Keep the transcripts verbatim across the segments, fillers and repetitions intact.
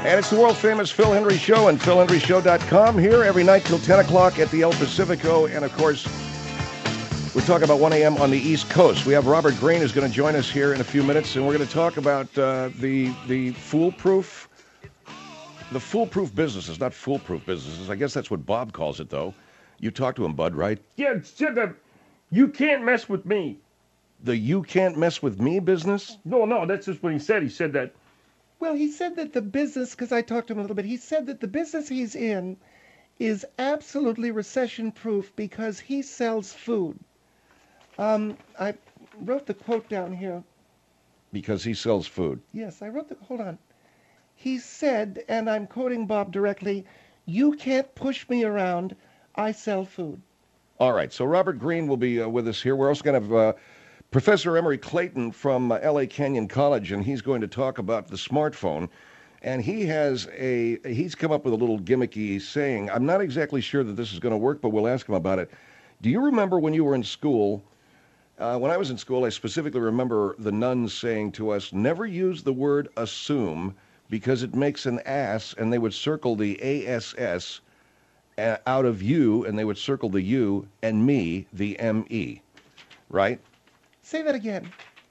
And it's the world-famous Phil Hendry Show and phil hendry show dot com here every night till ten o'clock at the El Pacifico. And, of course, we're talking about one a.m. on the East Coast. We have Robert Greene who's going to join us here in a few minutes, and we're going to talk about uh, the the foolproof, the foolproof businesses, not foolproof businesses. I guess that's what Bob calls it, though. You talked to him, Bud, right? Yeah, it said that you can't mess with me. The you can't mess with me business? No, no, that's just what he said. He said that. Well, he said that the business, because I talked to him a little bit, he said that the business he's in is absolutely recession-proof because he sells food. Um, I wrote the quote down here. Because he sells food. Yes, I wrote the, hold on. He said, and I'm quoting Bob directly, "You can't push me around, I sell food." All right, so Robert Greene will be uh, with us here. We're also going to have uh, Professor Emory Clayton from uh, L A Canyon College, and he's going to talk about the smartphone. And he has a, he's come up with a little gimmicky saying. I'm not exactly sure that this is going to work, but we'll ask him about it. Do you remember when you were in school, uh, when I was in school, I specifically remember the nuns saying to us, never use the word assume because it makes an ass, and they would circle the A S S uh, out of you, and they would circle the U, and me, the M E, right? Say that again.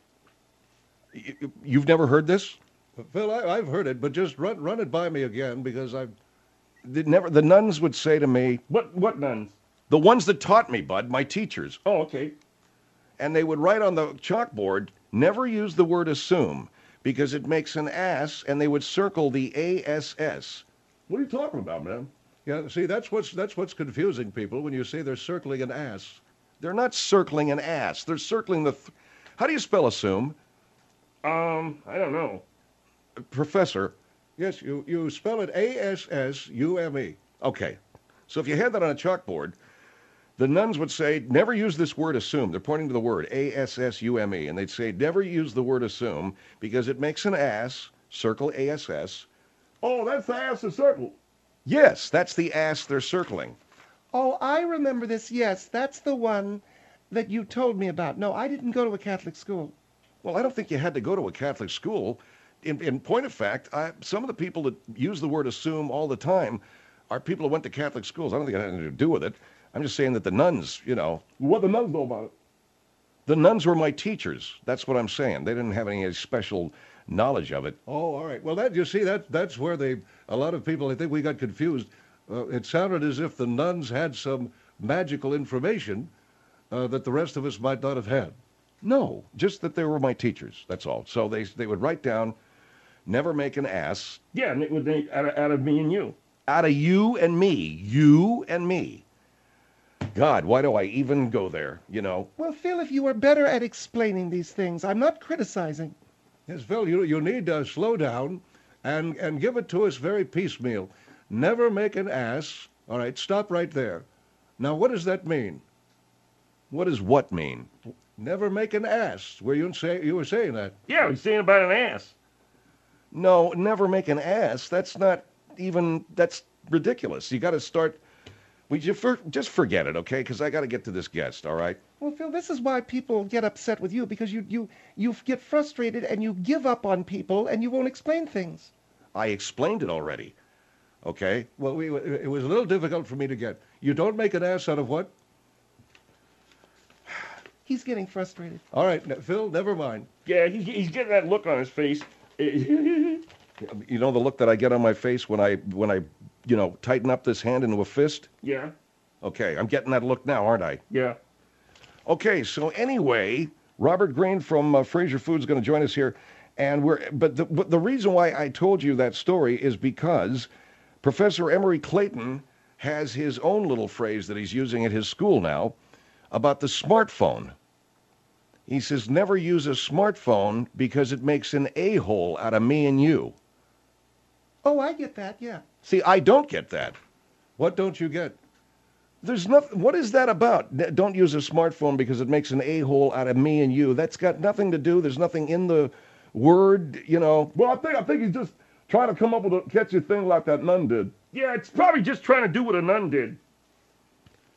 You've never heard this? Phil, I, I've heard it, but just run run it by me again because I've... The, never, the nuns would say to me... What What nuns? The ones that taught me, Bud, my teachers. Oh, okay. And they would write on the chalkboard, never use the word assume because it makes an ass, and they would circle the A S S. What are you talking about, man? Yeah, see, that's what's that's what's confusing people when you say they're circling an ass. They're not circling an ass. They're circling the... Th- How do you spell assume? Um, I don't know. Professor. Yes, you, you spell it A S S U M E. Okay. So if you had that on a chalkboard, the nuns would say, never use this word assume. They're pointing to the word A S S U M E. And they'd say, never use the word assume because it makes an ass, circle A S S. Oh, that's the ass of circle. Yes, that's the ass they're circling. Oh, I remember this, yes. That's the one that you told me about. No, I didn't go to a Catholic school. Well, I don't think you had to go to a Catholic school. In, in point of fact, I, some of the people that use the word assume all the time are people who went to Catholic schools. I don't think it had anything to do with it. I'm just saying that the nuns, you know. What the nuns know about it? The nuns were my teachers. That's what I'm saying. They didn't have any special knowledge of it. Oh, all right. Well, that you see, that that's where they, a lot of people, I think we got confused. Uh, it sounded as if the nuns had some magical information uh, that the rest of us might not have had. No, just that they were my teachers. That's all. So they they would write down, never make an ass. Yeah, and it would make out of, out of me and you. Out of you and me. You and me. God, why do I even go there, you know? Well, Phil, if you were better at explaining these things, I'm not criticizing. Yes, Phil, you you need to slow down and, and give it to us very piecemeal. Never make an ass. All right, stop right there. Now, what does that mean? What does what mean? Never make an ass. Were you say you were saying that? Yeah, he's saying about an ass. No, never make an ass. That's not even, that's ridiculous. You got to start, we just, for, just forget it, okay? Because I got to get to this guest, all right? Well, Phil, this is why people get upset with you, because you, you, you get frustrated and you give up on people and you won't explain things. I explained it already, okay? Well, we, it was a little difficult for me to get. You don't make an ass out of what? He's getting frustrated. All right, n- Phil, never mind. Yeah, he's, he's getting that look on his face. You know the look that I get on my face when I, when I, you know, tighten up this hand into a fist? Yeah, Okay, I'm getting that look now, aren't I? yeah. Okay, so anyway, Robert Greene from uh, Fraser Foods is going to join us here, and we're. But the, but the reason why I told you that story is because Professor Emory Clayton has his own little phrase that he's using at his school now about the smartphone. He says, never use a smartphone because it makes an a-hole out of me and you. Oh, I get that, yeah. See, I don't get that. What don't you get? There's nothing. What is that about? N- Don't use a smartphone because it makes an a-hole out of me and you. That's got nothing to do. There's nothing in the word, you know. Well, I think I think he's just trying to come up with a catchy thing like that nun did. Yeah, it's probably just trying to do what a nun did.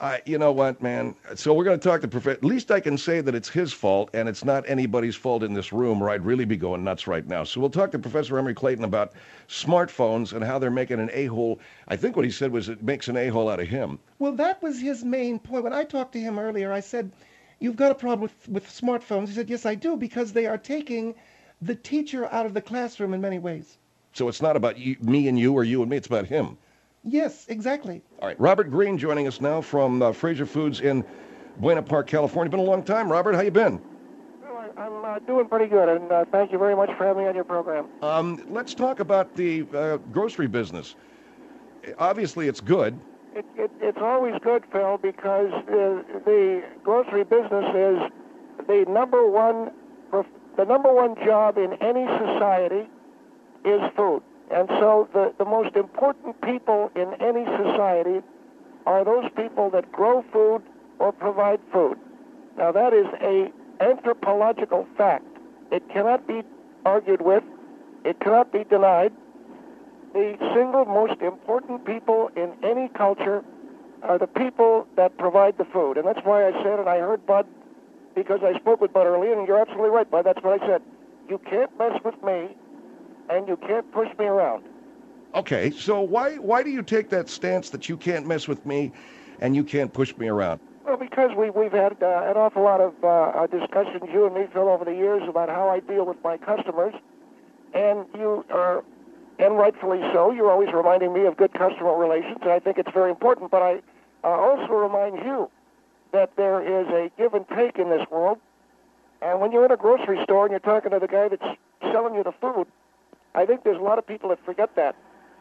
I, you know what, man? So we're going to talk to Professor. At least I can say that it's his fault, and it's not anybody's fault in this room, or I'd really be going nuts right now. So we'll talk to Professor Emery Clayton about smartphones and how they're making an a-hole. I think what he said was it makes an a-hole out of him. Well, that was his main point. When I talked to him earlier, I said, "You've got a problem with, with smartphones." He said, "Yes, I do, because they are taking the teacher out of the classroom in many ways." So it's not about you, me and you, or you and me. It's about him. Yes, exactly. All right, Robert Green joining us now from uh, Fraser Foods in Buena Park, California. Been a long time, Robert. How you been? Well, I- I'm uh, doing pretty good, and uh, thank you very much for having me on your program. Um, let's talk about the uh, grocery business. Obviously, it's good. It, it, it's always good, Phil, because uh, the grocery business is the number one prof- the number one job in any society is food. And so the, the most important people in any society are those people that grow food or provide food. Now, that is a anthropological fact. It cannot be argued with. It cannot be denied. The single most important people in any culture are the people that provide the food. And that's why I said, and I heard Bud, because I spoke with Bud earlier, and you're absolutely right, Bud. That's what I said. You can't mess with me, and you can't push me around. Okay, so why why do you take that stance that you can't mess with me and you can't push me around? Well, because we, we've had uh, an awful lot of uh, discussions, you and me, Phil, over the years about how I deal with my customers. And you are, and rightfully so, you're always reminding me of good customer relations, and I think it's very important. But I uh, also remind you that there is a give and take in this world. And when you're in a grocery store and you're talking to the guy that's selling you the food, I think there's a lot of people that forget that.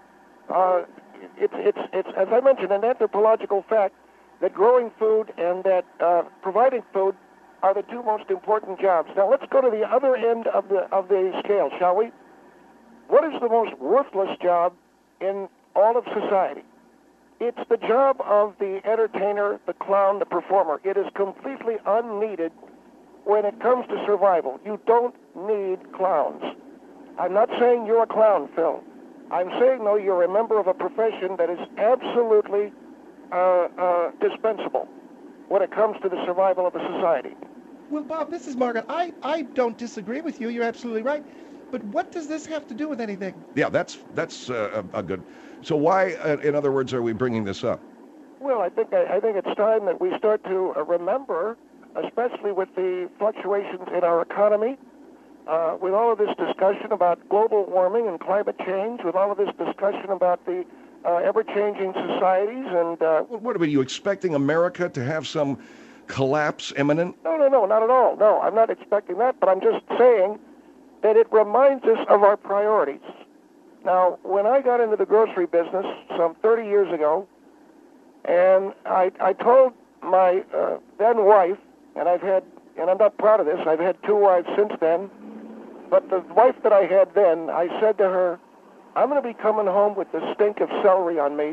Uh, it's, it's, it's, as I mentioned, an anthropological fact that growing food and that uh, providing food are the two most important jobs. Now let's go to the other end of the of the scale, shall we? What is the most worthless job in all of society? It's the job of the entertainer, the clown, the performer. It is completely unneeded when it comes to survival. You don't need clowns. I'm not saying you're a clown, Phil. I'm saying, though, you're a member of a profession that is absolutely uh, uh, dispensable when it comes to the survival of a society. Well, Bob, this is Margaret. I, I don't disagree with you. You're absolutely right. But what does this have to do with anything? Yeah, that's that's uh, a, a good. So why, uh, in other words, are we bringing this up? Well, I think I, I think it's time that we start to uh, remember, especially with the fluctuations in our economy, uh, with all of this discussion about global warming and climate change, with all of this discussion about the uh, ever-changing societies, and uh, What, what are you expecting America to have some collapse imminent? no, no, no, not at all. No, I'm not expecting that, but I'm just saying that it reminds us of our priorities. Now, when I got into the grocery business some thirty years ago, and I, I told my uh, then wife, and I've had, and I'm not proud of this, I've had two wives since then, but the wife that I had then, I said to her, I'm going to be coming home with the stink of celery on me,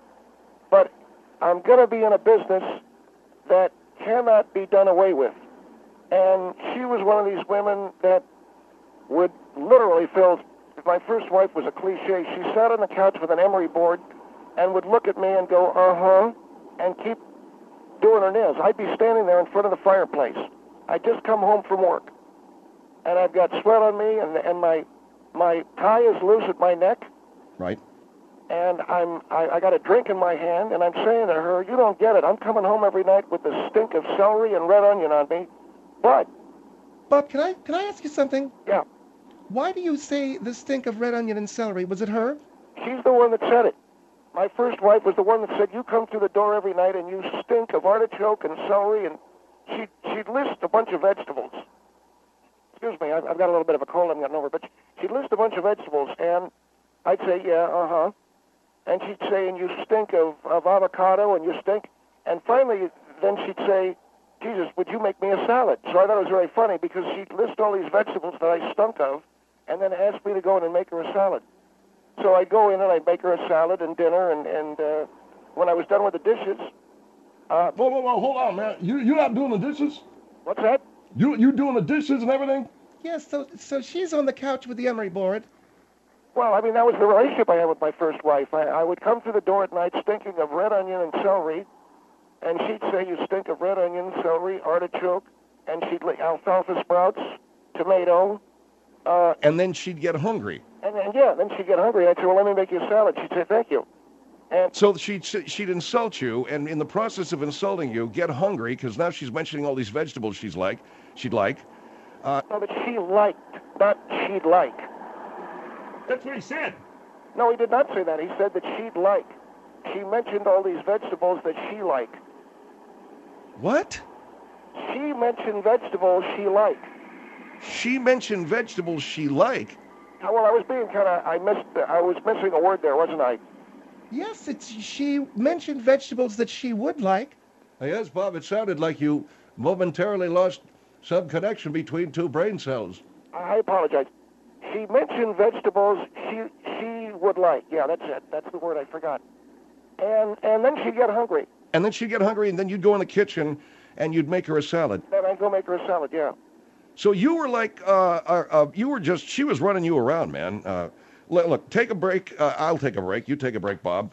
but I'm going to be in a business that cannot be done away with. And she was one of these women that would literally, Phil, my first wife was a cliche. She sat on the couch with an emery board and would look at me and go, uh-huh, and keep doing her nails. I'd be standing there in front of the fireplace. I'd just come home from work, and I've got sweat on me, and, and my my tie is loose at my neck, Right. and I'm I, I got a drink in my hand, and I'm saying to her, you don't get it. I'm coming home every night with the stink of celery and red onion on me. But, Bob, can I can I ask you something? yeah, Why do you say the stink of red onion and celery? Was it her? she's the one that said it. My first wife was the one that said, you come through the door every night and you stink of artichoke and celery, and she'd, she'd list a bunch of vegetables. Excuse me, I've, I've got a little bit of a cold I'm getting over, but she'd list a bunch of vegetables, and I'd say, yeah, uh-huh. And she'd say, and you stink of, of avocado, and you stink. And finally, then she'd say, Jesus, would you make me a salad? So I thought it was very funny because she'd list all these vegetables that I stunk of, and then ask me to go in and make her a salad. So I'd go in and I'd make her a salad and dinner, and, and uh, when I was done with the dishes, uh, Whoa, whoa, whoa, hold on, man. You you're not doing the dishes? what's that? You you doing the dishes and everything? Yes, so so she's on the couch with the emery board. Well, I mean, that was the relationship I had with my first wife. I, I would come through the door at night stinking of red onion and celery, and she'd say you stink of red onion, celery, artichoke, and she'd like alfalfa sprouts, tomato. Uh, And then she'd get hungry. and then, yeah, then she'd get hungry. I'd say, well, let me make you a salad. She'd say, thank you. And So she'd she'd insult you, and in the process of insulting you, get hungry because now she's mentioning all these vegetables she's like, she'd like. no, but she liked, not she'd like. That's what he said. No, he did not say that. He said that she'd like. She mentioned all these vegetables that she liked. What? She mentioned vegetables she liked. She mentioned vegetables she like. Uh, Well, I was being kind of, I missed, I was missing a word there, wasn't I? Yes, it's she mentioned vegetables that she would like. Yes, Bob, it sounded like you momentarily lost some connection between two brain cells. I apologize. She mentioned vegetables she she would like. Yeah, that's it. That's the word I forgot. And and then she'd get hungry. And then she'd get hungry, and then you'd go in the kitchen and you'd make her a salad. Then I'd go make her a salad. Yeah. So you were like, uh, uh, uh, you were just, she was running you around, man. Uh, look, look, take a break. Uh, I'll take a break. You take a break, Bob.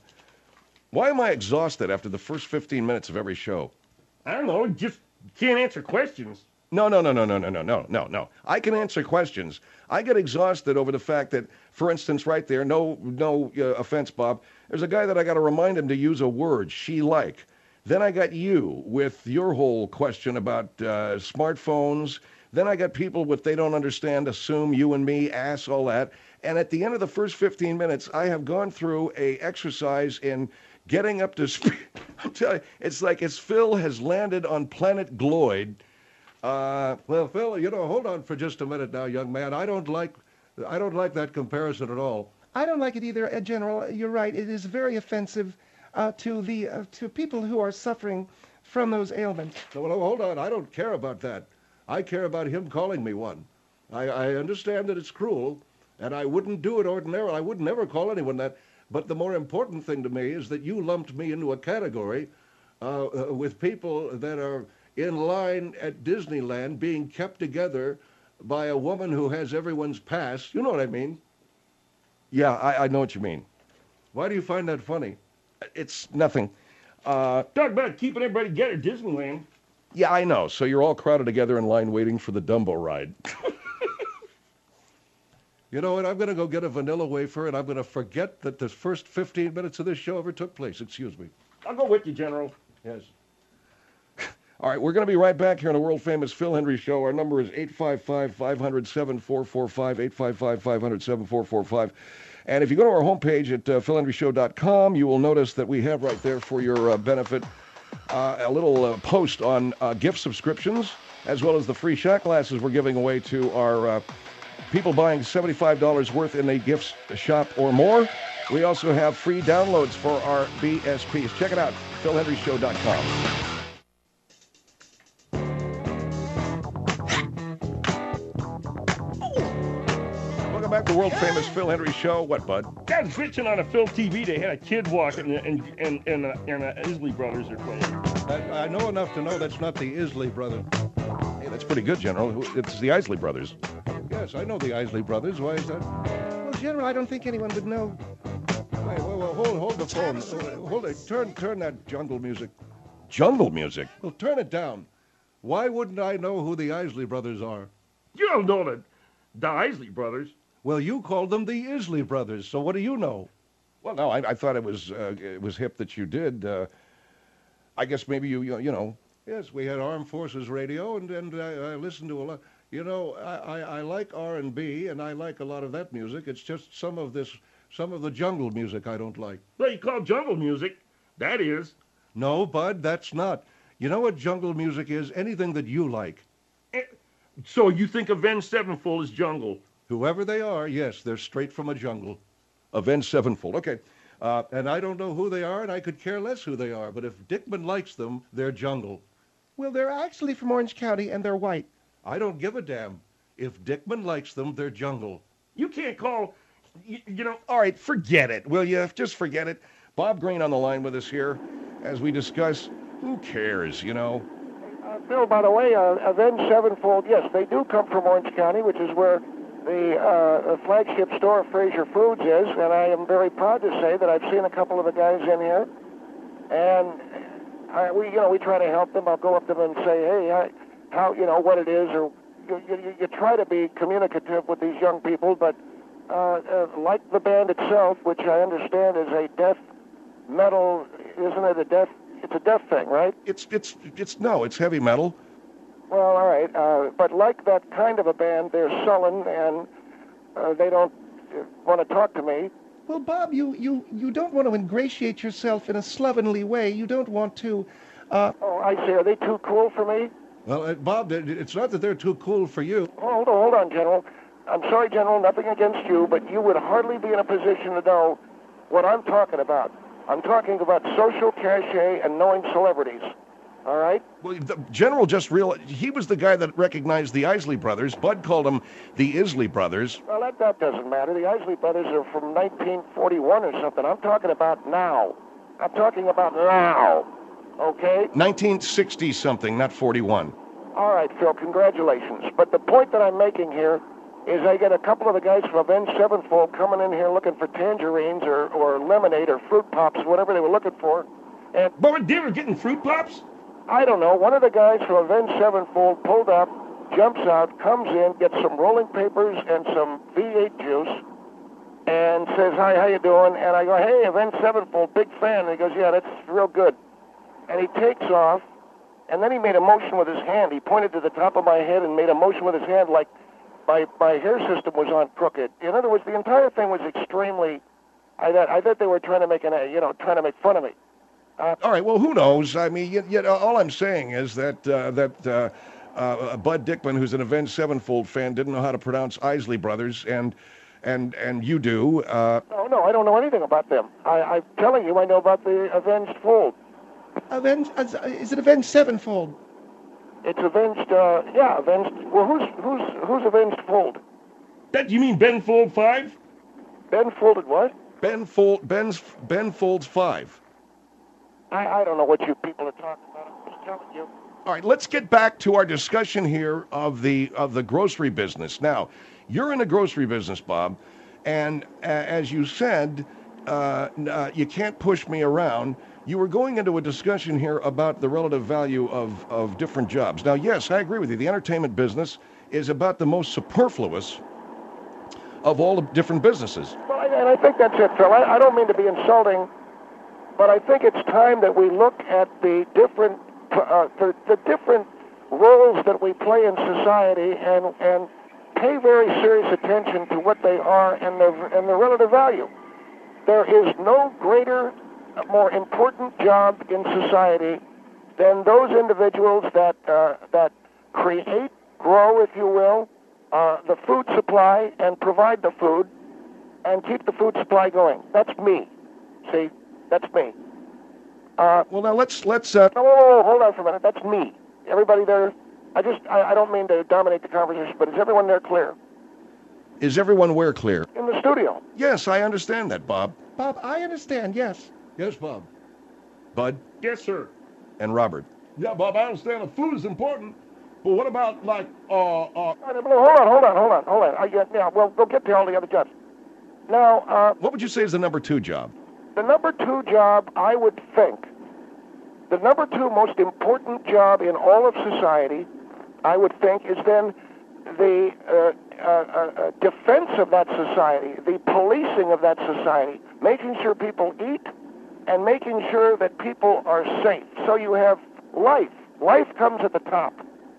Why am I exhausted after the first fifteen minutes of every show? I don't know. Just can't answer questions. No, no, no, no, no, no, no, no, no, no. I can answer questions. I get exhausted over the fact that, for instance, right there, no, no uh, offense, Bob. There's a guy that I got to remind him to use a word, she like. Then I got you with your whole question about uh, smartphones. Then I got people with they don't understand, assume, you and me, ass, all that. And at the end of the first fifteen minutes, I have gone through a exercise in getting up to speed. I'm telling you, it's like as Phil has landed on planet Gloyd. Uh, Well, Phil, you know, hold on for just a minute now, young man. I don't like, I don't like that comparison at all. I don't like it either, uh, General. You're right. It is very offensive uh, to the uh, to people who are suffering from those ailments. So, well, hold on. I don't care about that. I care about him calling me one. I, I understand that it's cruel, and I wouldn't do it ordinarily. I would never call anyone that. But the more important thing to me is that you lumped me into a category uh, uh, with people that are in line at Disneyland being kept together by a woman who has everyone's pass. You know what I mean? yeah, I, I know what you mean. Why do you find that funny? It's nothing. Uh, Talk about keeping everybody together at Disneyland. yeah, I know. So you're all crowded together in line waiting for the Dumbo ride. You know what? I'm going to go get a vanilla wafer, and I'm going to forget that the first fifteen minutes of this show ever took place. Excuse me. I'll go with you, General. Yes. All right, we're going to be right back here on the world-famous Phil Hendry Show. Our number is eight five five, five hundred, seven four four five, eight five five, five hundred, seven four four five. And if you go to our homepage at uh, phil hendry show dot com, you will notice that we have right there for your uh, benefit uh, a little uh, post on uh, gift subscriptions, as well as the free shot glasses we're giving away to our uh, people buying seventy-five dollars worth in a gift shop or more. We also have free downloads for our B S Ps. Check it out, phil hendry show dot com. Welcome back to the world-famous Phil Hendry Show. What, bud? I was bitching on a Phil T V. They had a kid walking, and and and uh, and uh, Isley Brothers are playing. I, I know enough to know that's not the Isley brother. Hey, that's pretty good, General. Who- It's the Isley Brothers. Yes, I know the Isley brothers. Why is that? Well, General, I don't think anyone would know. Wait, wait, wait, hold, hold the phone. Uh, Hold it. Turn, turn that jungle music. Jungle music. Well, turn it down. Why wouldn't I know who the Isley brothers are? You don't know the the Isley Brothers. Well, you called them the Isley brothers. So what do you know? Well, no, I, I thought it was uh, it was hip that you did. Uh, I guess maybe you you, you know. Yes, we had Armed Forces Radio, and and I, I listened to a lot. You know, I, I, I like R and B, and I like a lot of that music. It's just some of this, some of the jungle music I don't like. Well, you call jungle music. That is. No, Bud, that's not. You know what jungle music is? Anything that you like. Eh, So you think Avenged Sevenfold is jungle? Whoever they are, yes, they're straight from a jungle. Avenged Sevenfold. Okay. Uh, and I don't know who they are, and I could care less who they are. But if Dickman likes them, they're jungle. Well, they're actually from Orange County, and they're white. I don't give a damn. If Dickman likes them, they're jungle. You can't call. You, you know. All right, forget it, will you? Just forget it. Bob Green on the line with us here as we discuss. Who cares, you know? Uh, Phil, by the way, uh, Avenged Sevenfold, yes, they do come from Orange County, which is where the, uh, the flagship store of Fraser Foods is, and I am very proud to say that I've seen a couple of the guys in here, and I, we, you know, we try to help them. I'll go up to them and say, hey, I, how, you know, what it is, or you, you, you try to be communicative with these young people, but uh, uh, like the band itself, which I understand is a death metal, isn't it a death? It's a death thing, right? It's it's it's no, it's heavy metal. Well, all right, uh, but like that kind of a band, they're sullen and uh, they don't uh, want to talk to me. Well, Bob, you, you, you don't want to ingratiate yourself in a slovenly way. You don't want to... Uh... Oh, I see. Are they too cool for me? Well, uh, Bob, it- it's not that they're too cool for you. Hold on, hold on, General. I'm sorry, General, nothing against you, but you would hardly be in a position to know what I'm talking about. I'm talking about social cachet and knowing celebrities. All right? Well, the general just realized he was the guy that recognized the Isley Brothers. Bud called them the Isley Brothers. Well, that, that doesn't matter. The Isley Brothers are from nineteen forty-one or something. I'm talking about now. I'm talking about now. Okay? nineteen sixty something, not forty-one. All right, Phil, congratulations. But the point that I'm making here is I get a couple of the guys from Avenged Sevenfold coming in here looking for tangerines or, or lemonade or fruit pops, whatever they were looking for. And But they were getting fruit pops? I don't know, one of the guys from Avenged Sevenfold pulled up, jumps out, comes in, gets some rolling papers and some V eight juice, and says, hi, how you doing? And I go, hey, Avenged Sevenfold, big fan. And he goes, yeah, that's real good. And he takes off, and then he made a motion with his hand. He pointed to the top of my head and made a motion with his hand like my, my hair system was on crooked. In other words, the entire thing was extremely, I thought, I thought they were trying to make an, you know, trying to make fun of me. Uh, All right, well, who knows? I mean, yet, yet all I'm saying is that uh, that uh, uh, Bud Dickman, who's an Avenged Sevenfold fan, didn't know how to pronounce Isley Brothers, and and and you do. Uh, no, no, I don't know anything about them. I, I'm telling you, I know about the Avenged Fold. Avenged, uh, is it Avenged Sevenfold? It's Avenged, uh, yeah, Avenged. Well, who's who's who's Avenged Fold? That you mean Ben Fold five? Ben Folded what? Ben Fold, Ben's Ben Folds Five. I, I don't know what you people are talking about. I'm just telling you. All right, let's get back to our discussion here of the of the grocery business. Now, you're in the grocery business, Bob, and uh, as you said, uh, uh, you can't push me around. You were going into a discussion here about the relative value of, of different jobs. Now, yes, I agree with you. The entertainment business is about the most superfluous of all the different businesses. Well, I, and I think that's it, Phil. I, I don't mean to be insulting, but I think it's time that we look at the different uh, the, the different roles that we play in society and and pay very serious attention to what they are and their and their relative value. There is no greater, more important job in society than those individuals that uh, that create, grow, if you will, uh, the food supply and provide the food and keep the food supply going. That's me. See, that's me. Uh, Well, now let's let's. Uh, no, whoa, whoa, whoa, hold on for a minute. That's me. Everybody there. I just I, I don't mean to dominate the conversation, but is everyone there clear? is everyone where clear? In the studio. Yes, I understand that, Bob, Bob, I understand, yes. Yes, Bob. Bud, Yes, sir. and Robert. Yeah, Bob, I understand the food is important, but what about, like, uh, uh, All right, hold on, hold on, hold on, hold on. I, yeah, yeah, well, we'll get to all the other jobs. Now, uh, What would you say is the number two job? the number two job, I would think, the number two most important job in all of society, I would think, is then the uh, uh, uh, defense of that society, the policing of that society, making sure people eat and making sure that people are safe. So you have life. Life comes at the top.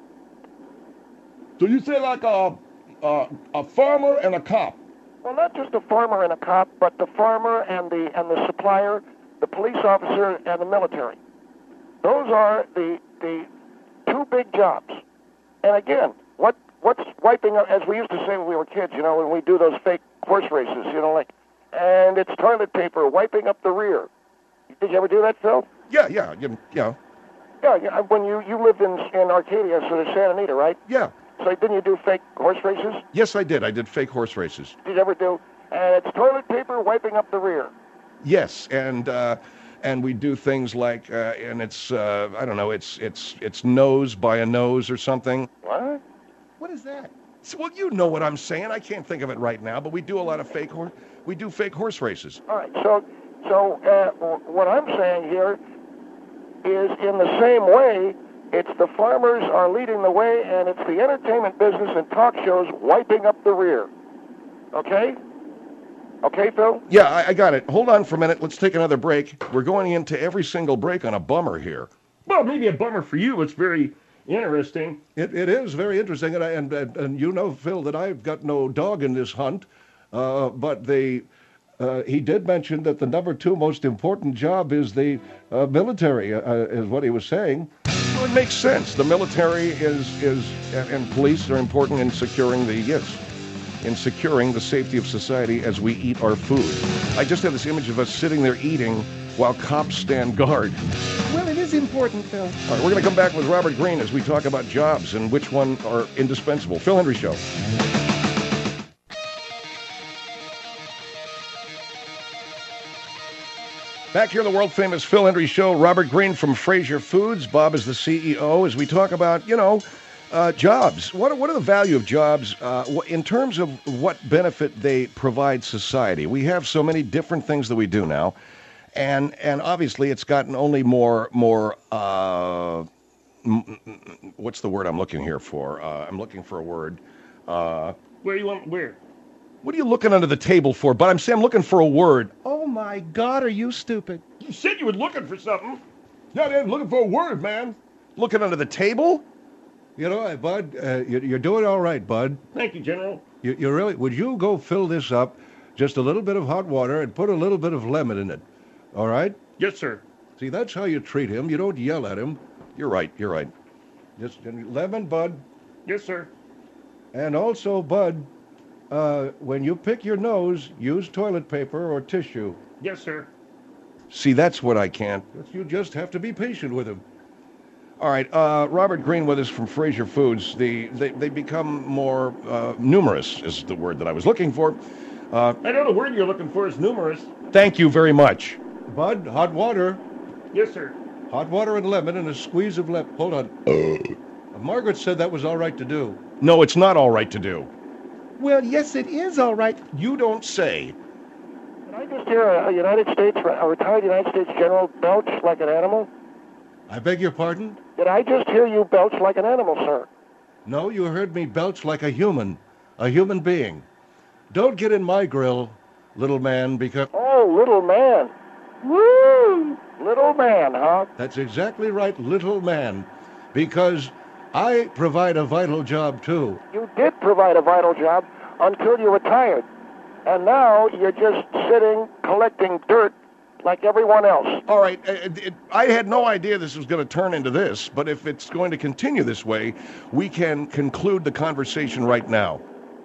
so you say like a, a, a farmer and a cop? Well, not just a farmer and a cop, but the farmer and the and the supplier, the police officer and the military. Those are the the two big jobs. And again, what what's wiping up, as we used to say when we were kids, you know, when we do those fake horse races, you know, like, and it's toilet paper wiping up the rear. Did you ever do that, Phil? Yeah, yeah, you, yeah, Yeah, yeah. When you you lived in in Arcadia, so there's Santa Anita, right? yeah. So didn't you do fake horse races? Yes, I did. I did fake horse races. Did you ever do? And it's toilet paper wiping up the rear. Yes, and uh, and we do things like, uh, and it's uh, I don't know, it's it's it's nose by a nose or something. What? What is that? So, well, you know what I'm saying. I can't think of it right now, but we do a lot of fake horse. We do fake horse races. All right. So so uh, what I'm saying here is in the same way. It's the farmers are leading the way, and it's the entertainment business and talk shows wiping up the rear. Okay? Okay, Phil? Yeah, I, I got it. Hold on for a minute. Let's take another break. We're going into every single break on a bummer here. Well, maybe a bummer for you. It's very interesting. It, it is very interesting, and, I, and, and and you know, Phil, that I've got no dog in this hunt, uh, but they, uh, he did mention that the number two most important job is the uh, military, uh, is what he was saying. Well, it makes sense. The military is, is and, and police are important in securing the, yes, in securing the safety of society as we eat our food. I just have this image of us sitting there eating while cops stand guard. Well, it is important, Phil. All right, we're going to come back with Robert Green as we talk about jobs and which one are indispensable. Phil Hendrie Show. Back here on the world-famous Phil Hendrie Show, Robert Green from Fraser Foods. Bob is the C E O as we talk about, you know, uh, jobs. What, what are the value of jobs uh, in terms of what benefit they provide society? We have so many different things that we do now. And and obviously, it's gotten only more more. Uh, what's the word I'm looking here for? Uh, I'm looking for a word. Uh, Where you want? Where? what are you looking under the table for? But I'm saying I'm looking for a word. Oh, my God, are you stupid? You said you were looking for something. Yeah, I'm looking for a word, man. Looking under the table? You know, uh, Bud, uh, you, you're doing all right, Bud. Thank you, General. You, you really, would you go fill this up, just a little bit of hot water, and put a little bit of lemon in it? All right? Yes, sir. See, that's how you treat him. You don't yell at him. You're right. You're right. Just lemon, Bud. Yes, sir. And also, Bud, uh, when you pick your nose, use toilet paper or tissue. Yes, sir. See, that's what I can't. You just have to be patient with him. All right, uh, Robert Green with us from Fraser Foods. The they, they become more uh, numerous is the word that I was looking for. Uh, I know the word you're looking for is numerous. thank you very much. Bud, hot water. Yes, sir. Hot water and lemon and a squeeze of lemon. Hold on. Uh, Margaret said that was all right to do. No, it's not all right to do. Well, yes, it is all right. You don't say. Did I just hear a United States, a retired United States general belch like an animal? I beg your pardon? Did I just hear you belch like an animal, sir? No, you heard me belch like a human. A human being. Don't get in my grill, little man, because... Oh, little man. Woo! Little man, huh? That's exactly right, little man. Because I provide a vital job, too. You did provide a vital job until you retired. And now you're just sitting collecting dirt like everyone else. All right, it, it, I had no idea this was going to turn into this, but if it's going to continue this way, we can conclude the conversation right now.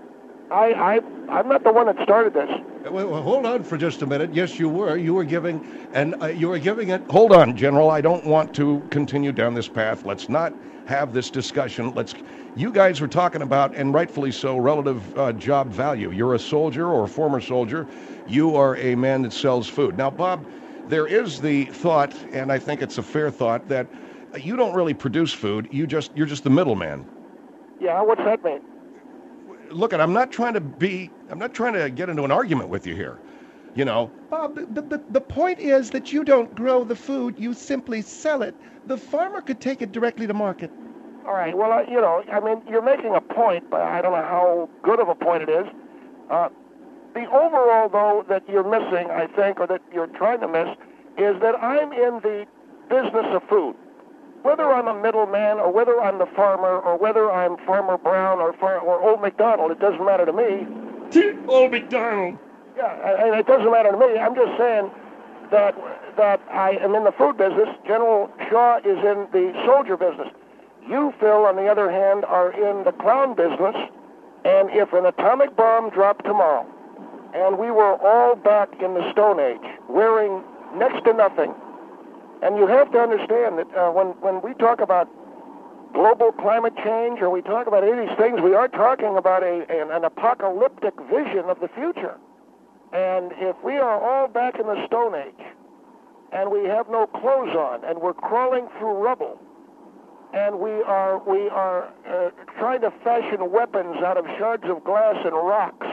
I, I, I'm not the one that started this. Well, well, hold on for just a minute. Yes, you were. You were giving, and uh, you were giving it... Hold on, General. I don't want to continue down this path. Let's not have this discussion. Let's. You guys were talking about, and rightfully so, relative uh, job value. You're a soldier or a former soldier. You are a man that sells food. Now, Bob, there is the thought, and I think it's a fair thought, that you don't really produce food. You just you're just the middleman. Yeah, what's that mean? Look, I'm not trying to be. I'm not trying to get into an argument with you here. You know. Bob, the, the, the point is that you don't grow the food, you simply sell it. The farmer could take it directly to market. All right, well, uh, you know, I mean, you're making a point, but I don't know how good of a point it is. Uh, the overall, though, that you're missing, I think, or that you're trying to miss, is that I'm in the business of food. Whether I'm a middleman or whether I'm the farmer or whether I'm Farmer Brown or, Far- or Old MacDonald, it doesn't matter to me. Old MacDonald. Yeah, and it doesn't matter to me. I'm just saying that that I am in the food business. General Shaw is in the soldier business. You, Phil, on the other hand, are in the clown business, and if an atomic bomb dropped tomorrow, and we were all back in the Stone Age, wearing next to nothing, and you have to understand that uh, when, when we talk about global climate change, or we talk about any of these things, we are talking about a, an, an apocalyptic vision of the future. And if we are all back in the Stone Age, and we have no clothes on, and we're crawling through rubble, and we are we are uh, trying to fashion weapons out of shards of glass and rocks,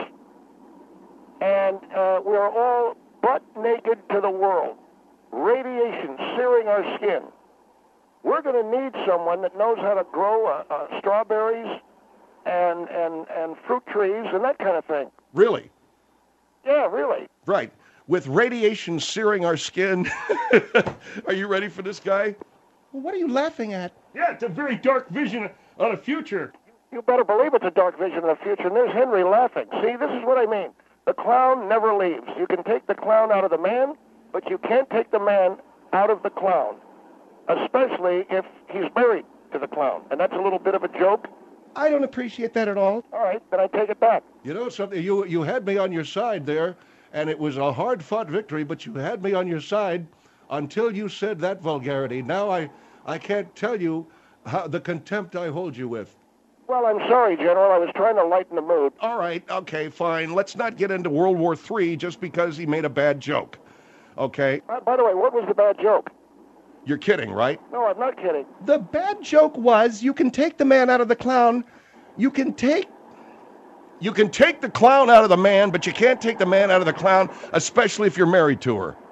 and uh, we are all butt naked to the world, radiation searing our skin, we're going to need someone that knows how to grow uh, uh, strawberries and, and, and fruit trees and that kind of thing. Really? Yeah, really. Right. With radiation searing our skin. Are you ready for this guy? Well, what are you laughing at? Yeah, it's a very dark vision of the future. You better believe it's a dark vision of the future, and there's Henry laughing. See, this is what I mean. The clown never leaves. You can take the clown out of the man, but you can't take the man out of the clown, especially if he's married to the clown. And that's a little bit of a joke. I don't appreciate that at all. All right, then I take it back. You know something? You you had me on your side there, and it was a hard-fought victory, but you had me on your side until you said that vulgarity. Now I, I can't tell you how, the contempt I hold you with. Well, I'm sorry, General. I was trying to lighten the mood. All right, okay, fine. Let's not get into World War Three just because he made a bad joke. Okay? Uh, by the way, what was the bad joke? You're kidding, right? No, I'm not kidding. The bad joke was you can take the man out of the clown. You can take... You can take the clown out of the man, but you can't take the man out of the clown, especially if you're married to her.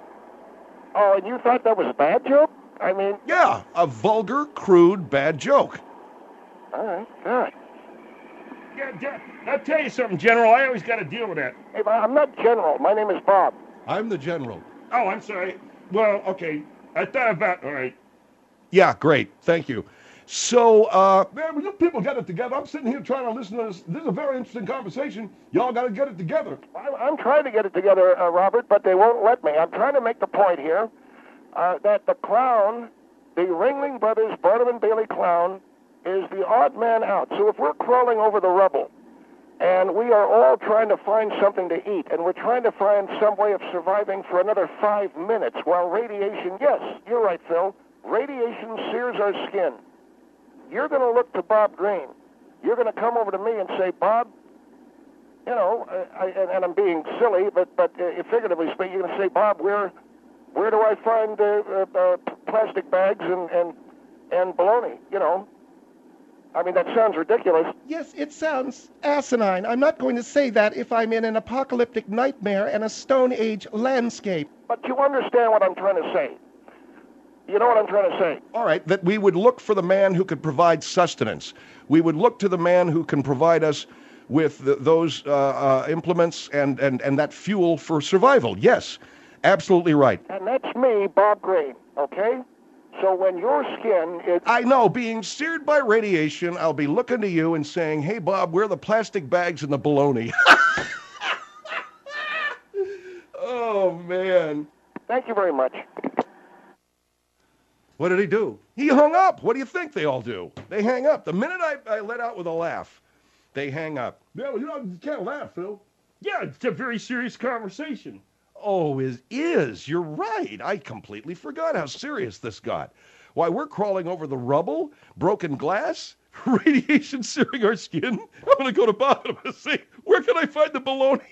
Oh, and you thought that was a bad joke? I mean... Yeah, a vulgar, crude, bad joke. All right, all right. Yeah, yeah, I'll tell you something, General. I always got to deal with that. Hey, I'm not General. My name is Bob. I'm the general. Oh, I'm sorry. Well, okay. I thought about... All right. Yeah, great. Thank you. So, uh... Man, when you people get it together, I'm sitting here trying to listen to this. This is a very interesting conversation. Y'all got to get it together. I'm, I'm trying to get it together, uh, Robert, but they won't let me. I'm trying to make the point here uh, that the clown, the Ringling Brothers Barnum and Bailey clown, is the odd man out. So if we're crawling over the rubble, and we are all trying to find something to eat, and we're trying to find some way of surviving for another five minutes while radiation, yes, you're right, Phil, radiation sears our skin. You're going to look to Bob Green. You're going to come over to me and say, Bob, you know, I, and, and I'm being silly, but but uh, figuratively speaking, you're going to say, Bob, where where do I find uh, uh, uh, plastic bags and, and, and bologna, you know? I mean, that sounds ridiculous. Yes, it sounds asinine. I'm not going to say that if I'm in an apocalyptic nightmare and a Stone Age landscape. But you understand what I'm trying to say. You know what I'm trying to say. All right, that we would look for the man who could provide sustenance. We would look to the man who can provide us with the, those uh, uh, implements and, and, and that fuel for survival. Yes, absolutely right. And that's me, Bob Green, okay? So when your skin is... I know, being seared by radiation, I'll be looking to you and saying, hey, Bob, where are the plastic bags and the bologna? Oh, man. Thank you very much. What did he do? He hung up. What do you think they all do? They hang up. The minute I, I let out with a laugh, they hang up. Yeah, well, you know, you can't laugh, Phil. Yeah, it's a very serious conversation. Oh, it is. You're right. I completely forgot how serious this got. Why, we're crawling over the rubble, broken glass, radiation searing our skin. I'm going to go to Bob and I'm going to say, where can I find the bologna?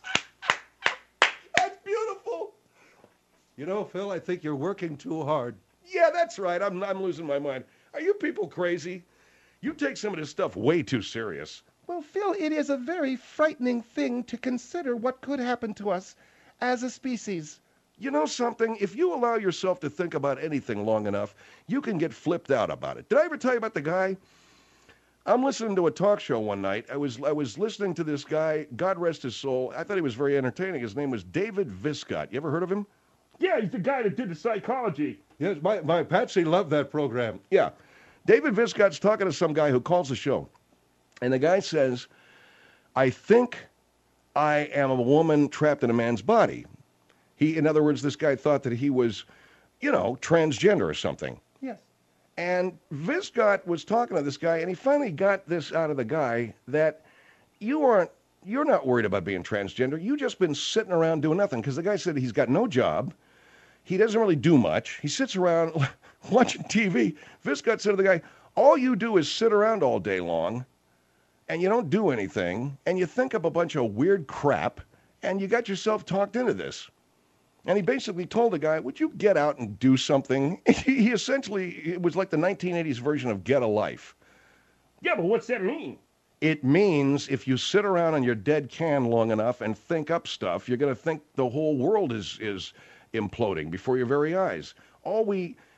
That's beautiful. You know, Phil, I think you're working too hard. Yeah, that's right. I'm, I'm losing my mind. Are you people crazy? You take some of this stuff way too serious. Well, Phil, it is a very frightening thing to consider what could happen to us as a species. You know something? If you allow yourself to think about anything long enough, you can get flipped out about it. Did I ever tell you about the guy? I'm listening to a talk show one night. I was I was listening to this guy, God rest his soul. I thought he was very entertaining. His name was David Viscott. You ever heard of him? Yeah, he's the guy that did the psychology. Yes, my, my Patsy loved that program. Yeah. David Viscott's talking to some guy who calls the show. And the guy says, I think I am a woman trapped in a man's body. He, in other words, this guy thought that he was, you know, transgender or something. Yes. And Viscott was talking to this guy, and he finally got this out of the guy that you aren't, you're not worried about being transgender. You've just been sitting around doing nothing. Because the guy said he's got no job. He doesn't really do much. He sits around watching T V. Viscott said to the guy, all you do is sit around all day long, and you don't do anything, and you think up a bunch of weird crap, and you got yourself talked into this. And he basically told the guy, would you get out and do something? He essentially, it was like the nineteen eighties version of Get a Life. Yeah, but what's that mean? It means if you sit around on your dead can long enough and think up stuff, you're going to think the whole world is is imploding before your very eyes. All we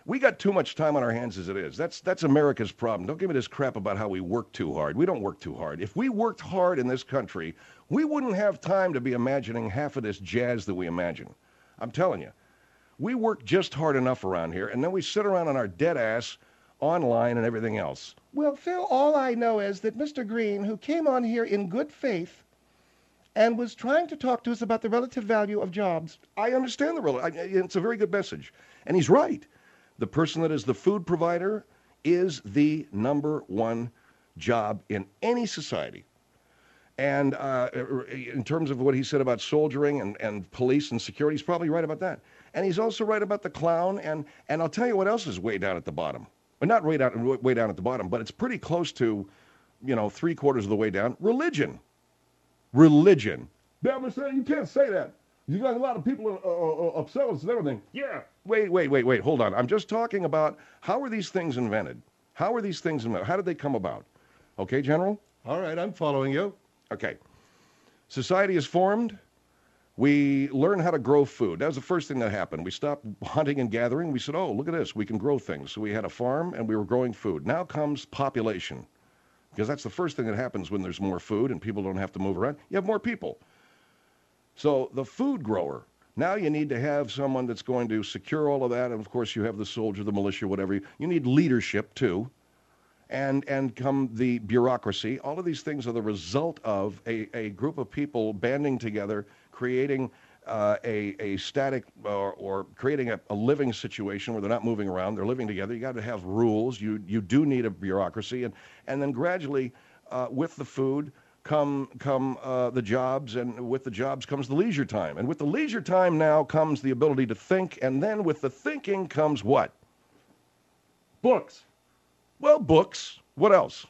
We got too much time on our hands as it is. That's that's America's problem. Don't give me this crap about how we work too hard. We don't work too hard. If we worked hard in this country, we wouldn't have time to be imagining half of this jazz that we imagine. I'm telling you. We work just hard enough around here, and then we sit around on our dead ass online and everything else. Well, Phil, all I know is that Mister Green, who came on here in good faith and was trying to talk to us about the relative value of jobs. I understand the rel- I, it's a very good message, and he's right. The person that is the food provider is the number one job in any society. And uh, in terms of what he said about soldiering and, and police and security, he's probably right about that. And he's also right about the clown. And, and I'll tell you what else is way down at the bottom. Well, not way down, way down at the bottom, but it's pretty close to, you know, three quarters of the way down. Religion. Religion. Yeah, I'm saying you can't say that. You got a lot of people uh, uh, upset with us and everything. Yeah. Wait, wait, wait, wait. Hold on. I'm just talking about how are these things invented? How are these things invented? How did they come about? Okay, General? All right, I'm following you. Okay. Society is formed. We learn how to grow food. That was the first thing that happened. We stopped hunting and gathering. We said, oh, look at this. We can grow things. So we had a farm and we were growing food. Now comes population, because that's the first thing that happens when there's more food and people don't have to move around. You have more people. So the food grower, now you need to have someone that's going to secure all of that. And, of course, you have the soldier, the militia, whatever. You need leadership, too. And and come the bureaucracy. All of these things are the result of a, a group of people banding together, creating uh, a, a static or, or creating a, a living situation where they're not moving around. They're living together. You got to have rules. You you do need a bureaucracy. And, and then gradually, uh, with the food, come come uh, the jobs. And with the jobs comes the leisure time. And with the leisure time now comes the ability to think. And then with the thinking comes what? Books. Well, books. What else?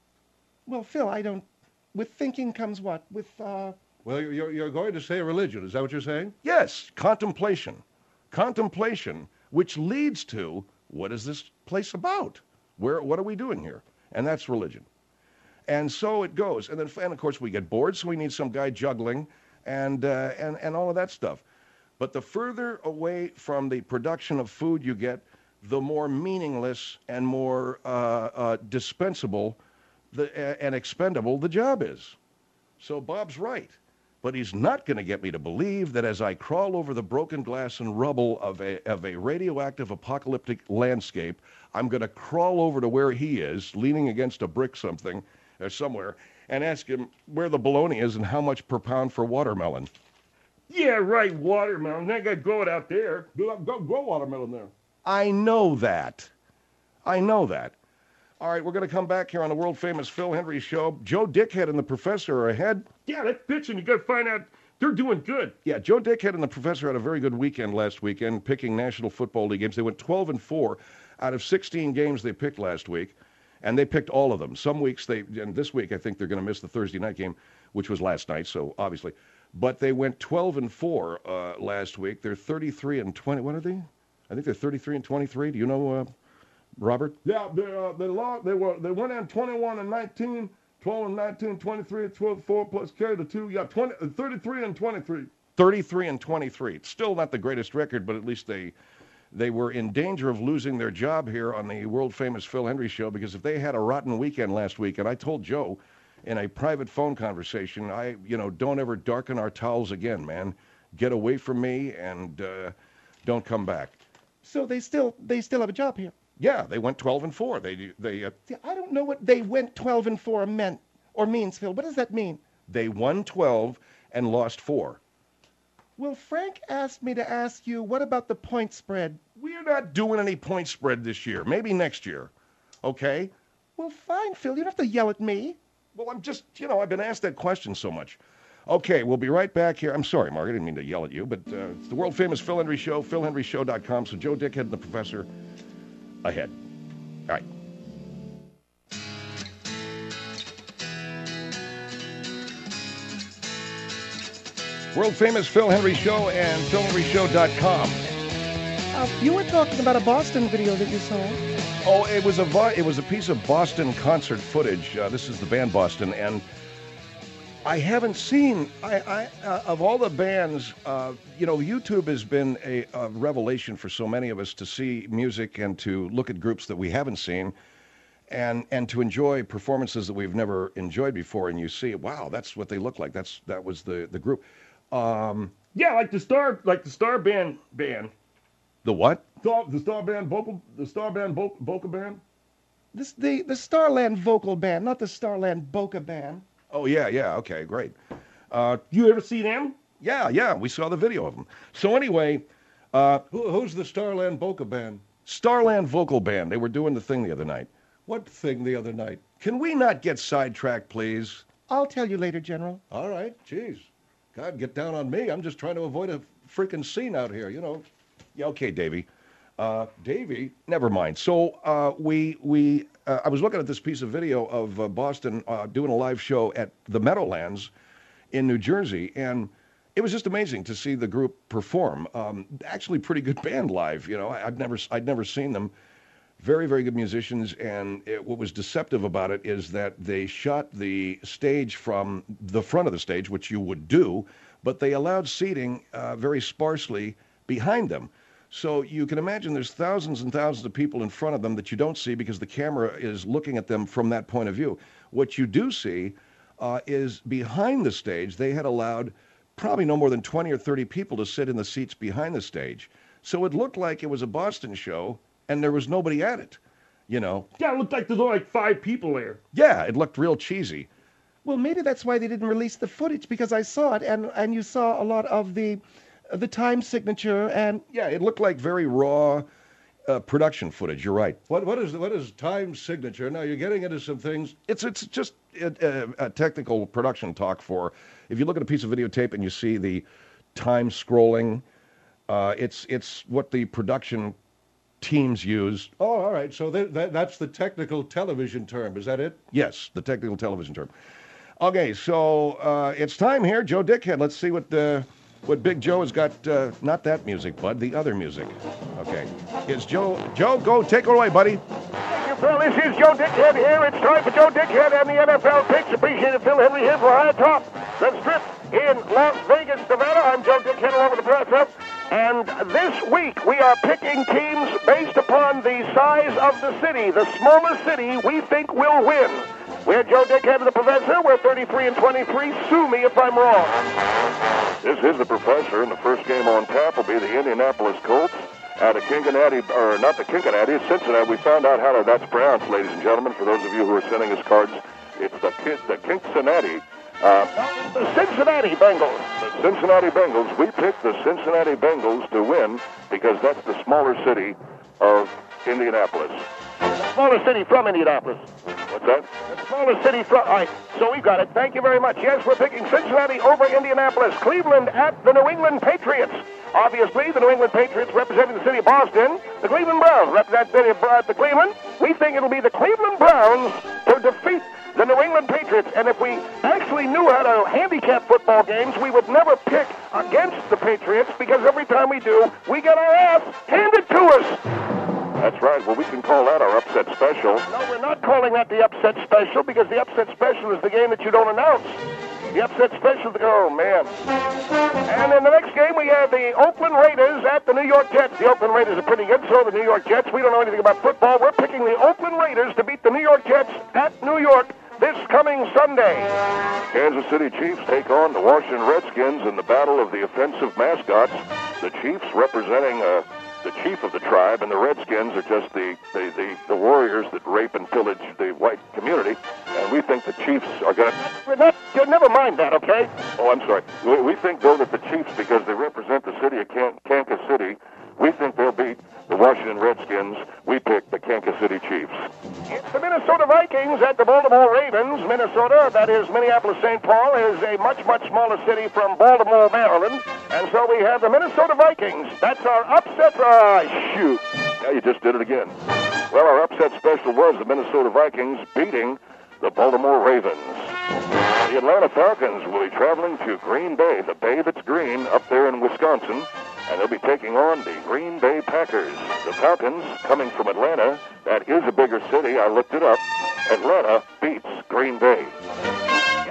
Well, Phil, I don't. With thinking comes what? With, uh. Well, you're, you're going to say religion. Is that what you're saying? Yes, contemplation. Contemplation, which leads to what is this place about? Where? What are we doing here? And that's religion. And so it goes. And then, and of course, we get bored, so we need some guy juggling and uh, and and all of that stuff. But the further away from the production of food you get, the more meaningless and more uh, uh, dispensable the, uh, and expendable the job is. So Bob's right. But he's not going to get me to believe that as I crawl over the broken glass and rubble of a, of a radioactive apocalyptic landscape, I'm going to crawl over to where he is, leaning against a brick something, or somewhere, and ask him where the bologna is and how much per pound for watermelon. Yeah, right, watermelon. They got to grow it out there. Go, go grow watermelon there. I know that. I know that. All right, we're going to come back here on the world-famous Phil Hendrie Show. Joe Dickhead and the Professor are ahead. Yeah, that pitching, you got to find out they're doing good. Yeah, Joe Dickhead and the Professor had a very good weekend last weekend picking National Football League games. They went twelve and four out of sixteen games they picked last week, and they picked all of them. Some weeks they, and this week I think they're going to miss the Thursday night game, which was last night, so obviously. But they went twelve and four uh, last week. They're thirty-three and twenty. What are they? I think they're thirty-three and twenty-three. Do you know, uh, Robert? Yeah, they uh, they lost. They were they went in twenty-one and nineteen, twelve and nineteen, twenty-three and twelve, four plus carry the two. Yeah, twenty, thirty-three and twenty-three. thirty-three and twenty-three. It's still not the greatest record, but at least they they were in danger of losing their job here on the world famous Phil Hendrie Show, because if they had a rotten weekend last week, and I told Joe in a private phone conversation, I you know don't ever darken our towels again, man. Get away from me and uh, don't come back. So they still they still have a job here. Yeah, they went twelve and four. They they uh, See, I don't know what they went twelve and four meant or means, Phil. What does that mean? they won twelve and lost four. Well, Frank asked me to ask you, what about the point spread? We're not doing any point spread this year. Maybe next year. Okay? Well, fine, Phil. You don't have to yell at me. Well, I'm just, you know, I've been asked that question so much. Okay, we'll be right back here. I'm sorry, Mark. I didn't mean to yell at you, but uh, it's the world famous Phil Hendrie Show, phil hendrie show dot com. So Joe Dickhead and the Professor ahead. All right. World famous Phil Hendrie Show and phil hendrie show dot com. Uh, you were talking about a Boston video that you saw. Oh, it was a vo- it was a piece of Boston concert footage. Uh, this is the band Boston, and I haven't seen. I, I uh, of all the bands, uh, you know, YouTube has been a, a revelation for so many of us to see music and to look at groups that we haven't seen, and and to enjoy performances that we've never enjoyed before. And you see, wow, that's what they look like. That's that was the the group. Um, Yeah, like the star, like the star band band. the what? Star, the Star Band vocal, the Star Band vo- vocal band. This the the Starland Vocal Band, not the Starland Boca Band. Oh yeah, yeah. Okay, great. Uh, You ever see them? yeah, yeah. We saw the video of them. So anyway, uh, Who, who's the Starland Boca Band? Starland Vocal Band. They were doing the thing the other night. What thing the other night? Can we not get sidetracked, please? I'll tell you later, General. All right, jeez. God, get down on me. I'm just trying to avoid a freaking scene out here, you know. Yeah, okay, Davey. Uh, Davy, never mind. So uh, we we uh, I was looking at this piece of video of uh, Boston uh, doing a live show at the Meadowlands in New Jersey, and it was just amazing to see the group perform. Um, actually, pretty good band live. You know, I, I've never I'd never seen them. Very very good musicians, and it, what was deceptive about it is that they shot the stage from the front of the stage, which you would do, but they allowed seating uh, very sparsely behind them. So you can imagine there's thousands and thousands of people in front of them that you don't see because the camera is looking at them from that point of view. What you do see uh, is behind the stage, they had allowed probably no more than twenty or thirty people to sit in the seats behind the stage. So it looked like it was a Boston show and there was nobody at it, you know. Yeah, it looked like there were like five people there. Yeah, it looked real cheesy. Well, maybe that's why they didn't release the footage, because I saw it, and and you saw a lot of the the time signature, and Yeah, it looked like very raw uh, production footage. You're right. what what is what is time signature? Now you're getting into some things. It's it's just a, a, a technical production talk for. If you look at a piece of videotape and you see the time scrolling, uh, it's it's what the production teams use. Oh, all right. So that, that that's the technical television term. Is that it? Yes, the technical television term. Okay, so uh, it's time here, Joe Dickhead. Let's see what uh, what Big Joe has got. Uh, not that music, bud. The other music. Okay, it's Joe. Joe, go take it away, buddy. Thank you, Phil. This is Joe Dickhead here. It's time for Joe Dickhead and the N F L picks. Appreciate it, Phil Henry here for High Top, the Strip in Las Vegas, Nevada. I'm Joe Dickhead along with the press. And this week we are picking teams based upon the size of the city. The smaller city we think will win. We're Joe Dickhead and the Professor. We're thirty-three and twenty-three. Sue me if I'm wrong. This is the Professor, and the first game on tap will be the Indianapolis Colts at a Cincinnati, or not the Cincinnati, it's Cincinnati. We found out how that's pronounced, ladies and gentlemen. For those of you who are sending us cards, it's the the Cincinnati. Uh, The Cincinnati Bengals. the Cincinnati Bengals. We picked the Cincinnati Bengals to win because that's the smaller city of Indianapolis. Smaller city from Indianapolis. What's that? The smaller city from... All right, so we've got it. Thank you very much. Yes, we're picking Cincinnati over Indianapolis. Cleveland at the New England Patriots. Obviously, the New England Patriots representing the city of Boston. The Cleveland Browns represent the city of uh, the Cleveland. We think it'll be the Cleveland Browns to defeat the New England Patriots. And if we actually knew how to handicap football games, we would never pick against the Patriots, because every time we do, we get our ass handed to us. That's right. Well, we can call that our upset special. No, we're not calling that the upset special, because the upset special is the game that you don't announce. The upset special, oh man. And in the next game, we have the Oakland Raiders at the New York Jets. The Oakland Raiders are pretty good, so are the New York Jets. We don't know anything about football. We're picking the Oakland Raiders to beat the New York Jets at New York this coming Sunday. Kansas City Chiefs take on the Washington Redskins in the battle of the offensive mascots. The Chiefs representing uh, the chief of the tribe, and the Redskins are just the, the, the, the warriors that rape and pillage the white community. And we think the Chiefs are going We're not, you never mind that, okay? Oh, I'm sorry. We, we think, though, that the Chiefs, because they represent the city of Can- Kansas City, we think they'll beat the Washington Redskins. We pick the Kansas City Chiefs. It's the Minnesota Vikings at the Baltimore Ravens. Minnesota, that is Minneapolis-Saint Paul, is a much, much smaller city from Baltimore, Maryland. And so we have the Minnesota Vikings. That's our upset. Ah, shoot. Yeah, you just did it again. Well, our upset special was the Minnesota Vikings beating the Baltimore Ravens. The Atlanta Falcons will be traveling to Green Bay, the bay that's green, up there in Wisconsin, and they'll be taking on the Green Bay Packers. The Falcons, coming from Atlanta, that is a bigger city, I looked it up. Atlanta beats Green Bay. It'll be the Buffalo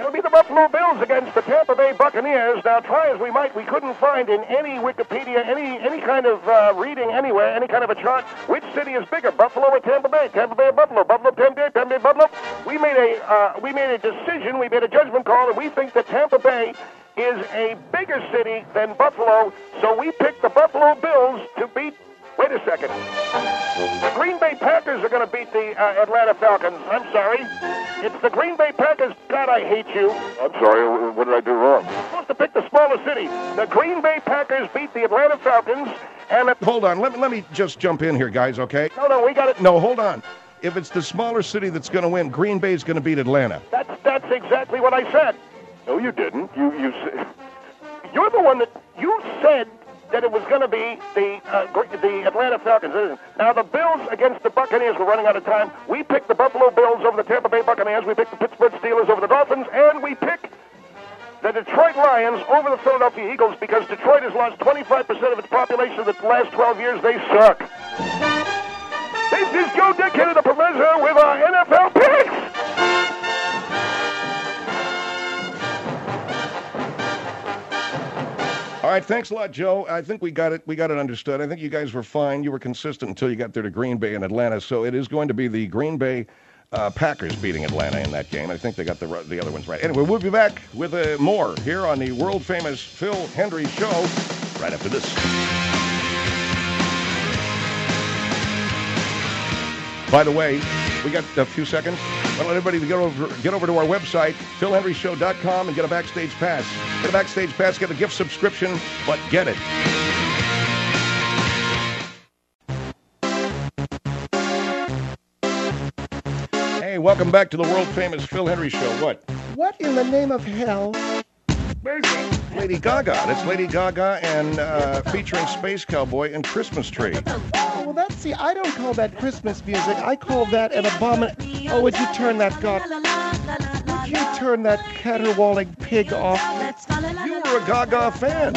Buffalo Bills against the Tampa Bay Buccaneers. Now, try as we might, we couldn't find in any Wikipedia, any any kind of uh, reading anywhere, any kind of a chart, which city is bigger, Buffalo or Tampa Bay? Tampa Bay or Buffalo? Buffalo, Tampa Bay, Tampa Bay, Buffalo. We made a uh, we made a decision, we made a judgment call, and we think that Tampa Bay is a bigger city than Buffalo, so we picked the Buffalo Bills to beat. Wait a second. The Green Bay Packers are going to beat the uh, Atlanta Falcons. I'm sorry. It's the Green Bay Packers. God, I hate you. I'm sorry, what did I do wrong? You're supposed to pick the smaller city. The Green Bay Packers beat the Atlanta Falcons, and the... Hold on. Let me, let me just jump in here, guys, okay? No, no, we got it. No, hold on. If it's the smaller city that's going to win, Green Bay's going to beat Atlanta. That's that's exactly what I said. No, you didn't. You, you said... You're the one that... You said that it was going to be the uh, gr- the Atlanta Falcons. Isn't it? Now, the Bills against the Buccaneers, we're running out of time. We picked the Buffalo Bills over the Tampa Bay Buccaneers. We picked the Pittsburgh Steelers over the Dolphins. And we picked the Detroit Lions over the Philadelphia Eagles because Detroit has lost twenty-five percent of its population in the last twelve years. They suck. This is Joe Dickhead, the professor, with our N F L picks. All right, thanks a lot, Joe. I think we got it. We got it understood. I think you guys were fine. You were consistent until you got there to Green Bay and Atlanta. So it is going to be the Green Bay uh, Packers beating Atlanta in that game. I think they got the the other ones right. Anyway, we'll be back with uh, more here on the world famous Phil Hendrie Show right after this. By the way, we got a few seconds. I want everybody to get over get over to our website, phil hendrie show dot com, and get a backstage pass. Get a backstage pass, get a gift subscription, but get it. Hey, welcome back to the world famous Phil Hendrie Show. What? What in the name of hell? Lady Gaga. That's Lady Gaga and uh, featuring Space Cowboy and Christmas Tree. Oh, well, that's, see, I don't call that Christmas music. I call that an abomination. Oh, would you turn that god? Would you turn that caterwauling pig off? You were a Gaga fan.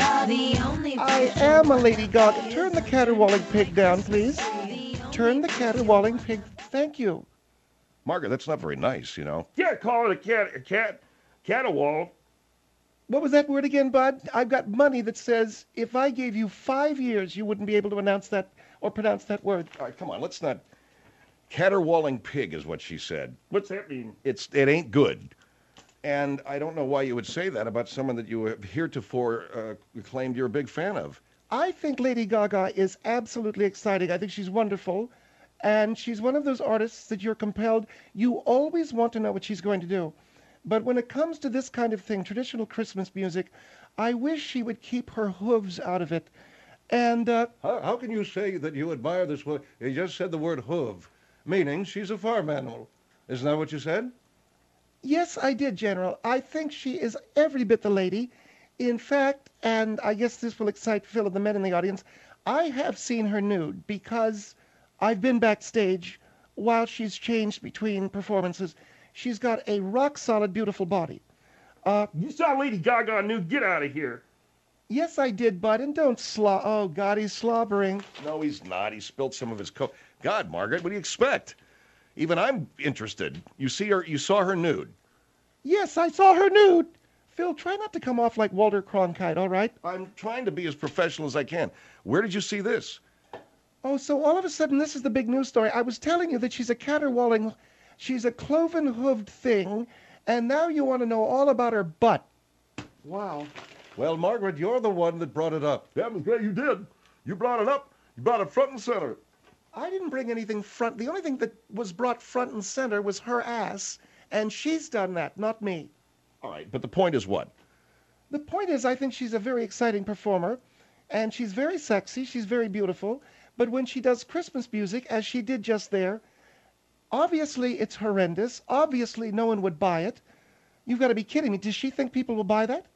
I am a Lady Gaga. Turn the caterwauling pig down, please. Turn the caterwauling pig. Thank you. Margaret, that's not very nice, you know. Can't call it a cat, a cat, caterwaul. What was that word again, Bud? I've got money that says if I gave you five years, you wouldn't be able to announce that or pronounce that word. All right, come on, let's not. Caterwauling pig is what she said. What's that mean? It's it ain't good, and I don't know why you would say that about someone that you have heretofore uh, claimed you're a big fan of. I think Lady Gaga is absolutely exciting. I think she's wonderful, and she's one of those artists that you're compelled. You always want to know what she's going to do. But when it comes to this kind of thing, traditional Christmas music, I wish she would keep her hooves out of it. And, uh... How, how can you say that you admire this woman? You just said the word hoof, meaning she's a farm animal. Isn't that what you said? Yes, I did, General. I think she is every bit the lady. In fact, and I guess this will excite Phil and the men in the audience, I have seen her nude because I've been backstage while she's changed between performances. She's got a rock-solid, beautiful body. Uh, You saw Lady Gaga nude. Get out of here. yes, I did, Bud, and don't slo... Oh, God, he's slobbering. No, he's not. He spilled some of his coke. God, Margaret, what do you expect? Even I'm interested. You see her? You saw her nude. Yes, I saw her nude. Phil, try not to come off like Walter Cronkite, all right? I'm trying to be as professional as I can. Where did you see this? Oh, so all of a sudden, this is the big news story. I was telling you that she's a caterwauling... She's a cloven-hooved thing, and now you want to know all about her butt. Wow. Well, Margaret, you're the one that brought it up. That was great. You did. You brought it up. You brought it front and center. I didn't bring anything front. The only thing that was brought front and center was her ass, and she's done that, not me. All right, but the point is what? The point is, I think she's a very exciting performer, and she's very sexy, she's very beautiful, but when she does Christmas music, as she did just there, obviously it's horrendous. Obviously no one would buy it. You've got to be kidding me. Does she think people will buy that?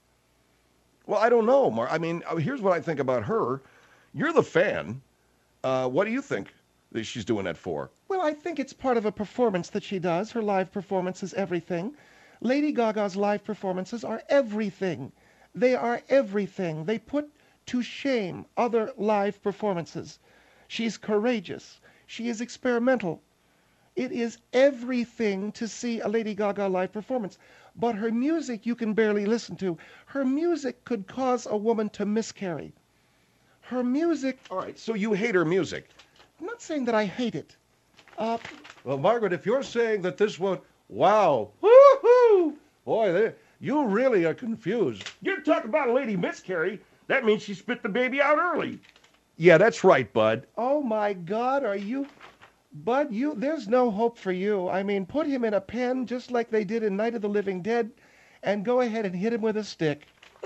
Well, I don't know, Mar. I mean, uh, here's what I think about her. You're the fan. Uh, what do you think that she's doing that for? Well, I think it's part of a performance that she does. Her live performance is everything. Lady Gaga's live performances are everything. They are everything. They put to shame other live performances. She's courageous. She is experimental. It is everything to see a Lady Gaga live performance. But her music you can barely listen to. Her music could cause a woman to miscarry. Her music, All right, so you hate her music. I'm not saying that I hate it. Uh, Well, Margaret, if you're saying that this won't, wow, woo-hoo, boy, they, you really are confused. You're talking about a lady miscarry. That means she spit the baby out early. Yeah, that's right, Bud. oh my God, are you... Bud, you, there's no hope for you. I mean, put him in a pen just like they did in Night of the Living Dead and go ahead and hit him with a stick.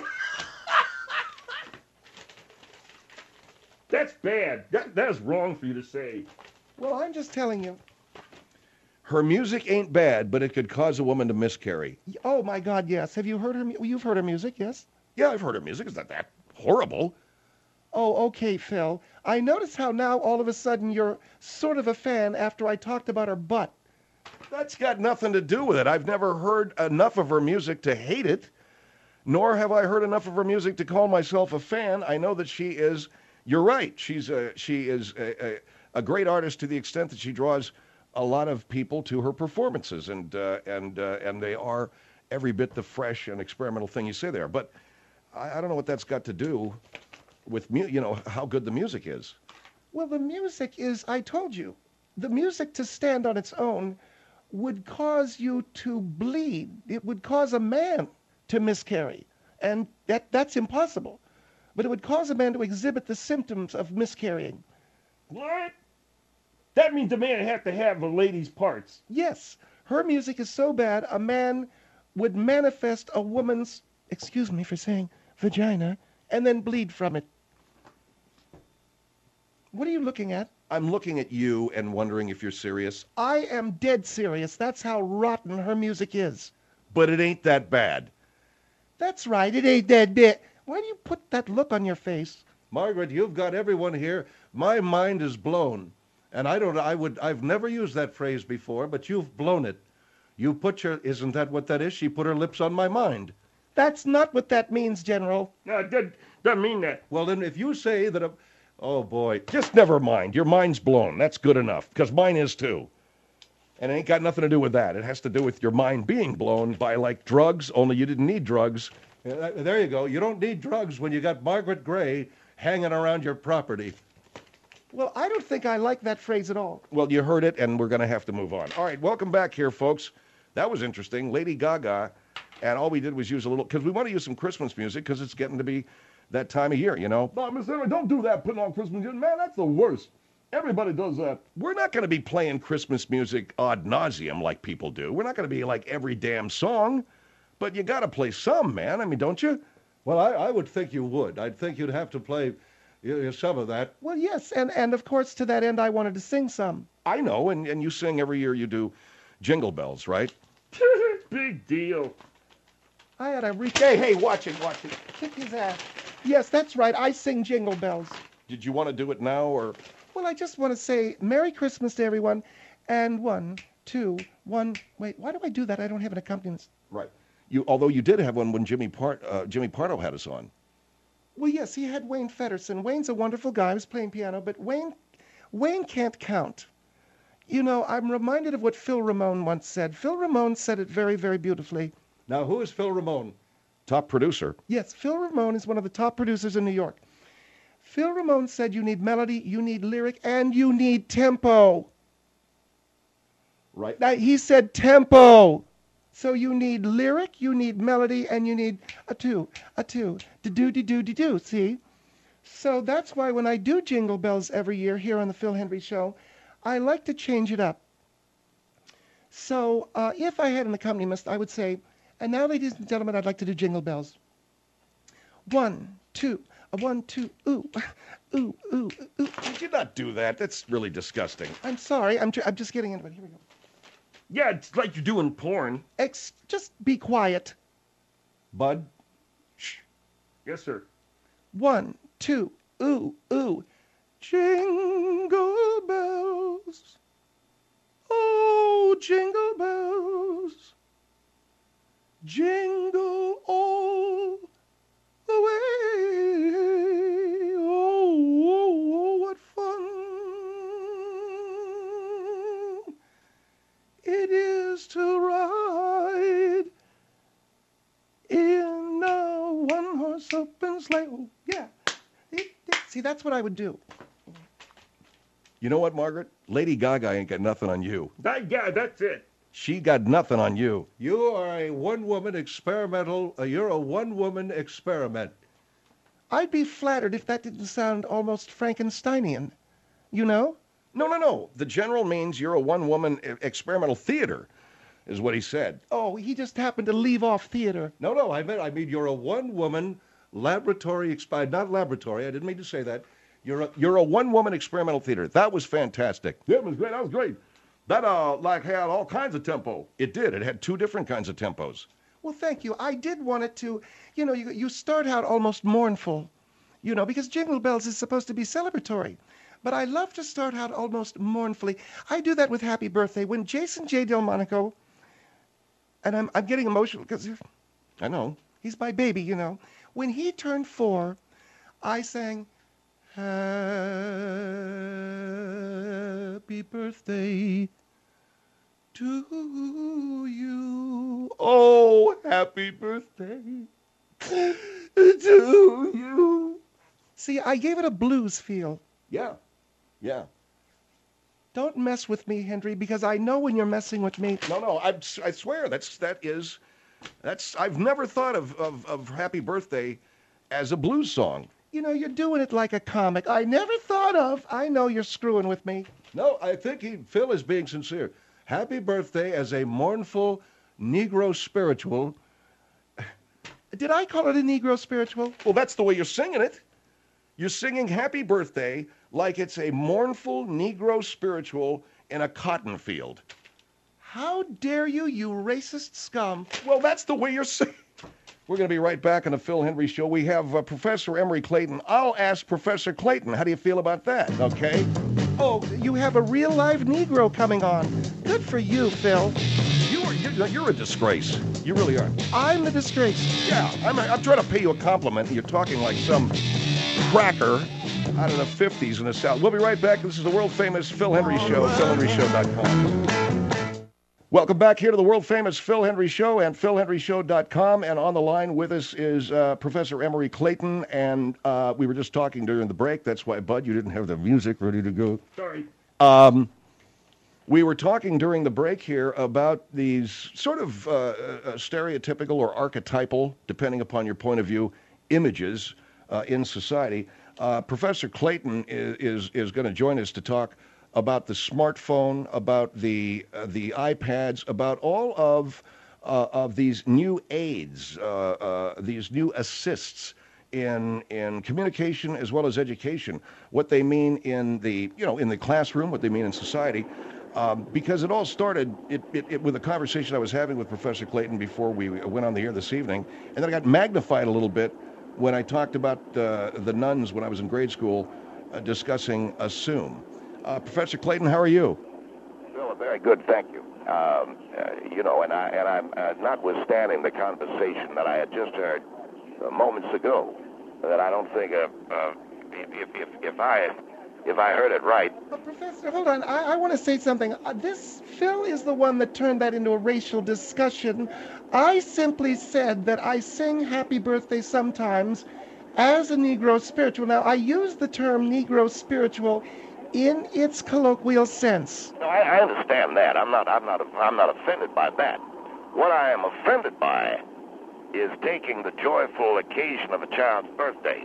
That's bad. That, that is wrong for you to say. Well, I'm just telling you. Her music ain't bad, but it could cause a woman to miscarry. Oh my God, yes. Have you heard her? mu- You've heard her music, yes? Yeah, I've heard her music. It's not that horrible. Oh, okay, Phil. I notice how now all of a sudden you're sort of a fan after I talked about her butt. That's got nothing to do with it. I've never heard enough of her music to hate it, nor have I heard enough of her music to call myself a fan. I know that she is, you're right, she's a, she is a, a, a great artist to the extent that she draws a lot of people to her performances, and, uh, and, uh, and they are every bit the fresh and experimental thing you say there. But I, I don't know what that's got to do with, mu- you know, how good the music is. Well, the music is, I told you, the music to stand on its own would cause you to bleed. It would cause a man to miscarry. And that, that's impossible. But it would cause a man to exhibit the symptoms of miscarrying. What? That means the man had to have a lady's parts. Yes, her music is so bad, a man would manifest a woman's, excuse me for saying, vagina, and then bleed from it. What are you looking at? I'm looking at you and wondering if you're serious, I am dead serious. That's how rotten her music is. but it ain't that bad. That's right, it ain't that bit. Why do you put that look on your face? Margaret, you've got everyone here. My mind is blown. And I don't, I would, I've never used that phrase before, but you've blown it. You put your, isn't that what that is? She put her lips on my mind. That's not what that means, General. No, it doesn't, doesn't mean that. Well, then if you say that, a, oh boy, Just never mind. Your mind's blown. That's good enough, because mine is too. And it ain't got nothing to do with that. It has to do with your mind being blown by, like, drugs, only you didn't need drugs. uh, there you go. You don't need drugs when you got Margaret Gray hanging around your property. Well, I don't think I like that phrase at all. Well, you heard it, and we're going to have to move on. All right, welcome back here, folks. That was interesting. Lady Gaga, and all we did was use a little, because we want to use some Christmas music, because it's getting to be that time of year, you know. No, Miss Henry, don't do that putting on Christmas music. Man, that's the worst. Everybody does that. We're not going to be playing Christmas music ad nauseum like people do. We're not going to be like every damn song, but you got to play some, man. I mean, don't you? Well, I, I would think you would. I'd think you'd have to play uh, some of that. Well, yes, and, and of course, to that end, I wanted to sing some. I know, and, and you sing every year you do Jingle Bells, right? Big deal. I had to reach, Hey, hey, watch it, watch it. kick his ass. Yes, that's right, I sing Jingle Bells. Did you want to do it now, or? Well, I just want to say Merry Christmas to everyone, and one, two, one, wait, why do I do that? I don't have an accompanist. Right. You, although you did have one when Jimmy Part, uh, Jimmy Pardo had us on. Well, yes, he had Wayne Fedderson. Wayne's a wonderful guy. He was playing piano, but Wayne, Wayne can't count. You know, I'm reminded of what Phil Ramone once said. Phil Ramone said it very, very beautifully. Now, who is Phil Ramone? Top producer. Yes, Phil Ramone is one of the top producers in New York. Phil Ramone said you need melody, you need lyric, and you need tempo. Right. Now, he said tempo. So you need lyric, you need melody, and you need a two, a two, do-do-do-do-do, see? So that's why when I do Jingle Bells every year here on the Phil Henry Show, I like to change it up. So uh, if I had an accompanist, I would say, and now, ladies and gentlemen, I'd like to do Jingle Bells. One, two, a one, two, ooh, ooh, ooh, ooh. Did you not do that? That's really disgusting. I'm sorry, I'm, tr- I'm just getting into it. Here we go. Yeah, it's like you're doing porn. Ex- just be quiet. Bud? Yes, sir. One, two, ooh, ooh. Jingle bells. Oh, jingle bells. Jingle all the way. Oh, oh, oh, what fun horse open sleigh. Oh, yeah. See, that's what I would do. You know what, Margaret? Lady Gaga ain't got nothing on you. That guy, that's it. She got nothing on you. You are a one-woman experimental, uh, you're a one-woman experiment. I'd be flattered if that didn't sound almost Frankensteinian. You know? No, no, no. The general means you're a one-woman e- experimental theater, is what he said. Oh, he just happened to leave off theater. No, no, I meant, I mean, you're a one-woman laboratory, expi- not laboratory, I didn't mean to say that. You're a, you're a one-woman experimental theater. That was fantastic. Yeah, it was great. That was great. That, uh, like, had all kinds of tempo. It did. It had two different kinds of tempos. Well, thank you. I did want it to, you know, you, you start out almost mournful, you know, because Jingle Bells is supposed to be celebratory. But I love to start out almost mournfully. I do that with Happy Birthday. When Jason J. Delmonico, and I'm, I'm getting emotional because I know. he's my baby, you know. When he turned four, I sang, Happy Birthday to you. Oh, happy birthday to you. See, I gave it a blues feel. Yeah. Yeah. Don't mess with me, Henry, because I know when you're messing with me. No, no. I, I swear that's that is that's I've never thought of, of, of Happy Birthday as a blues song. You know, you're doing it like a comic. I never thought of. I know you're screwing with me. No, I think he, Phil is being sincere. Happy Birthday as a mournful Negro spiritual. Did I call it a Negro spiritual? Well, that's the way you're singing it. You're singing Happy Birthday like it's a mournful Negro spiritual in a cotton field. How dare you, you racist scum. Well, that's the way you're singing. We're going to be right back on the Phil Hendry Show. We have uh, Professor Emery Clayton. I'll ask Professor Clayton, how do you feel about that, okay? Oh, you have a real live Negro coming on. Good for you, Phil. You are, you're, you're a disgrace. You really are. I'm the disgrace. Yeah, I'm, I'm trying to pay you a compliment, and you're talking like some cracker out of the fifties in the South. We'll be right back. This is the world-famous Phil Hendry Show, phil hendry show dot com. Welcome back here to the world-famous Phil Hendry Show and phil hendry show dot com. And on the line with us is uh, Professor Emery Clayton. And uh, we were just talking during the break. That's why, Bud, you didn't have the music ready to go. Sorry. Um, we were talking during the break here about these sort of uh, uh, stereotypical or archetypal, depending upon your point of view, images uh, in society. Uh, Professor Clayton is, is, is going to join us to talk about the smartphone, about the uh, the iPads, about all of uh, of these new aids, uh, uh, these new assists in in communication as well as education. What they mean in the you know in the classroom, what they mean in society, um, because it all started it, it, it with a conversation I was having with Professor Clayton before we went on the air this evening, and then I got magnified a little bit when I talked about uh, the nuns when I was in grade school uh, discussing assume. Uh, Professor Clayton, how are you? Well, very good, thank you. Um, uh, you know, and I and I'm uh, notwithstanding the conversation that I had just heard uh, moments ago, that I don't think uh, uh, if, if if I if I heard it right. Uh, Professor, hold on. I, I want to say something. Uh, this Phil is the one that turned that into a racial discussion. I simply said that I sing Happy Birthday sometimes as a Negro spiritual. Now, I use the term Negro spiritual in its colloquial sense. No, I, I understand that. I'm not. I'm not. I'm not offended by that. What I am offended by is taking the joyful occasion of a child's birthday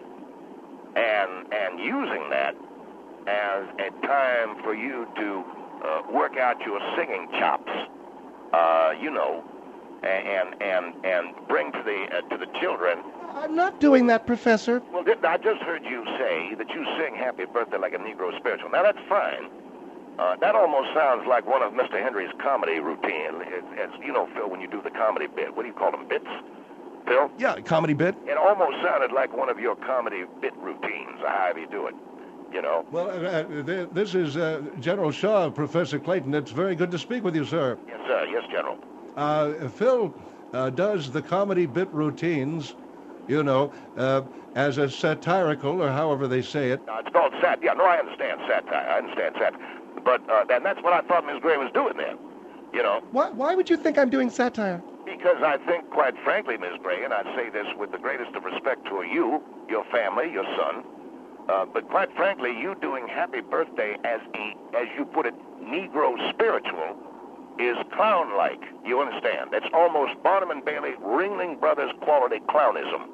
and and using that as a time for you to uh, work out your singing chops. Uh, you know, and and and bring to the uh, to the children. I'm not doing that, Professor. Well, I just heard you say that you sing Happy Birthday like a Negro spiritual. Now, that's fine. Uh, that almost sounds like one of Mister Henry's comedy routine. As you know, Phil, when you do the comedy bit, what do you call them, bits? Phil? Yeah, comedy bit. It almost sounded like one of your comedy bit routines, or however you do it, you know? Well, uh, th- this is uh, General Shaw, Professor Clayton. It's very good to speak with you, sir. Yes, sir. Yes, General. Uh, Phil uh, does the comedy bit routines, you know, uh, as a satirical, or however they say it. Uh, it's called sat. Yeah, no, I understand satire. I understand satire. But uh, and that's what I thought Miss Gray was doing there, you know? Why, why would you think I'm doing satire? because I think, quite frankly, Miz Gray, and I say this with the greatest of respect to you, your family, your son, uh, but quite frankly, you doing happy birthday as a, as you put it, Negro spiritual is clown-like. You understand? That's almost Barnum and Bailey, Ringling Brothers quality clownism.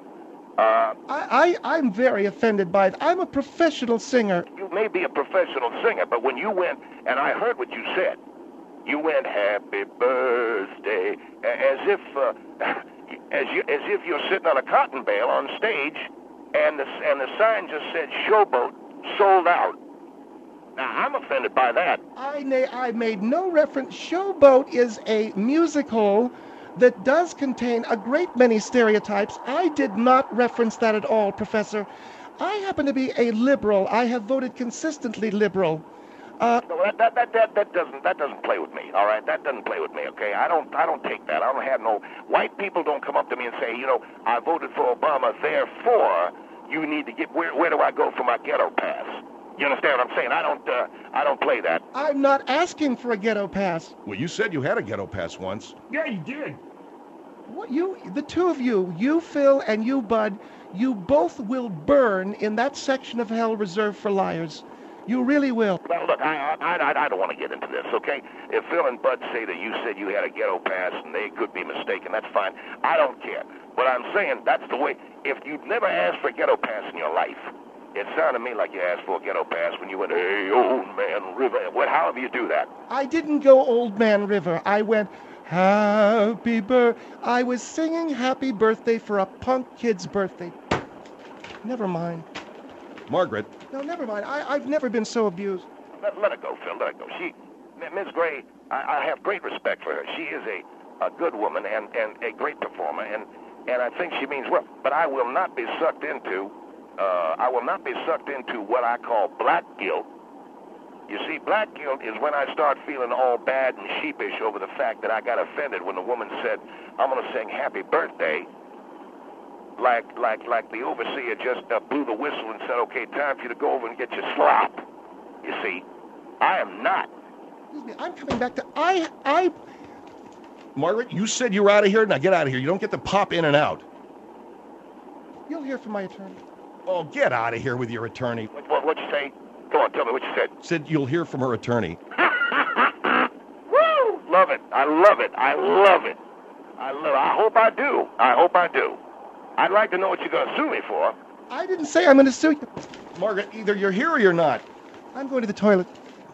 Uh, I, I, I'm very offended by it. I'm a professional singer. You may be a professional singer, but when you went, and I heard what you said, you went happy birthday, as if, uh, as you, as if you're sitting on a cotton bale on stage, and the and the sign just said "Showboat sold out." Now I'm offended by that. I, na- I made no reference. Showboat is a musical that does contain a great many stereotypes. I did not reference that at all, Professor. I happen to be a liberal. I have voted consistently liberal. Uh, no, that, that, that, that, that doesn't that doesn't play with me. All right, that doesn't play with me. Okay, I don't I don't take that. I don't have no white people don't come up to me and say, you know, I voted for Obama, therefore you need to get where where do I go for my ghetto pass? You understand what I'm saying? I don't uh, I don't play that. I'm not asking for a ghetto pass. Well, you said you had a ghetto pass once. Yeah, you did. What you, the two of you, you Phil and you Bud, you both will burn in that section of hell reserved for liars. You really will. Well, look, I I, I, I don't want to get into this, okay? If Phil and Bud say that you said you had a ghetto pass and they could be mistaken, that's fine. I don't care. But I'm saying that's the way. If you've never asked for a ghetto pass in your life, it sounded to me like you asked for a ghetto pass when you went, hey, old man river. What? How do you do that? I didn't go Old Man River. I went, happy birthday. I was singing happy birthday for a punk kid's birthday. Never mind. Margaret. No, never mind. I, I've never been so abused. Let, let her go, Phil. Let her go. She, Miss Gray, I, I have great respect for her. She is a, a good woman and, and a great performer, and, and I think she means well. But I will not be sucked into, uh, I will not be sucked into what I call black guilt. You see, black guilt is when I start feeling all bad and sheepish over the fact that I got offended when the woman said, I'm going to sing happy birthday, like like like the overseer just uh, blew the whistle and said, okay, time for you to go over and get your slop. You see, I am not. Excuse me, I'm coming back to, I, I, Margaret, you said you were out of here. Now get out of here. You don't get to pop in and out. you'll hear from my attorney. Oh, get out of here with your attorney. What, what, what'd you say? Go on, tell me what you said. Said you'll hear from her attorney. Woo! Love it. I love it. I love it. I love it. I hope I do. I hope I do. I'd like to know what you're going to sue me for. I didn't say I'm going to sue you. Margaret, either you're here or you're not. I'm going to the toilet.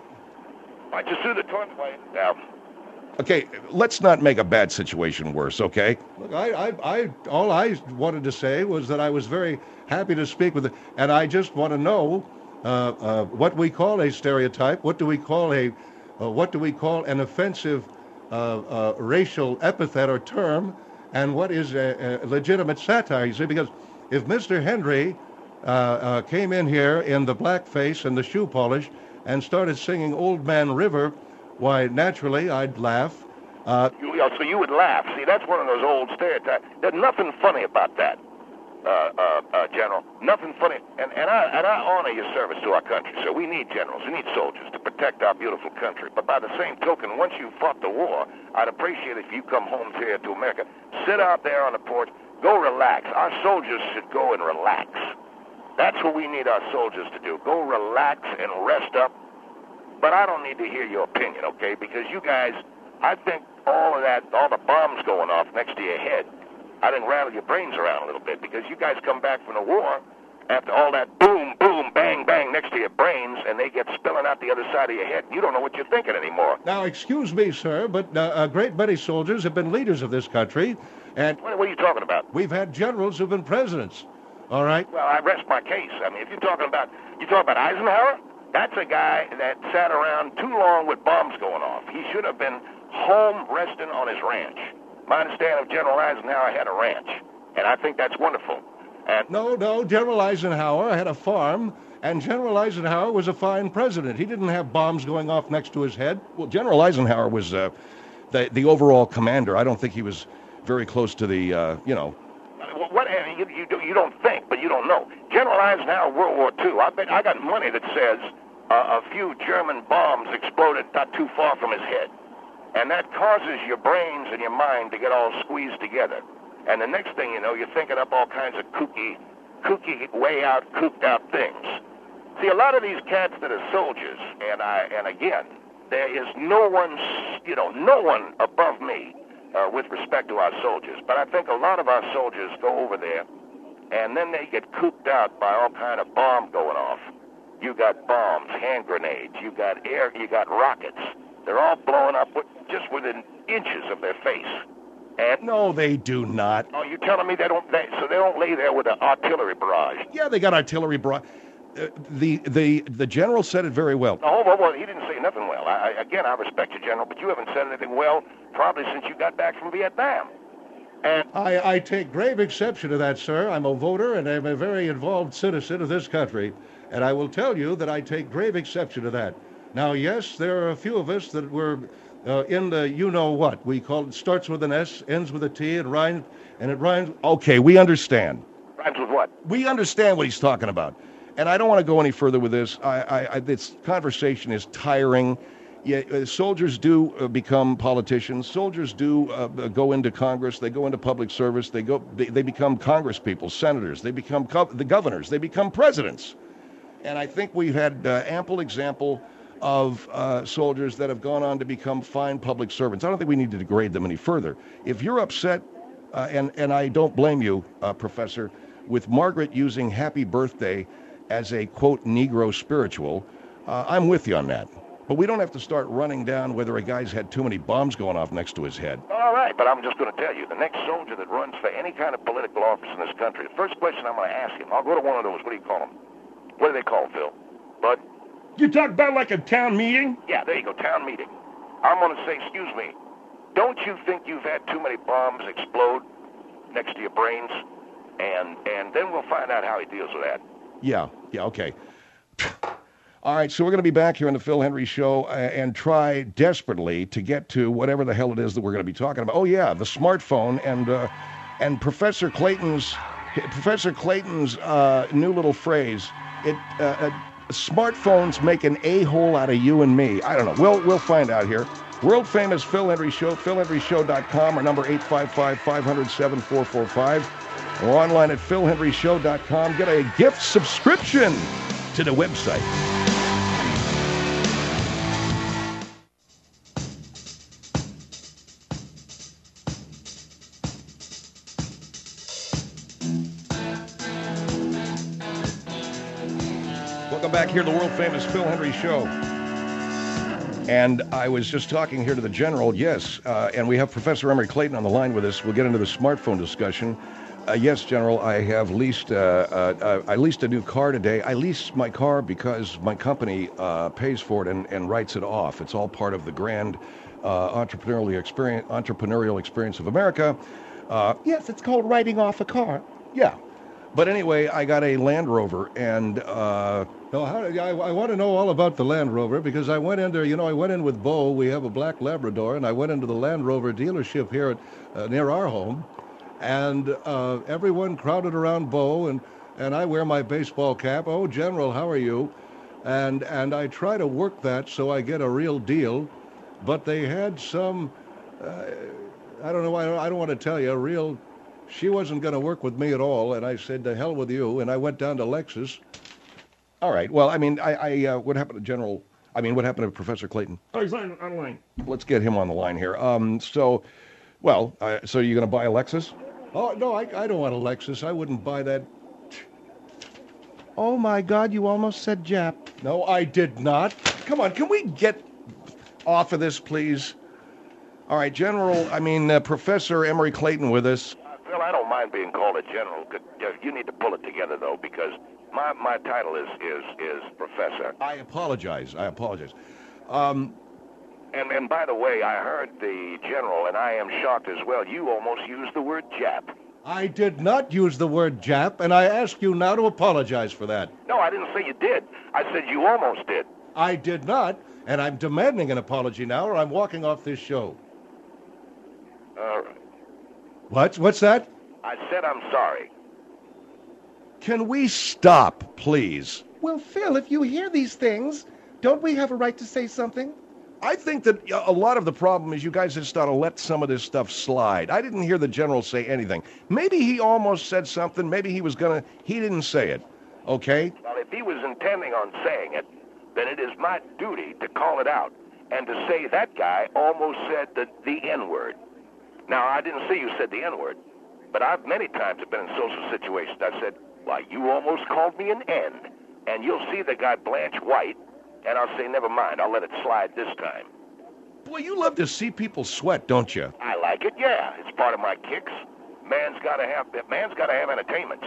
Why'd you sue the toilet? Yeah. Okay, let's not make a bad situation worse, okay? Look, I, I, I, all I wanted to say was that I was very happy to speak with it, and I just want to know uh, uh, what we call a stereotype. What do we call a, uh, what do we call an offensive uh, uh, racial epithet or term, and what is a, a legitimate satire? You see, because if Mister Henry uh, uh, came in here in the blackface and the shoe polish and started singing "Old Man River," why, naturally, I'd laugh. Uh, You, yeah, so you would laugh. See, that's one of those old stereotypes. There's nothing funny about that, uh, uh, uh, General. Nothing funny. And, and, I, and I honor your service to our country, sir. We need generals. We need soldiers to protect our beautiful country. But by the same token, once you fought the war, I'd appreciate if you come home here to America. Sit out there on the porch. Go relax. Our soldiers should go and relax. That's what we need our soldiers to do. Go relax and rest up. But I don't need to hear your opinion, okay? Because you guys, I think all of that, all the bombs going off next to your head, I think rattle your brains around a little bit. Because you guys come back from the war after all that boom, boom, bang, bang next to your brains, and they get spilling out the other side of your head. You don't know what you're thinking anymore. Now, excuse me, sir, but uh, a great many soldiers have been leaders of this country, and What, what are you talking about? we've had generals who've been presidents. All right? Well, I rest my case. I mean, if you're talking about, you talking about Eisenhower? That's a guy that sat around too long with bombs going off. He should have been home resting on his ranch. My understanding of General Eisenhower had a ranch, and I think that's wonderful. And No, no, General Eisenhower had a farm, and General Eisenhower was a fine president. He didn't have bombs going off next to his head. Well, General Eisenhower was uh, the the overall commander. I don't think he was very close to the, uh, you know. what you, you, do, you don't think, but you don't know. General Eisenhower, World War Two, I bet I got money that says uh, a few German bombs exploded not too far from his head. And that causes your brains and your mind to get all squeezed together. And the next thing you know, you're thinking up all kinds of kooky, kooky, way out, cooped out things. See, a lot of these cats that are soldiers, and I, and again, there is no one, you know, no one above me uh, with respect to our soldiers. But I think a lot of our soldiers go over there, and then they get cooped out by all kind of bomb going off. You got bombs, hand grenades, you got air, you got rockets. They're all blowing up with, just within inches of their face. And No, they do not. oh, you're telling me they don't? They, so they don't lay there with an artillery barrage? Yeah, they got artillery bra- uh, the the the general said it very well. No, well, well, he didn't say nothing well. I, I, again, I respect you, General, but you haven't said anything well probably since you got back from Vietnam. And I, I take grave exception to that, sir. I'm a voter and I'm a very involved citizen of this country. And I will tell you that I take grave exception to that. Now, yes, there are a few of us that were uh, in the you-know-what. We call it, starts with an S, ends with a T, and rhymes, and it rhymes. Okay, we understand. rhymes with what? We understand what he's talking about. And I don't want to go any further with this. I, I, I, this conversation is tiring. Yeah, uh, soldiers do uh, become politicians. Soldiers do uh, go into Congress. They go into public service. They go. They, they become Congress people, senators. They become co- the governors. They become presidents. And I think we've had uh, ample example of uh, soldiers that have gone on to become fine public servants. I don't think we need to degrade them any further. If you're upset, uh, and, and I don't blame you, uh, Professor, with Margaret using happy birthday as a, quote, Negro spiritual, uh, I'm with you on that. But we don't have to start running down whether a guy's had too many bombs going off next to his head. All right, but I'm just going to tell you, the next soldier that runs for any kind of political office in this country, the first question I'm going to ask him, I'll go to one of those, what do you call them? What do they call them, Phil? Bud? You talk about like a town meeting? Yeah, there you go, town meeting. I'm going to say, excuse me, don't you think you've had too many bombs explode next to your brains? And and then we'll find out how he deals with that. Yeah, yeah, okay. All right, so we're going to be back here on the Phil Hendry Show uh, and try desperately to get to whatever the hell it is that we're going to be talking about. Oh, yeah, the smartphone and uh, and Professor Clayton's Professor Clayton's uh, new little phrase. It uh, uh, smartphones make an a-hole out of you and me. I don't know. We'll we'll find out here. World famous Phil Hendry Show, phil hendry show dot com, or number eight five five, five hundred, seven four four five. Or online at phil hendry show dot com. Get a gift subscription to the website. Welcome back here to the world famous Phil Hendry Show. And I was just talking here to the general, yes, uh, and we have Professor Emory Clayton on the line with us. We'll get into the smartphone discussion. Uh, yes, General, I have leased, uh, uh, I leased a new car today. I leased my car because my company uh, pays for it and, and writes it off. It's all part of the grand uh, entrepreneurial experience, entrepreneurial experience of America. Uh, Yes, it's called writing off a car. yeah. But anyway, I got a Land Rover, and uh, No, how, I, I want to know all about the Land Rover because I went in there, you know, I went in with Bo. We have a black Labrador, and I went into the Land Rover dealership here at, uh, near our home, and uh, everyone crowded around Bo, and, and I wear my baseball cap. Oh, General, how are you? And and I try to work that so I get a real deal, but they had some, uh, I don't know, I don't, I don't want to tell you, a real, she wasn't going to work with me at all, and I said, to hell with you, and I went down to Lexus. all right. Well, I mean, I, I uh, what happened to General, I mean, what happened to Professor Clayton? Oh, he's on, on the line. Let's get him on the line here. Um, so, well, uh, so you're going to buy a Lexus? Oh, no, I, I don't want a Lexus. I wouldn't buy that. Oh my God, you almost said Jap. No, I did not. Come on, can we get off of this, please? All right, General, I mean, uh, Professor Emory Clayton with us. Uh, Phil, I don't mind being called a general. Could, uh, you need to pull it together, though, because my, my title is, is, is professor. I apologize. I apologize. Um, And, and by the way, I heard the general, and I am shocked as well, you almost used the word Jap. I did not use the word Jap, and I ask you now to apologize for that. No, I didn't say you did. I said you almost did. I did not, and I'm demanding an apology now, or I'm walking off this show. All right. What? What's that? I said I'm sorry. can we stop, please? Well, Phil, if you hear these things, don't we have a right to say something? I think that a lot of the problem is you guys just ought to let some of this stuff slide. I didn't hear the general say anything. Maybe he almost said something. Maybe he was going to. He didn't say it. Okay? Well, if he was intending on saying it, then it is my duty to call it out and to say that guy almost said the, the N-word. Now, I didn't say you said the N-word, but I've many times have been in social situations. I said, why, you almost called me an N. And you'll see the guy blanch white, and I'll say, never mind, I'll let it slide this time. Boy, you love to see people sweat, don't you? I like it, yeah. It's part of my kicks. Man's got to have man's got to have entertainments.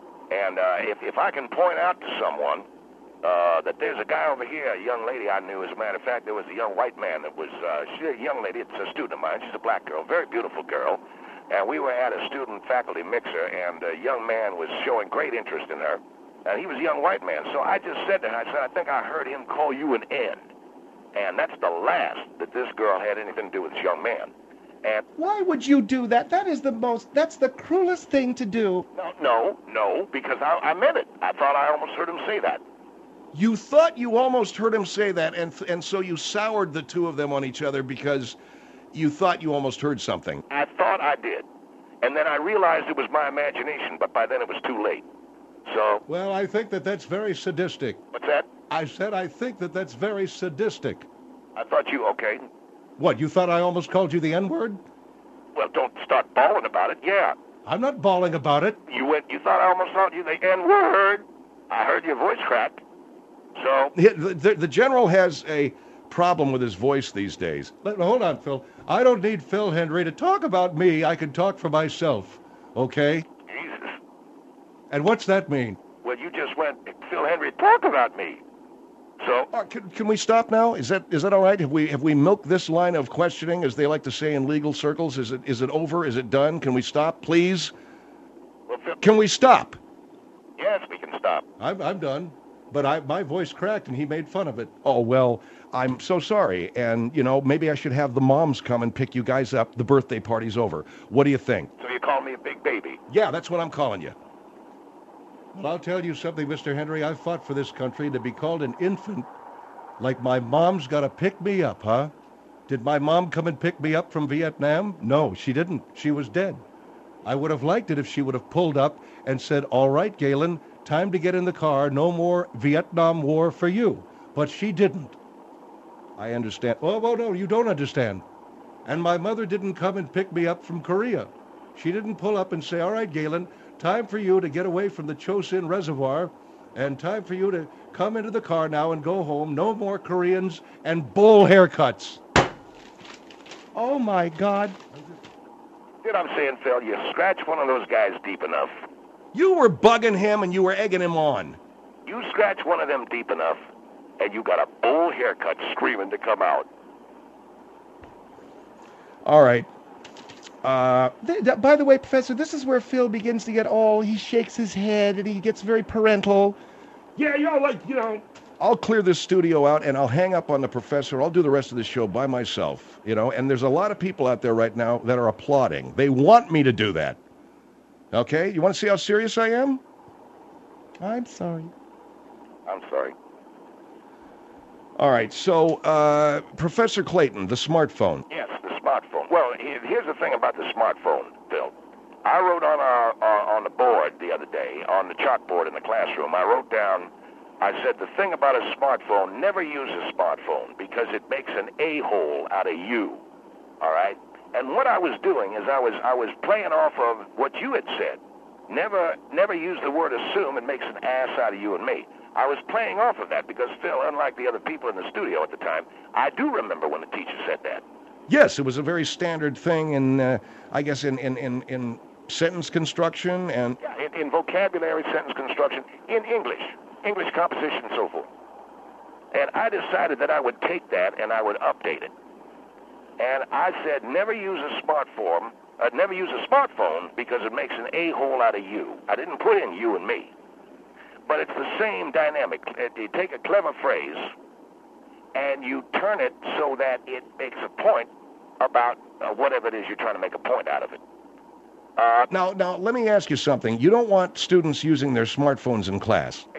And uh, if, if I can point out to someone uh, that there's a guy over here, a young lady I knew, as a matter of fact, there was a young white man that was, uh, she's a young lady, it's a student of mine, she's a black girl, very beautiful girl. And we were at a student-faculty mixer, and a young man was showing great interest in her. And he was a young white man. So I just said to her, I said, I think I heard him call you an N. And that's the last that this girl had anything to do with this young man. And why would you do that? That is the most, that's the cruelest thing to do. No, no, no, because I, I meant it. I thought I almost heard him say that. You thought you almost heard him say that, and th- and so you soured the two of them on each other because you thought you almost heard something. I thought I did. And then I realized it was my imagination, but by then it was too late. So... Well, I think that that's very sadistic. What's that? I said I think that that's very sadistic. I thought you... Okay. What, you thought I almost called you the N-word? Well, don't start bawling about it. Yeah. I'm not bawling about it. You went... You thought I almost called you the N-word. I heard your voice crack. So... The, the, the general has a problem with his voice these days. Let, hold on, Phil. I don't need Phil Hendry to talk about me. I can talk for myself. Okay? Jesus. And what's that mean? Well, you just went, Phil Hendry, talk about me. So... Uh, can, can we stop now? Is that is that all right? Have we have we milked this line of questioning, as they like to say in legal circles? Is it is it over? Is it done? Can we stop, please? Well, Phil... Can we stop? Yes, we can stop. I'm, I'm done. But I, my voice cracked, and he made fun of it. Oh, well, I'm so sorry. And, you know, maybe I should have the moms come and pick you guys up. The birthday party's over. What do you think? So you call me a big baby? Yeah, that's what I'm calling you. Well, I'll tell you something, Mister Henry. I fought for this country. To be called an infant like my mom's got to pick me up, huh? Did my mom come and pick me up from Vietnam? No, she didn't. She was dead. I would have liked it if she would have pulled up and said, all right, Galen, time to get in the car. No more Vietnam War for you. But she didn't. I understand. Oh, oh, no, you don't understand. And my mother didn't come and pick me up from Korea. She didn't pull up and say, all right, Galen, time for you to get away from the Chosin Reservoir, and time for you to come into the car now and go home. No more Koreans and bull haircuts. Oh, my God. You know what I'm saying, Phil? You scratch one of those guys deep enough. You were bugging him and you were egging him on. You scratch one of them deep enough, and you got a bull haircut screaming to come out. All right. Uh, Th- th- by the way, Professor, this is where Phil begins to get all, he shakes his head and he gets very parental. Yeah, y'all like, you know, I'll clear this studio out and I'll hang up on the professor. I'll do the rest of the show by myself, you know, and there's a lot of people out there right now that are applauding. They want me to do that. Okay? You want to see how serious I am? I'm sorry. I'm sorry. All right, so, uh, Professor Clayton, the smartphone. Yes, the smartphone. Well, he- here's the thing about the smartphone, Phil. I wrote on our, our on the board the other day, on the chalkboard in the classroom, I wrote down, I said, the thing about a smartphone, never use a smartphone because it makes an a-hole out of you, all right? And what I was doing is I was I was playing off of what you had said. Never never use the word assume, it makes an ass out of you and me. I was playing off of that because, Phil, unlike the other people in the studio at the time, I do remember when the teacher said that. Yes, it was a very standard thing in, uh, I guess, in, in, in, in sentence construction and... Yeah, in, in vocabulary, sentence construction, in English, English composition and so forth. And I decided that I would take that and I would update it. And I said, never use a smartphone, uh, never use a smartphone because it makes an a-hole out of you. I didn't put in you and me. But it's the same dynamic. You take a clever phrase and you turn it so that it makes a point about uh, whatever it is you're trying to make a point out of it. Uh, Now, now, let me ask you something. You don't want students using their smartphones in class.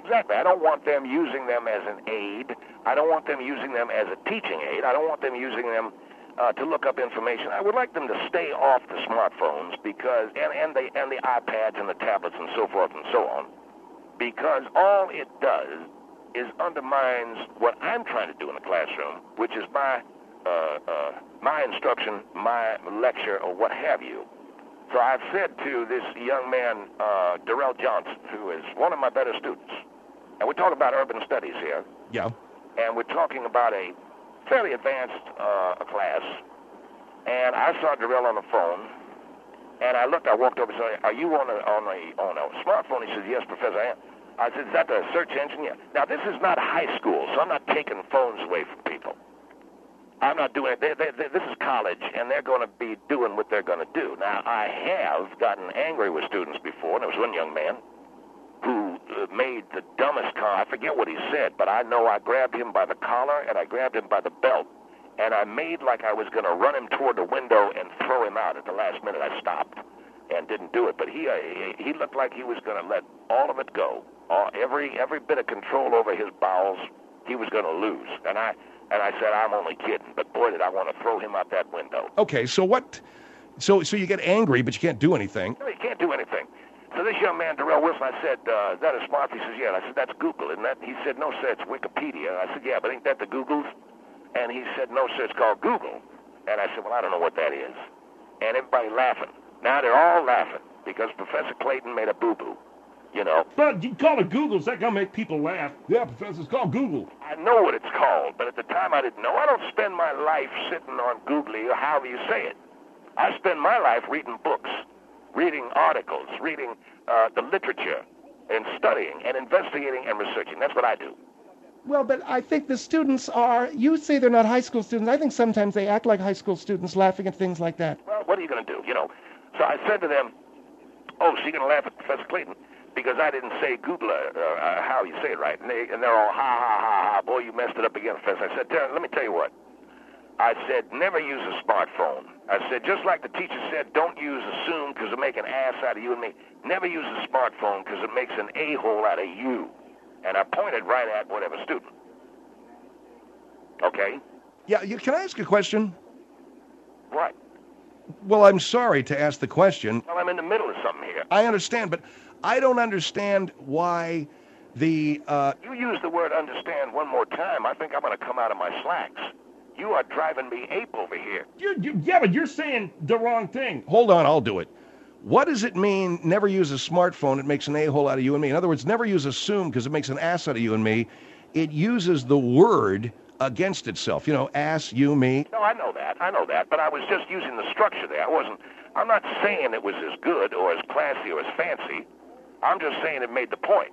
Exactly. I don't want them using them as an aid. I don't want them using them as a teaching aid. I don't want them using them uh, to look up information. I would like them to stay off the smartphones because, and, and the and the iPads and the tablets and so forth and so on, because all it does is undermines what I'm trying to do in the classroom, which is my uh, uh, my instruction, my lecture, or what have you. So I've said to this young man, uh, Darrell Johnson, who is one of my better students, and we're talking about urban studies here, Yeah. and we're talking about a fairly advanced uh, class, and I saw Darrell on the phone, and I looked, I walked over and said, are you on a, on a, on a smartphone? He says, yes, Professor, I am. I said, is that the search engine? Yeah. Now, this is not high school, so I'm not taking phones away from people. I'm not doing it. They, they, they, this is college, and they're going to be doing what they're going to do. Now, I have gotten angry with students before, and there was one young man who uh, made the dumbest comment. I forget what he said, but I know I grabbed him by the collar, and I grabbed him by the belt, and I made like I was going to run him toward the window and throw him out. At the last minute, I stopped and didn't do it. But he uh, he looked like he was going to let all of it go. All, every every bit of control over his bowels, he was going to lose. And I... And I said, I'm only kidding, but boy, did I want to throw him out that window. Okay, so what? So so you get angry, but you can't do anything. No, you can't do anything. So this young man, Darrell Wilson, I said, uh, is that a smartphone? He says, yeah. And I said, that's Google, isn't that? He said, no, sir, it's Wikipedia. I said, yeah, but ain't that the Googles? And he said, no, sir, it's called Google. And I said, well, I don't know what that is. And everybody laughing. Now they're all laughing because Professor Clayton made a boo-boo. You know. But you call it Google, so that gonna make people laugh. Yeah, Professor, it's called Google. I know what it's called, but at the time I didn't know. I don't spend my life sitting on Googly or however you say it. I spend my life reading books, reading articles, reading uh, the literature, and studying and investigating and researching. That's what I do. Well, but I think the students are, you say they're not high school students. I think sometimes they act like high school students, laughing at things like that. Well, what are you going to do? You know, so I said to them, oh, so you're going to laugh at Professor Clayton? Because I didn't say Google, uh, uh, how you say it right. And, they, and they're all, ha, ha, ha, ha, boy, you messed it up again, Professor. I said, Darren, let me tell you what. I said, never use a smartphone. I said, just like the teacher said, don't use assume because it'll make an ass out of you and me. Never use a smartphone because it makes an a-hole out of you. And I pointed right at whatever student. Okay? Yeah, you, can I ask a question? What? Well, I'm sorry to ask the question. Well, I'm in the middle of something here. I understand, but I don't understand why the... Uh, you use the word understand one more time, I think I'm going to come out of my slacks. You are driving me ape over here. You, you, yeah, but you're saying the wrong thing. hold on, I'll do it. What does it mean, never use a smartphone, it makes an a-hole out of you and me? In other words, never use assume because it makes an ass out of you and me. It uses the word against itself. You know, ass, you, me. No, I know that. I know that. But I was just using the structure there. I wasn't, I'm not saying it was as good or as classy or as fancy. I'm just saying it made the point.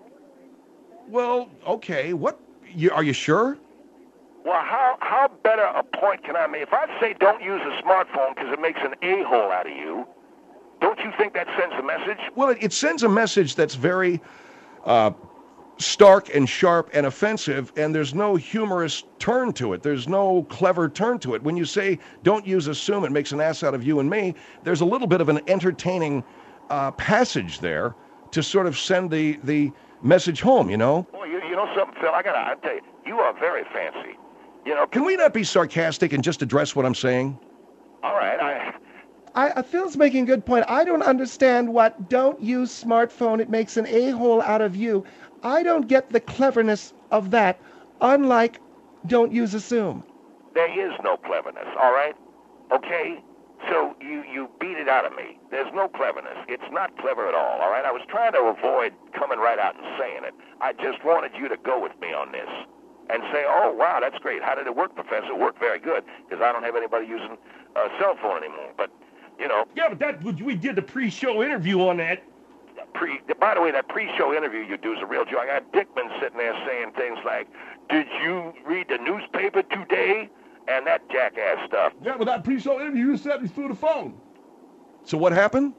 Well, okay, what, you, are you sure? Well, how how better a point can I make? If I say don't use a smartphone because it makes an a-hole out of you, don't you think that sends a message? Well, it, it sends a message that's very uh, stark and sharp and offensive, and there's no humorous turn to it. There's no clever turn to it. When you say don't use assume, it makes an ass out of you and me, there's a little bit of an entertaining uh, passage there to sort of send the, the message home, you know? Boy, you, you know something, Phil? I gotta I tell you, you are very fancy. You know, Can we not be sarcastic and just address what I'm saying? all right, I... I, uh, Phil's making a good point. I don't understand what don't use smartphone, it makes an a-hole out of you. I don't get the cleverness of that, unlike don't use assume. There is no cleverness, all right? Okay? So you, you beat it out of me. There's no cleverness. It's not clever at all, all right? I was trying to avoid coming right out and saying it. I just wanted you to go with me on this and say, oh, wow, that's great. How did it work, Professor? It worked very good because I don't have anybody using a cell phone anymore. But, you know, Yeah, but that we did the pre-show interview on that. pre, by the way, that pre-show interview you do is a real joke. I got Dickman sitting there saying things like, did you read the newspaper today? And that jackass stuff. Yeah, but that pre-show interview, you said he's through the phone. So what happened?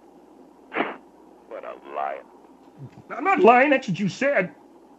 What a liar. I'm not lying. That's what you said.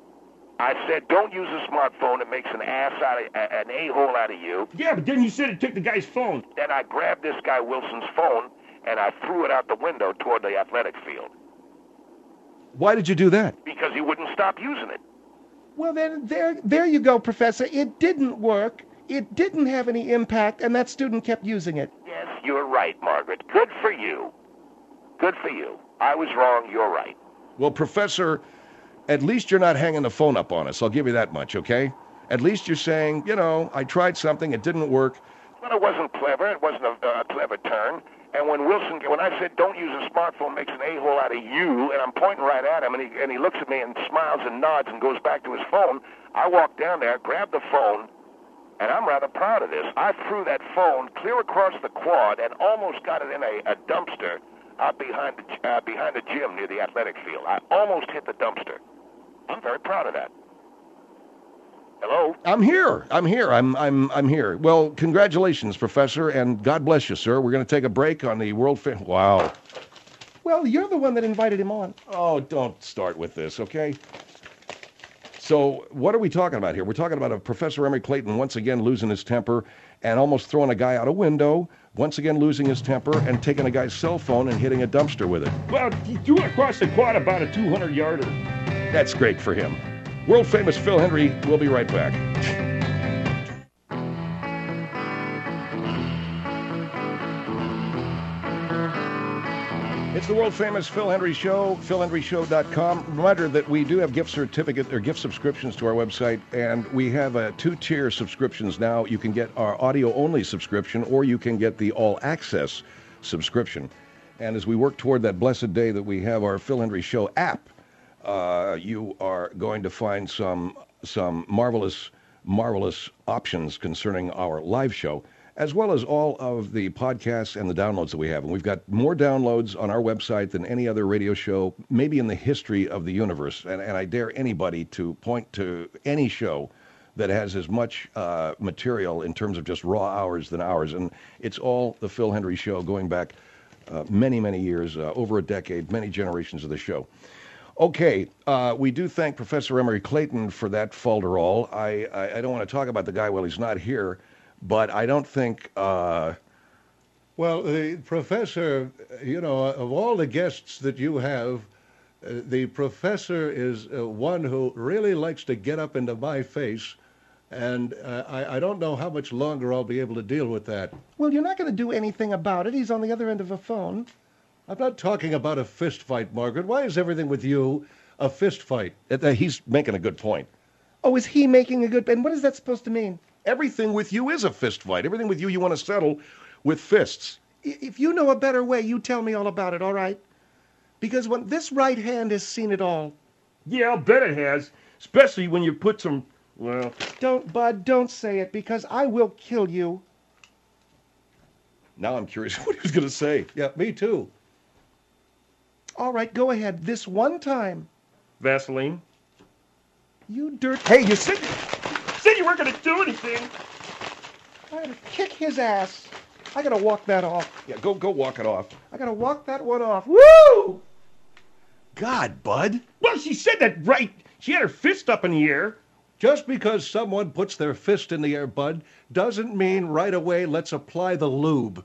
I said, don't use a smartphone. It makes an ass out of, an a-hole out of you. Yeah, but then you said it took the guy's phone. Then I grabbed this guy Wilson's phone, and I threw it out the window toward the athletic field Why did you do that? because he wouldn't stop using it. Well, then, there, there you go, Professor. It didn't work. It didn't have any impact, and that student kept using it. Yes, you're right, Margaret. Good for you. Good for you. I was wrong. You're right. Well, Professor, at least you're not hanging the phone up on us. I'll give you that much, okay? At least you're saying, you know, I tried something, it didn't work. But it wasn't clever. It wasn't a uh, clever turn. And when Wilson, when I said don't use a smartphone makes an a-hole out of you, and I'm pointing right at him, and he, and he looks at me and smiles and nods and goes back to his phone, I walked down there, grabbed the phone, and I'm rather proud of this. I threw that phone clear across the quad and almost got it in a, a dumpster out behind the, uh, behind the gym near the athletic field. I almost hit the dumpster. I'm very proud of that. Hello? I'm here. I'm here. I'm I'm I'm here. Well, congratulations, Professor, and God bless you, sir. We're going to take a break on the world fam- Wow. Well, you're the one that invited him on. Oh, don't start with this, okay? So, what are we talking about here? We're talking about a Professor Emery Clayton once again losing his temper and almost throwing a guy out a window, once again losing his temper and taking a guy's cell phone and hitting a dumpster with it. Well, he threw it across the quad about a two hundred yarder. That's great for him. World famous Phil Hendrie. We'll be right back. It's the world famous Phil Hendrie Show, phil hendrie show dot com. Reminder that we do have gift certificate or gift subscriptions to our website, and we have a two-tier subscriptions now. You can get our audio-only subscription, or you can get the all-access subscription. And as we work toward that blessed day that we have our Phil Hendrie Show app, uh, you are going to find some some marvelous, marvelous options concerning our live show, as well as all of the podcasts and the downloads that we have. And we've got more downloads on our website than any other radio show, maybe in the history of the universe. And, and I dare anybody to point to any show that has as much uh, material in terms of just raw hours than ours. And it's all the Phil Hendrie Show going back uh, many, many years, uh, over a decade, many generations of the show. Okay, uh, we do thank Professor Emery Clayton for that falderall. I, I, I don't want to talk about the guy while he's not here, but I don't think... Uh... Well, the professor, you know, of all the guests that you have, uh, the professor is uh, one who really likes to get up into my face, and uh, I, I don't know how much longer I'll be able to deal with that. Well, you're not going to do anything about it. He's on the other end of a phone. I'm not talking about a fist fight, Margaret. Why is everything with you a fist fight? Uh, he's making a good point. Oh, is he making a good... And what is that supposed to mean? Everything with you is a fist fight. Everything with you, you want to settle with fists. If you know a better way, you tell me all about it, all right? Because when this right hand has seen it all. Yeah, I'll bet it has. Especially when you put some, well... Don't, Bud, don't say it, because I will kill you. Now I'm curious what he was going to say. Yeah, me too. All right, go ahead. This one time. Vaseline? You dirt... Hey, you said, said you weren't going to do anything. I gotta kick his ass. I gotta walk that off. Yeah, go go walk it off. I gotta walk that one off. Woo! God, Bud. Well, she said that right. She had her fist up in the air. Just because someone puts their fist in the air, Bud, doesn't mean right away let's apply the lube.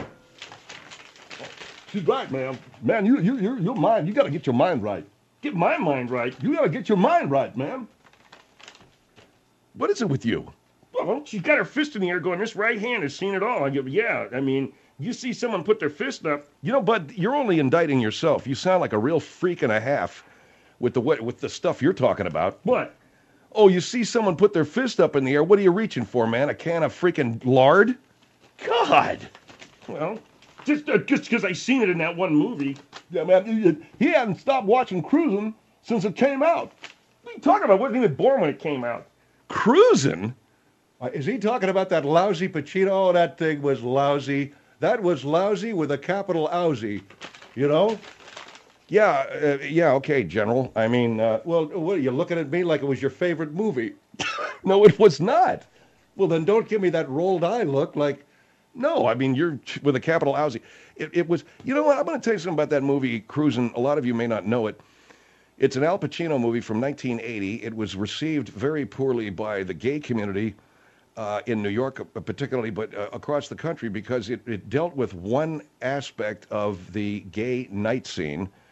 She's right, man. Man, you you you your mind. You got to get your mind right. Get my mind right. You got to get your mind right, man. What is it with you? Well, she's got her fist in the air going, this right hand has seen it all. I go, yeah, I mean, you see someone put their fist up. You know, Bud, you're only indicting yourself. You sound like a real freak and a half with the with the stuff you're talking about. What? Oh, you see someone put their fist up in the air. What are you reaching for, man? A can of freaking lard? God. Well, just uh, just because I seen it in that one movie. Yeah, man, he, he hadn't stopped watching Cruising since it came out. What are you talking about? I wasn't even born when it came out. Cruising? Uh, is he talking about that lousy Pacino? Oh, that thing was lousy. That was lousy with a capital Owsy, you know? Yeah, uh, yeah, okay, General. I mean, uh, Well, what, are you looking at me like it was your favorite movie? no, it was not. Well, then don't give me that rolled eye look like... No, I mean, you're ch- with a capital Owsy. It, it was, you know what, I'm going to tell you something about that movie, Cruising. A lot of you may not know it. It's an Al Pacino movie from nineteen eighty. It was received very poorly by the gay community uh, in New York, uh, particularly, but uh, across the country, because it, it dealt with one aspect of the gay night scene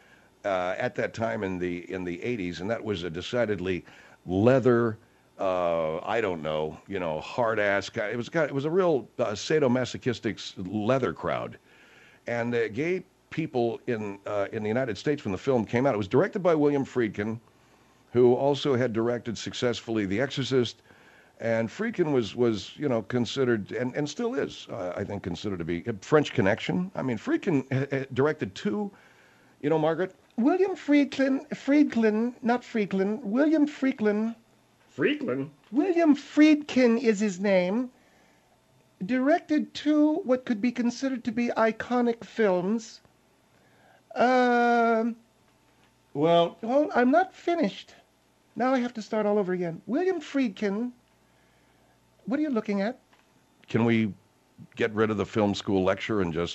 uh, at that time in the in the eighties, and that was a decidedly leather. Uh, I don't know, you know, hard ass guy. It was got, it was a real uh, sadomasochistic s- leather crowd, and the gay people in uh, in the United States when the film came out. It was directed by William Friedkin, who also had directed successfully The Exorcist, and Friedkin was was you know considered and and still is uh, I think considered to be French Connection. I mean, Friedkin uh, uh, directed two, you know, Margaret. William Friedkin, Friedkin, not Friedkin, William Friedkin, Freakland? William Friedkin is his name, directed two what could be considered to be iconic films. Um, Well, well, I'm not finished. Now I have to start all over again. William Friedkin, what are you looking at? can we get rid of the film school lecture and just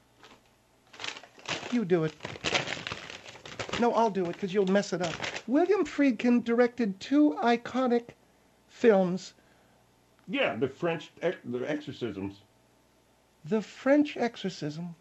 You do it. No, I'll do it because you'll mess it up. William Friedkin directed two iconic films, Yeah, the French ex- the exorcisms. The French Exorcism.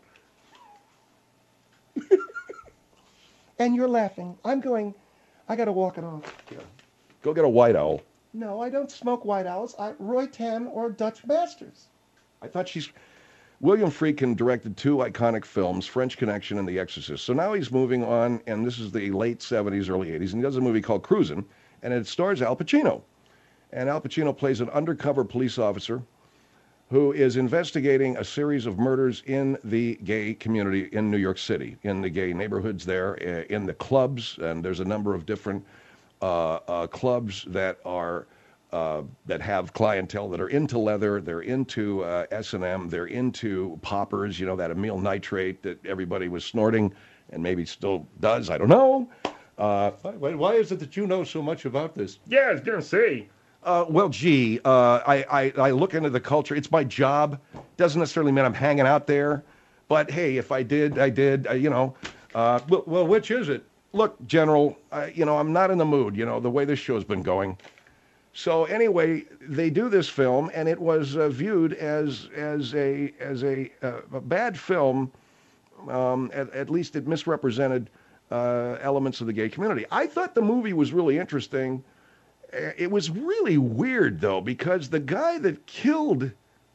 And you're laughing. I'm going, I got to walk it off. go get a white owl? No, I don't smoke White Owls. I, Roy Tan or Dutch Masters. I thought she's. William Friedkin directed two iconic films, French Connection and The Exorcist. So now he's moving on, and this is the late seventies, early eighties, and he does a movie called Cruisin', and it stars Al Pacino. And Al Pacino plays an undercover police officer who is investigating a series of murders in the gay community in New York City, in the gay neighborhoods there, uh, in the clubs, and there's a number of different uh, uh, clubs that are uh, that have clientele that are into leather, they're into uh, S and M, they're into poppers, you know, that amyl nitrate that everybody was snorting and maybe still does, I don't know. Uh, Why, why is it that you know so much about this? Yeah, I was gonna say. Uh, well, gee, uh, I, I, I look into the culture. It's my job. Doesn't necessarily mean I'm hanging out there. But, hey, if I did, I did, uh, you know. Uh, Well, well which is it? look, General, uh, you know, I'm not in the mood, you know, the way this show's been going. So, anyway, they do this film, and it was uh, viewed as as a as a, uh, a bad film. Um, at, at least it misrepresented uh, elements of the gay community. I thought the movie was really interesting. It was really weird, though, because the guy that killed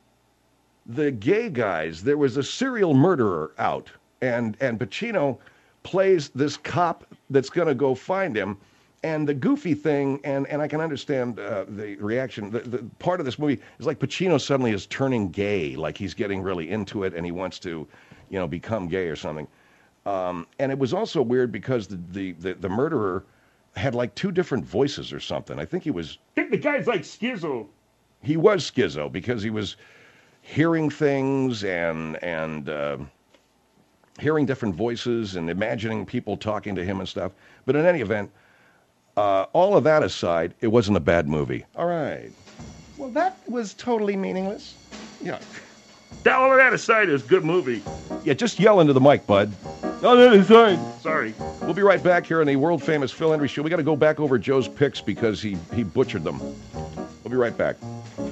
the gay guys, there was a serial murderer out, and, and Pacino plays this cop that's going to go find him. And the goofy thing, and, and I can understand uh, the reaction, the, the part of this movie is like Pacino suddenly is turning gay, like he's getting really into it and he wants to, you know, become gay or something. Um, and it was also weird because the, the, the, the murderer had like two different voices or something. I think he was I think the guy's like schizo. he was schizo because he was hearing things and and uh, hearing different voices and imagining people talking to him and stuff. But in any event, uh, all of that aside, it wasn't a bad movie. All right. Well, that was totally meaningless. Yeah. That, all of that aside, is a good movie. Yeah, just yell into the mic, bud. Oh, that aside. Sorry. We'll be right back here on the world famous Phil Hendry Show. We got to go back over Joe's picks because he, he butchered them. We'll be right back.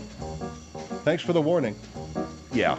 Thanks for the warning. Yeah.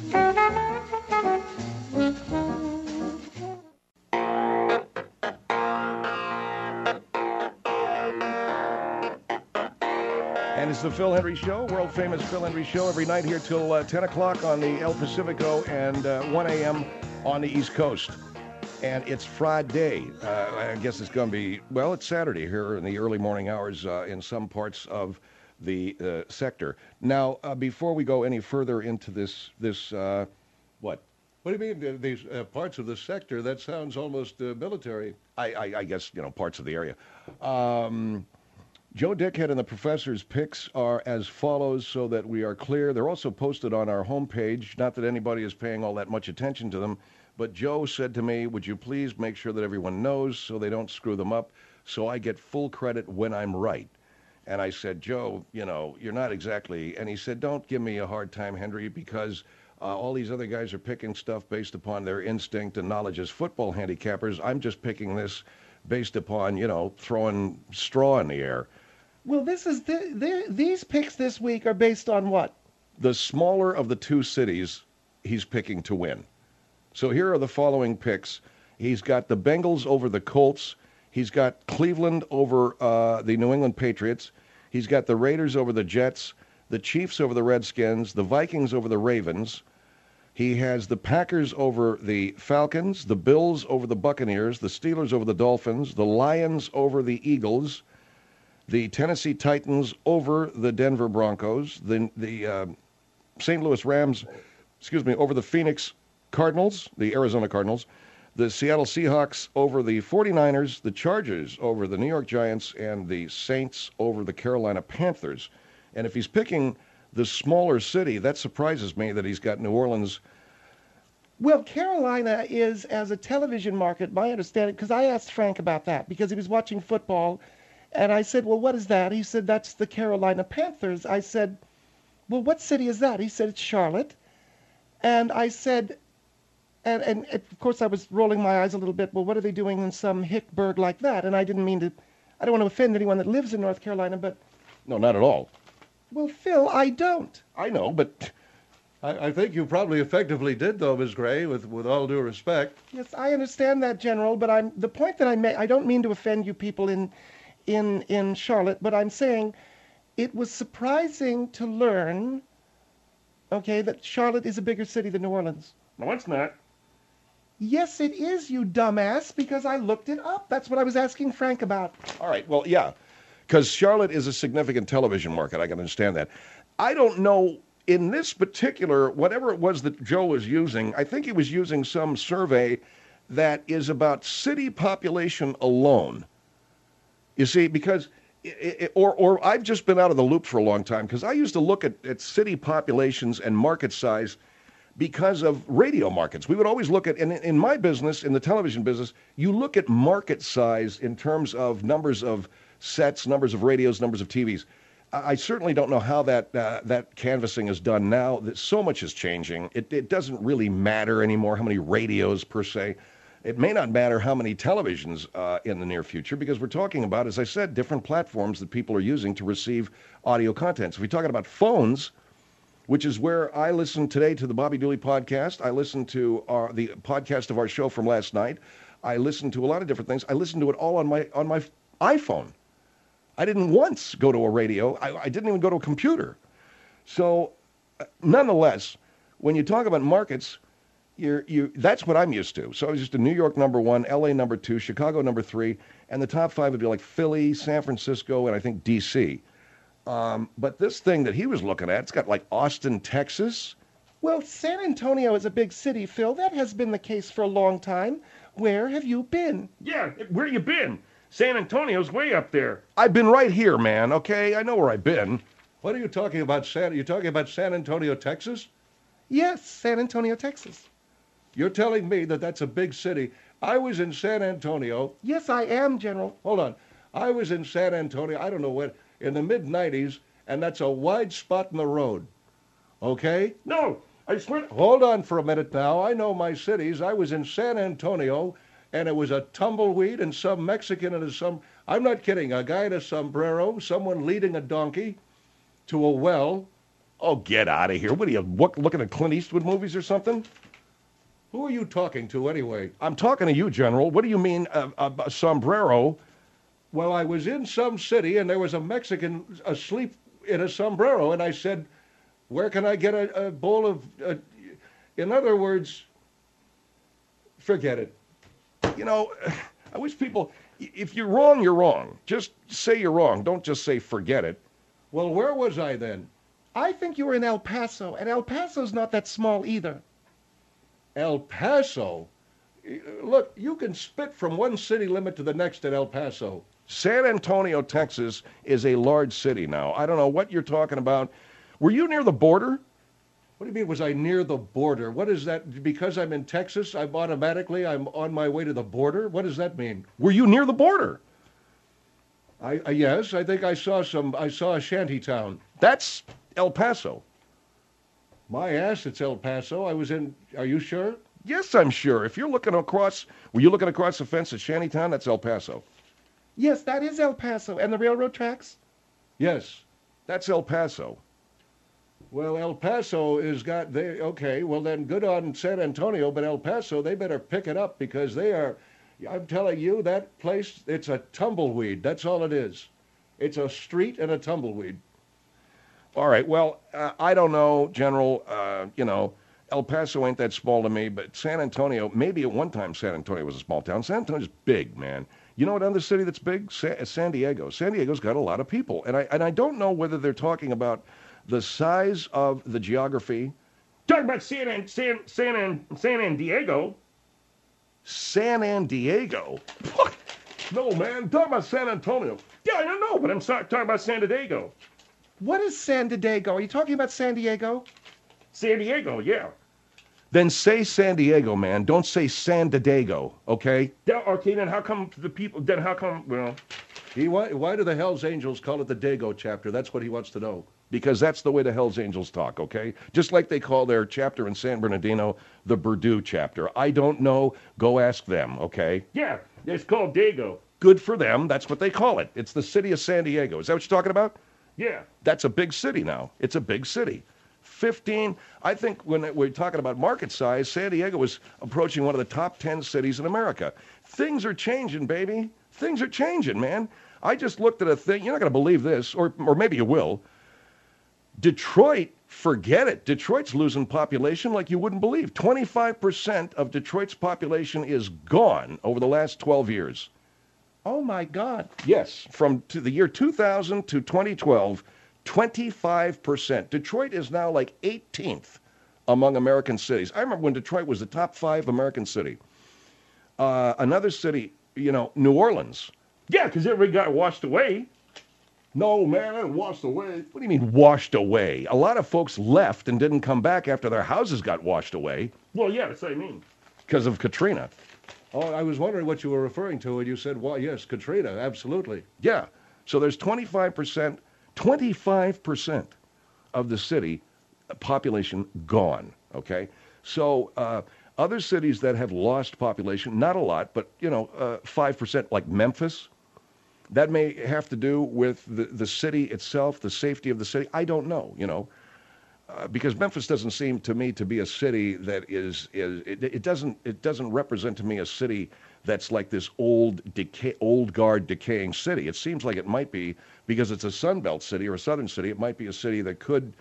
And it's the Phil Hendry Show, world famous Phil Hendry Show, every night here till uh, ten o'clock on the El Pacifico and uh, one a.m. on the East Coast. And it's Friday. Uh, I guess it's going to be, well, it's Saturday here in the early morning hours uh, in some parts of the uh, sector. Now, uh, before we go any further into this, this uh, what? What do you mean, uh, these uh, parts of the sector? That sounds almost uh, military. I, I, I guess, you know, parts of the area. Um, Joe Dickhead and the professor's picks are as follows so that we are clear. They're also posted on our homepage. Not that anybody is paying all that much attention to them, but Joe said to me, would you please make sure that everyone knows so they don't screw them up so I get full credit when I'm right. And I said, Joe, you know, you're not exactly. And he said, don't give me a hard time, Henry, because uh, all these other guys are picking stuff based upon their instinct and knowledge as football handicappers. I'm just picking this based upon, you know, throwing straw in the air. Well, this is the, the, these picks this week are based on what? The smaller of the two cities he's picking to win. So here are the following picks, He's got the Bengals over the Colts. He's got Cleveland over uh, the New England Patriots. He's got the Raiders over the Jets, the Chiefs over the Redskins, the Vikings over the Ravens. He has the Packers over the Falcons, the Bills over the Buccaneers, the Steelers over the Dolphins, the Lions over the Eagles, the Tennessee Titans over the Denver Broncos, the the uh, Saint Louis Rams, excuse me, over the Phoenix Cardinals, the Arizona Cardinals, the Seattle Seahawks over the forty-niners, the Chargers over the New York Giants, and the Saints over the Carolina Panthers. And if he's picking the smaller city, that surprises me that he's got New Orleans. Well, Carolina is, as a television market, my understanding, because I asked Frank about that, because he was watching football, and I said, well, what is that? He said, that's the Carolina Panthers. I said, well, what city is that? He said, it's Charlotte. And I said, and, and of course I was rolling my eyes a little bit, well, what are they doing in some hickburg like that? And I didn't mean to, I don't want to offend anyone that lives in North Carolina, but... No, not at all. Well, Phil, I don't. I know, but... I, I think you probably effectively did, though, Miz Gray, with, with all due respect. Yes, I understand that, General, but I'm the point that I make, I don't mean to offend you people in, in, in Charlotte, but I'm saying it was surprising to learn, okay, that Charlotte is a bigger city than New Orleans. No, it's not. Yes, it is, you dumbass, because I looked it up. That's what I was asking Frank about. All right, well, yeah, because Charlotte is a significant television market. I can understand that. I don't know, in this particular, whatever it was that Joe was using, I think he was using some survey that is about city population alone. You see, because, it, it, or, or I've just been out of the loop for a long time, because I used to look at, at city populations and market size because of radio markets. We would always look at, and in my business, in the television business, you look at market size in terms of numbers of sets, numbers of radios, numbers of T Vs. I certainly don't know how that uh, that canvassing is done now. That so much is changing. It, it doesn't really matter anymore how many radios per se. It may not matter how many televisions uh, in the near future, because we're talking about, as I said, different platforms that people are using to receive audio content. So if we're talking about phones, which is where I listened today to the Bobby Dooley podcast. I listened to our, the podcast of our show from last night. I listened to a lot of different things. I listened to it all on my on my iPhone. I didn't once go to a radio. I, I didn't even go to a computer. So, uh, nonetheless, when you talk about markets, you're, you that's what I'm used to. So I was used to New York number one, L A number two, Chicago number three, and the top five would be like Philly, San Francisco, and I think D C. Um, but this thing that he was looking at, it's got like Austin, Texas. Well, San Antonio is a big city, Phil. That has been the case for a long time. Where have you been? Yeah, where you been? San Antonio's way up there. I've been right here, man, okay? I know where I've been. What are you talking about, San? You're talking about San Antonio, Texas? Yes, San Antonio, Texas. You're telling me that that's a big city. I was in San Antonio. Yes, I am, General. Hold on. I was in San Antonio, I don't know when, in the mid nineties, and that's a wide spot in the road. Okay? No, I swear. Hold on for a minute now. I know my cities. I was in San Antonio, and it was a tumbleweed and some Mexican and some, I'm not kidding, a guy in a sombrero, someone leading a donkey to a well. Oh, get out of here. What are you, what, looking at Clint Eastwood movies or something? Who are you talking to anyway? I'm talking to you, General. What do you mean, uh, uh, a sombrero? Well, I was in some city, and there was a Mexican asleep in a sombrero, and I said, where can I get a, a bowl of... Uh, in other words, forget it. You know, I wish people, if you're wrong, you're wrong. Just say you're wrong. Don't just say forget it. Well, where was I then? I think you were in El Paso, and El Paso's not that small either. El Paso? Look, you can spit from one city limit to the next at El Paso. San Antonio, Texas is a large city now. I don't know what you're talking about. Were you near the border? What do you mean, was I near the border? What is that? Because I'm in Texas, I'm automatically, I'm on my way to the border? What does that mean? Were you near the border? I, uh, yes, I think I saw some, I saw a shanty town. That's El Paso. My ass, it's El Paso. I was in, are you sure? Yes, I'm sure. If you're looking across, were you looking across the fence at Shantytown? That's El Paso. Yes, that is El Paso. And the railroad tracks? Yes. That's El Paso. Well, El Paso is got they okay. Well, then good on San Antonio, but El Paso they better pick it up because they are. I'm telling you, that place it's a tumbleweed. That's all it is. It's a street and a tumbleweed. All right. Well, uh, I don't know, General. Uh, you know, El Paso ain't that small to me, but San Antonio, maybe at one time San Antonio was a small town. San Antonio's big, man. You know what other city that's big? Sa- San Diego. San Diego's got a lot of people, and I and I don't know whether they're talking about the size of the geography. Talking about San An- San San An- San An Diego. San An Diego. What? No, man. Talk about San Antonio. Yeah, I don't know, but I'm so- talking about San Diego. What is San Diego? Are you talking about San Diego? San Diego, yeah. Then say San Diego, man. Don't say San Diego, okay? Yeah, okay, then how come the people? Then how come? Well, He why, why do the Hell's Angels call it the Dago chapter? That's what he wants to know. Because that's the way the Hells Angels talk, okay? Just like they call their chapter in San Bernardino the Purdue chapter. I don't know. Go ask them, okay? yeah, it's called Dago. Good for them. That's what they call it. It's the city of San Diego. Is that what you're talking about? Yeah. That's a big city now. It's a big city. fifteen, I think when we're talking about market size, San Diego is approaching one of the top ten cities in America. Things are changing, baby. Things are changing, man. I just looked at a thing. You're not going to believe this, or, or maybe you will. Detroit, forget it. Detroit's losing population like you wouldn't believe. twenty-five percent of Detroit's population is gone over the last twelve years. Oh my God. Yes, from to the year two thousand to twenty twelve, twenty-five percent. Detroit is now like eighteenth among American cities. I remember when Detroit was the top five American city. Uh, another city, you know, New Orleans. Yeah, because everybody got washed away. No, man. It washed away. What do you mean washed away? A lot of folks left and didn't come back after their houses got washed away Well, yeah, that's what I mean. because of Katrina. Oh, I was wondering what you were referring to when you said, well, yes, Katrina, absolutely. Yeah. So there's twenty-five percent, twenty-five percent of the city population gone, okay? So uh, other cities that have lost population, not a lot, but, you know, uh, five percent, like Memphis, that may have to do with the, the city itself, the safety of the city. I don't know, you know, uh, because Memphis doesn't seem to me to be a city that is, is it, it doesn't it doesn't represent to me a city that's like this old decay, old guard decaying city. It seems like it might be, because it's a Sunbelt city or a southern city, it might be a city that could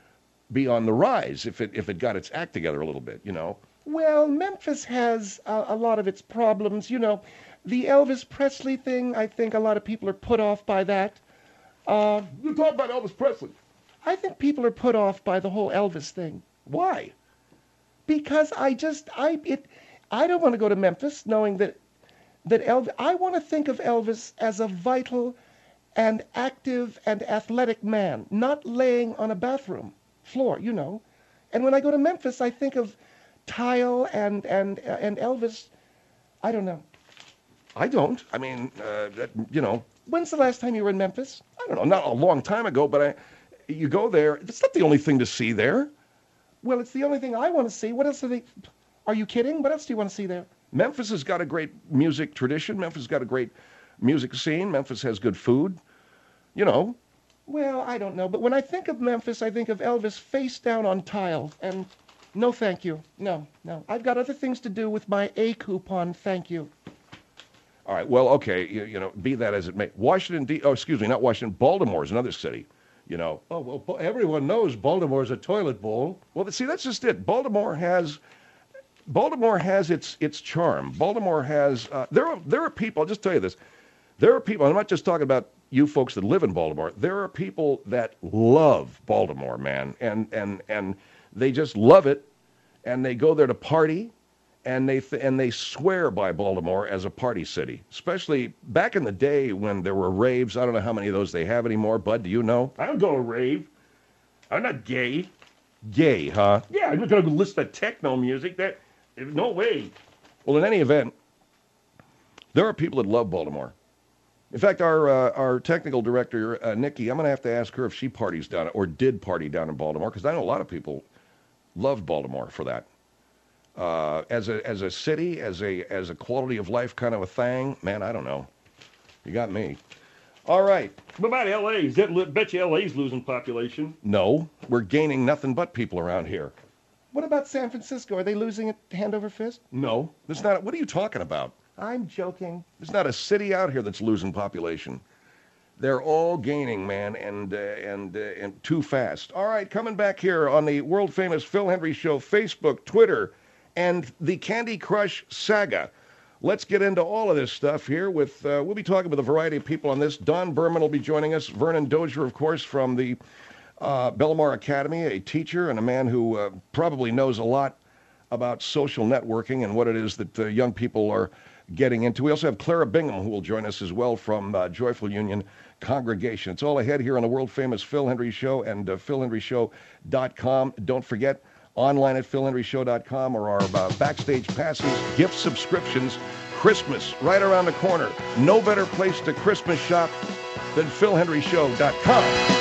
be on the rise if it if it got its act together a little bit, you know. Well, Memphis has a, a lot of its problems. You know, the Elvis Presley thing, I think a lot of people are put off by that. Uh, You talk about Elvis Presley. I think people are put off by the whole Elvis thing. Why? Because I just, I, it, I don't want to go to Memphis knowing that, that Elvis, I want to think of Elvis as a vital and active and athletic man, not laying on a bathroom floor, you know. And when I go to Memphis, I think of Tile and, and, and Elvis. I don't know. I don't. I mean, uh, that, you know, When's the last time you were in Memphis? I don't know, not a long time ago, but I, you go there. It's not the only thing to see there. Well, it's the only thing I want to see. What else are they? Are you kidding? What else do you want to see there? Memphis has got a great music tradition. Memphis has got a great music scene. Memphis has good food. You know, Well, I don't know. But when I think of Memphis, I think of Elvis face down on tile. And no, thank you. No, no. I've got other things to do with my A coupon. Thank you. all right, well, okay, you, you know, be that as it may. Washington, D. Oh, excuse me, not Washington. Baltimore is another city. You know, Oh, well, Ba- everyone knows Baltimore's a toilet bowl. well, see, that's just it. Baltimore has, Baltimore has its its charm. Baltimore has. Uh, there are there are people. I'll just tell you this. There are people. I'm not just talking about you folks that live in Baltimore. There are people that love Baltimore, man, and and and they just love it, and they go there to party, and they th- and they swear by Baltimore as a party city. Especially back in the day when there were raves. I don't know how many of those they have anymore. Bud, do you know? I don't go to rave. I'm not gay. Gay, huh? Yeah, I'm not going to listen to techno music. That, no way. Well, in any event, there are people that love Baltimore. In fact, our uh, our technical director, uh, Nikki, I'm going to have to ask her if she parties down or did party down in Baltimore, because I know a lot of people loved Baltimore for that. Uh, as a as a city, as a as a quality of life kind of a thing, man, I don't know. You got me. All right. What about L A? Is that li- bet you L A's losing population? No, we're gaining nothing but people around here. What about San Francisco? Are they losing it hand over fist? No, there's not. What are you talking about? I'm joking. There's not a city out here that's losing population. They're all gaining, man, and uh, and uh, and too fast. All right, coming back here on the world famous Phil Hendry Show, Facebook, Twitter, and the Candy Crush saga. Let's get into all of this stuff here. With uh, we'll be talking with a variety of people on this. Don Berman will be joining us. Vernon Dozier, of course, from the uh, Bellamar Academy, a teacher and a man who uh, probably knows a lot about social networking and what it is that uh, young people are getting into. We also have Clara Bingham, who will join us as well from uh, Joyful Union Congregation. It's all ahead here on the world-famous Phil Hendry Show and uh, phil hendry show dot com. Don't forget, online at phil hendry show dot com or our uh, backstage passes, gift subscriptions, Christmas right around the corner. No better place to Christmas shop than phil hendry show dot com.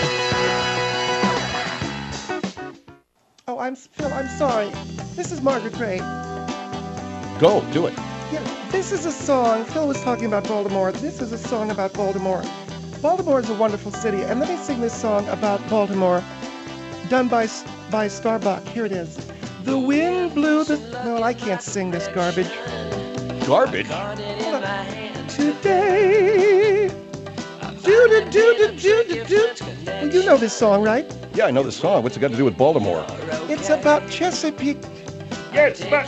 Oh, I'm Phil. I'm sorry. This is Margaret Ray. Go, do it. Yeah, this is a song. Phil was talking about Baltimore. This is a song about Baltimore. Baltimore is a wonderful city, and let me sing this song about Baltimore, done by by Starbuck. Here it is. The wind blew the. No, I can't sing this garbage. Garbage? Today. Do do do do do do do. Well, you know this song, right? Yeah, I know the song. What's it got to do with Baltimore? It's about Chesapeake Yes, but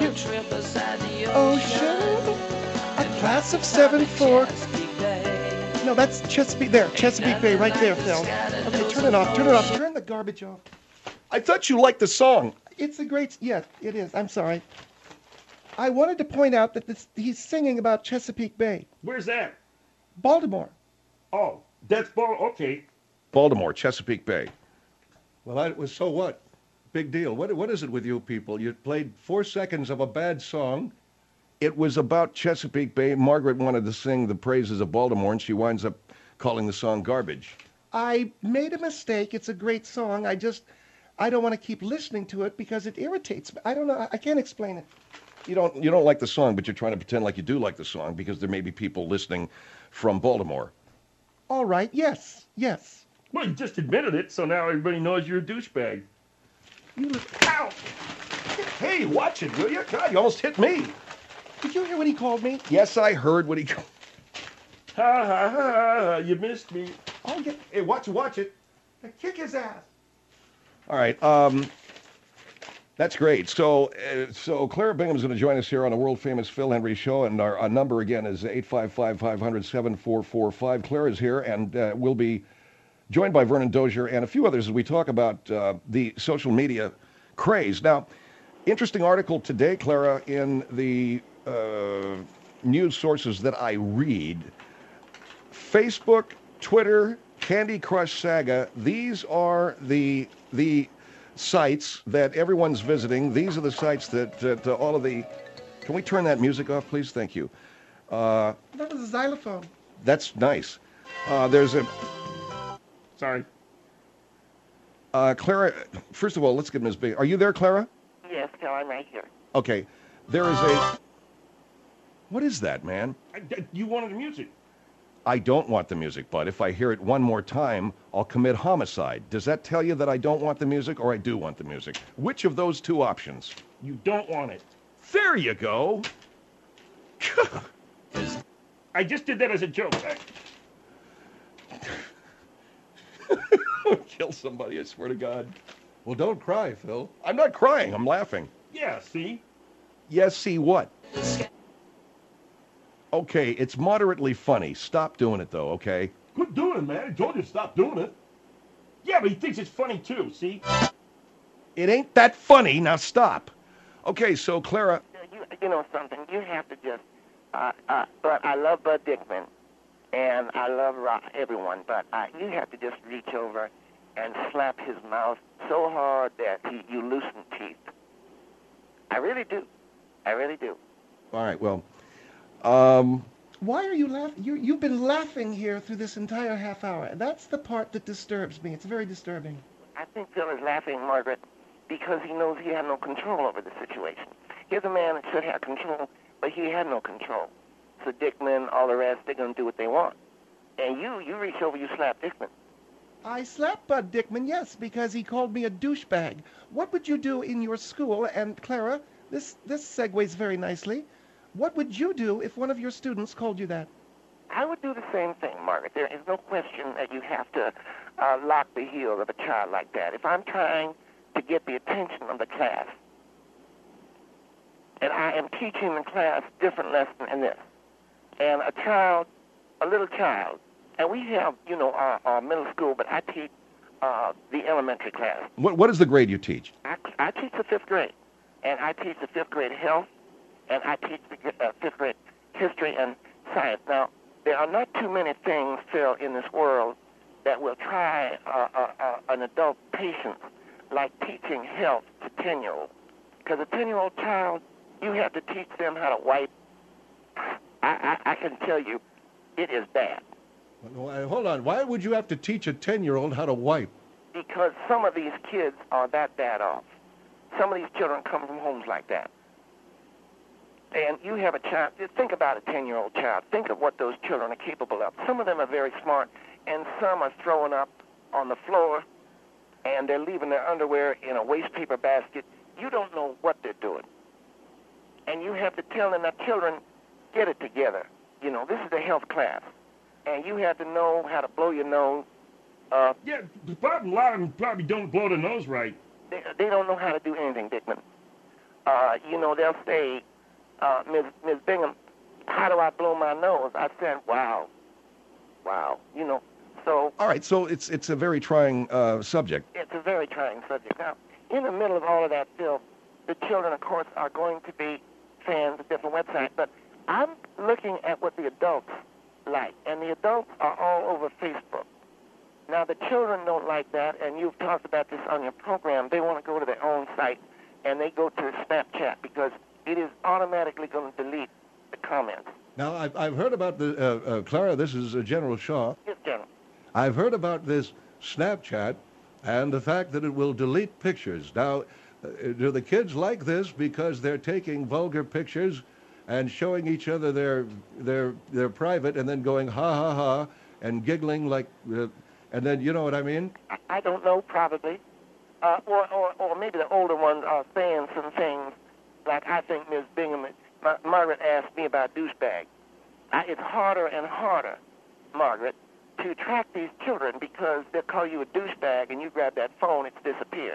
Ocean. A class of seven four. No, that's Chesapeake. There, Chesapeake Bay, right there, Phil. Okay, turn it off. Turn it off. Turn the garbage off. I thought you liked the song. It's a great. Yeah, it is. I'm sorry. I wanted to point out that this, he's singing about Chesapeake Bay, where's that? Baltimore. Oh, that's ball. Okay. Baltimore, Chesapeake Bay. Well, I was so what? Big deal. What what is it with you people? You played four seconds of a bad song. It was about Chesapeake Bay. Margaret wanted to sing the praises of Baltimore, and she winds up calling the song garbage. I made a mistake. It's a great song. I just, I don't want to keep listening to it because it irritates me. I don't know. I, I can't explain it. You don't you don't like the song, but you're trying to pretend like you do like the song because there may be people listening from Baltimore. All right. Yes. Yes. Well, you just admitted it, so now everybody knows you're a douchebag. You look. Ow! Hey, watch it, will you? God, you almost hit me. Did you hear what he called me? Yes, I heard what he. Ha ha ha! ha. You missed me. I'll get. Hey, watch it, watch it. Kick his ass. All right. Um, that's great. So, uh, so Clara Bingham is going to join us here on a world famous Phil Hendry Show, and our, our number again is eight five five, five hundred, seven four four five. Clara is here, and uh, we'll be joined by Vernon Dozier and a few others as we talk about uh, the social media craze. Now, interesting article today, Clara, in the uh, news sources that I read. Facebook, Twitter, Candy Crush Saga, these are the the sites that everyone's visiting. These are the sites that, that uh, all of the... Can we turn that music off, please? Thank you. Uh, That was a xylophone. that's nice. Uh, there's a... Sorry. Uh, Clara, first of all, let's get Miz Big. Are you there, Clara? Yes, Phil, I'm right here. Okay. There is a... What is that, man? I, I- you wanted the music. I don't want the music, but if I hear it one more time, I'll commit homicide. Does that tell you that I don't want the music or I do want the music? Which of those two options? You don't want it. There you go. I just did that as a joke. Kill somebody, I swear to God. Well, don't cry, Phil. I'm not crying, I'm laughing. Yeah, see? Yes, see what? Okay, it's moderately funny. Stop doing it, though, okay? Quit doing it, man. I told you to stop doing it. Yeah, but he thinks it's funny, too, see? It ain't that funny. Now stop. Okay, so, Clara... You, you know something? You have to just. Uh, uh, but I love Bud Dickman, and I love Rock, everyone. But uh, you have to just reach over and slap his mouth so hard that he, you loosen teeth. I really do. I really do. All right, well... Um... Why are you laughing? You, you've been laughing here through this entire half hour. That's the part that disturbs me. It's very disturbing. I think Phil is laughing, Margaret, because he knows he had no control over the situation. Here's a man that should have control, but he had no control. So Dickman, all the rest, they're going to do what they want. And you, you reach over, you slap Dickman. I slapped Bud Dickman, yes, because he called me a douchebag. What would you do in your school? And Clara, this this segues very nicely. What would you do if one of your students called you that? I would do the same thing, Margaret. There is no question that you have to uh, lock the heel of a child like that. If I'm trying to get the attention of the class, and I am teaching the class different lesson in this, and a child, a little child, and we have, you know, our, our middle school, but I teach uh, the elementary class. What What is the grade you teach? I, I teach the fifth grade, and I teach the fifth grade health, and I teach the uh, fifth grade history and science. Now, there are not too many things, Phil, in this world that will try uh, uh, uh, an adult patient like teaching health to ten-year-olds. Because a ten-year-old child, you have to teach them how to wipe. I, I, I can tell you, it is bad. Well, hold on. Why would you have to teach a ten-year-old how to wipe? Because some of these kids are that bad off. Some of these children come from homes like that. And you have a child, think about a ten-year-old child. Think of what those children are capable of. Some of them are very smart, and some are throwing up on the floor, and they're leaving their underwear in a waste paper basket. You don't know what they're doing. And you have to tell them, now, children, get it together. You know, this is a health class. And you have to know how to blow your nose. Uh, Yeah, the problem, a lot of them probably don't blow their nose right. they, they don't know how to do anything, Dickman. Uh, you know, they'll say, uh, Miss Miss Bingham, how do I blow my nose? I said, wow, wow. You know, so All right, so it's it's a very trying uh, subject. it's a very trying subject. Now, in the middle of all of that, Phil, the children, of course, are going to be fans of different websites. But I'm looking at what the adults like, and the adults are all over Facebook. Now, the children don't like that, and you've talked about this on your program. They want to go to their own site, and they go to Snapchat because it is automatically going to delete the comments. Now, I've, I've heard about the, uh, uh, Clara, this is uh, General Shaw. Yes, General. I've heard about this Snapchat and the fact that it will delete pictures. Now, uh, do the kids like this because they're taking vulgar pictures and showing each other their their their private and then going ha ha ha and giggling like, uh, and then you know what I mean? I, I don't know, probably. Uh, or, or, or maybe the older ones are saying some things like I think Miss Bingham, Ma- Margaret asked me about douchebag. I, it's harder and harder, Margaret, to track these children because they'll call you a douchebag and you grab that phone, it's disappeared.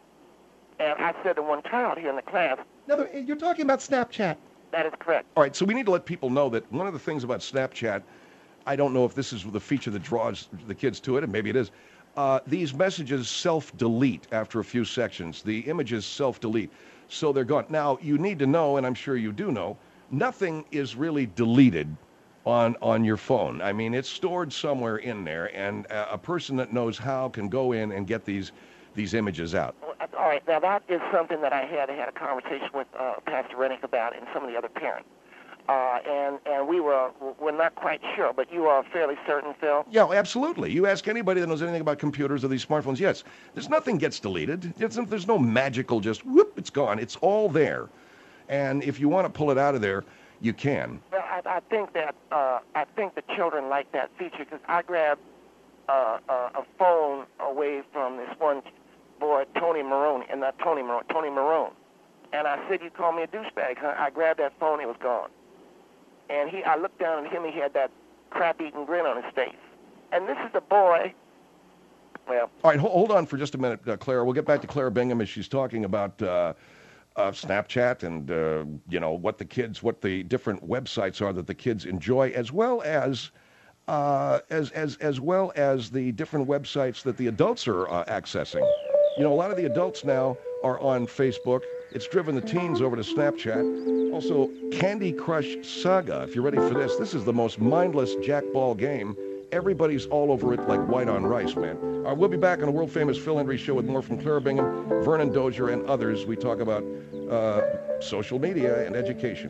And I said to one child here in the class, Now, you're talking about Snapchat. that is correct. All right, so we need to let people know that one of the things about Snapchat, I don't know if this is the feature that draws the kids to it, and maybe it is, uh, these messages self-delete after a few sections. The images self-delete, so they're gone. Now, you need to know, and I'm sure you do know, nothing is really deleted on on your phone. I mean, it's stored somewhere in there, and uh, a person that knows how can go in and get these these images out. Well, uh, all right, now that is something that I had. I had a conversation with uh, Pastor Rennick about and some of the other parents. Uh, and and we were we're not quite sure, but you are fairly certain, Phil? Yeah, absolutely. You ask anybody that knows anything about computers or these smartphones, yes, there's nothing gets deleted. It's, there's no magical just, whoop, it's gone. It's all there. And if you want to pull it out of there, you can. Well, I, I think that uh, I think the children like that feature because I grabbed uh, uh, a phone away from this one boy, Tony Maroney, and not Tony Marone, Tony Marone, and I said, "You call me a douchebag?" Huh? I grabbed that phone, it was gone, and he, I looked down at him, he had that crap-eating grin on his face, and this is a boy. Well, All right, hold, hold on for just a minute, uh, Clara. We'll get back to Clara Bingham as she's talking about uh, uh, Snapchat and, uh, you know, what the kids, what the different websites are that the kids enjoy, as well as uh, as as as well as the different websites that the adults are uh, accessing. You know, a lot of the adults now are on Facebook. It's driven the teens over to Snapchat. Also, Candy Crush Saga. If you're ready for this, this is the most mindless jackball game. Everybody's all over it like white on rice, man. All right, we'll be back on a world-famous Phil Hendry show with more from Clara Bingham, Vernon Dozier, and others. We talk about uh, social media and education.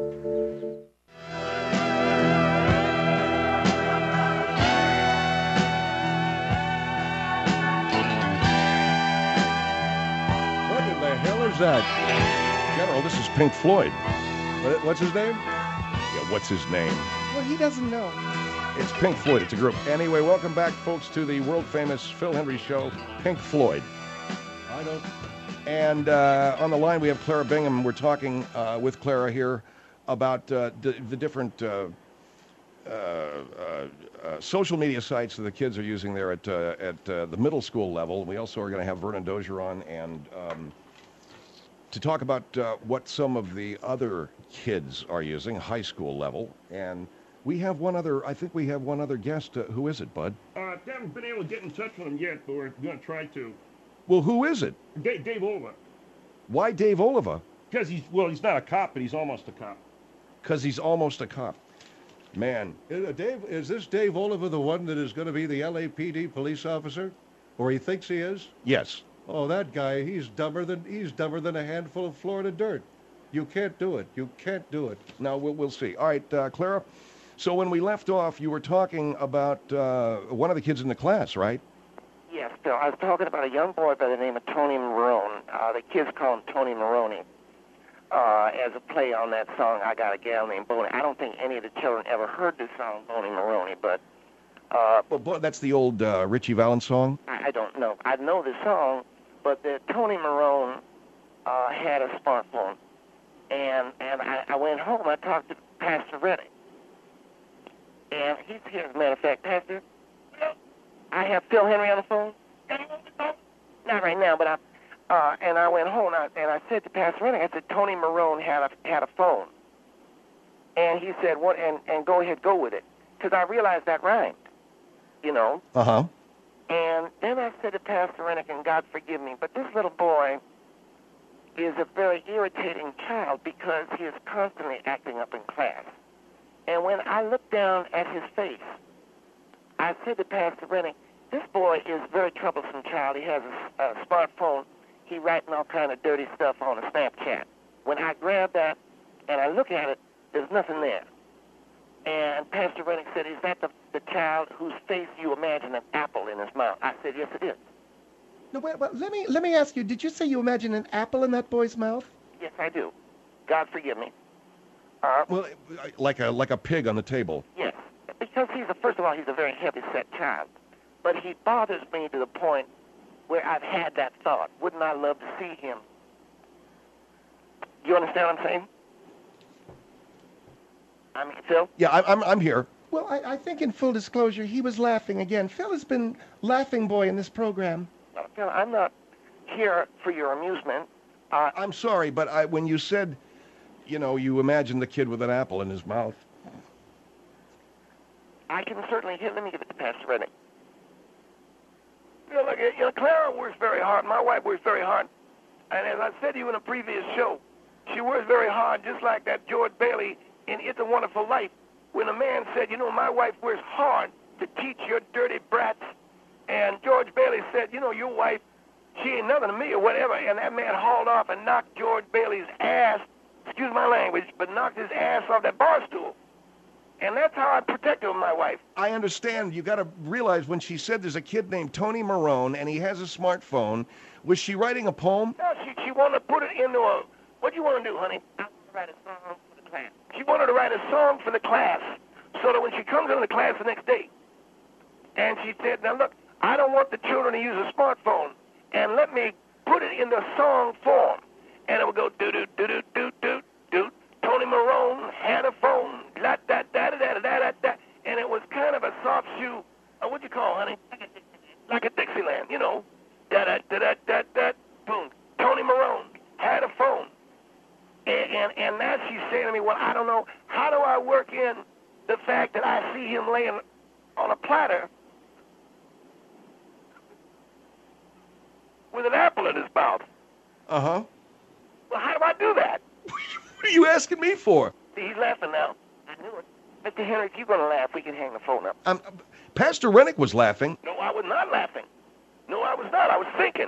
What in the hell is that? General, this is Pink Floyd. What- What's his name? Yeah, what's his name? Well, he doesn't know. It's Pink Floyd. It's a group. Anyway, welcome back, folks, to the world-famous Phil Hendry Show, Pink Floyd. I don't. And uh, on the line, we have Clara Bingham. We're talking uh, with Clara here about uh, d- the different uh, uh, uh, uh, social media sites that the kids are using there at uh, at uh, the middle school level. We also are going to have Vernon Dozier on and um, to talk about uh, what some of the other kids are using, high school level. And we have one other, I think we have one other guest. Uh, who is it, Bud? Uh, I haven't been able to get in touch with him yet, but we're going to try to. Well, who is it? Dave, Dave Oliva. Why Dave Oliva? Because he's, well, he's not a cop, but he's almost a cop. Because he's almost a cop. Man. Is, uh, Dave, is this Dave Oliver the one that is going to be the L A P D police officer? Or he thinks he is? Yes. Oh, that guy, he's dumber than he's dumber than a handful of Florida dirt. You can't do it. You can't do it. Now, we'll, we'll see. All right, uh, Clara. So when we left off, you were talking about uh, one of the kids in the class, right? Yes, Bill. I was talking about a young boy by the name of Tony Marone. Uh, the kids call him Tony Maroney. Uh, as a play on that song, I Got a Gal Named Boney. I don't think any of the children ever heard this song, Boney Maroney, but... Uh, well, but that's the old uh, Richie Valens song? I, I don't know. I know the song, but the Tony Marone uh, had a smartphone. And and I, I went home. I talked to Pastor Reddick. And he's here, as a matter of fact. Pastor, I have Phil Henry on the phone. Not right now, but I... Uh, and I went home, and I, and I said to Pastor Rennick, I said, Tony Marone had a, had a phone. And he said, what? And, and go ahead, go with it. Because I realized that rhymed, you know. Uh-huh. And then I said to Pastor Rennick, and God forgive me, but this little boy is a very irritating child because he is constantly acting up in class. And when I looked down at his face, I said to Pastor Rennick, this boy is a very troublesome child. He has a, a smartphone. He writing all kind of dirty stuff on a Snapchat. When I grab that and I look at it, there's nothing there. And Pastor Rennick said, is that the, the child whose face you imagine an apple in his mouth? I said, yes, it is. No, wait, well, let me let me ask you. Did you say you imagine an apple in that boy's mouth? Yes, I do. God forgive me. Uh, Well, like a like a pig on the table. yes, because he's a, first of all, he's a very heavy-set child. But he bothers me to the point where I've had that thought. Wouldn't I love to see him? You understand what I'm saying? I mean, Phil? Yeah, I, I'm I'm here. Well, I, I think in full disclosure, he was laughing again. Phil has been laughing boy in this program. No, Phil, I'm not here for your amusement. Uh, I'm sorry, but I, when you said, you know, you imagined the kid with an apple in his mouth. I can certainly hear. Let me give it to Pastor Reddick. You know, look, you know, Clara works very hard. My wife works very hard. And as I said to you in a previous show, she works very hard, just like that George Bailey in It's a Wonderful Life, when a man said, you know, my wife works hard to teach your dirty brats. And George Bailey said, you know, your wife, she ain't nothing to me or whatever. And that man hauled off and knocked George Bailey's ass, excuse my language, but knocked his ass off that bar stool. And that's how I protected my wife. I understand. You got to realize when she said there's a kid named Tony Marone and he has a smartphone, was she writing a poem? No, she, she wanted to put it into a, what do you want to do, honey? I want to write a song for the class. She wanted to write a song for the class so that when she comes into the class the next day, and she said, now look, I don't want the children to use a smartphone, and let me put it in the song form. And it would go do-do-do-do-do-do-do. Tony Marone had a phone, da da da da da da da da, and it was kind of a soft shoe. Uh, what'd you call, honey? Like a Dixieland, you know. Da da da da da da. Boom. Tony Marone had a phone, and and and now she's saying to me, well, I don't know, how do I work in the fact that I see him laying on a platter with an apple in his mouth? Uh huh. Well, how do I do that? What are you asking me for? See, he's laughing now. I knew it. Mister Henry, if you're going to laugh, we can hang the phone up. Um, Pastor Rennick was laughing. No, I was not laughing. No, I was not. I was thinking.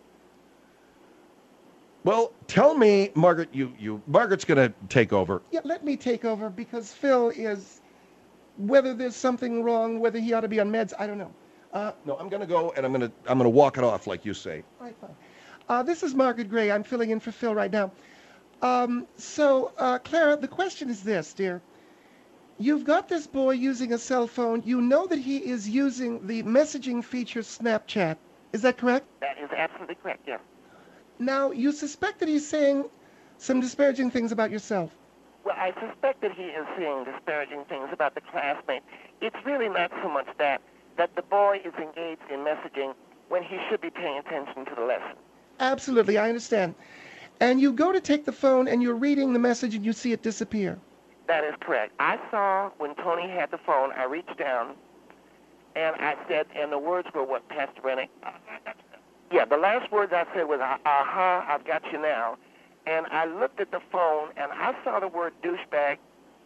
Well, tell me, Margaret, you, you Margaret's going to take over. Yeah, let me take over because Phil is, whether there's something wrong, whether he ought to be on meds, I don't know. Uh, No, I'm going to go and I'm going to I'm going to walk it off like you say. all right, fine. Uh, this is Margaret Gray. I'm filling in for Phil right now. Um, so, uh, Clara, the question is this, dear. You've got this boy using a cell phone. You know that he is using the messaging feature Snapchat. Is that correct? That is absolutely correct, yes. Now, you suspect that he's saying some disparaging things about yourself. Well, I suspect that he is saying disparaging things about the classmate. It's really not so much that, that the boy is engaged in messaging when he should be paying attention to the lesson. Absolutely, I understand. And you go to take the phone and you're reading the message and you see it disappear. That is correct. I saw when Tony had the phone, I reached down and I said, and the words were what, Pastor Rennick? Yeah, the last words I said was, aha, I've got you now. And I looked at the phone and I saw the word douchebag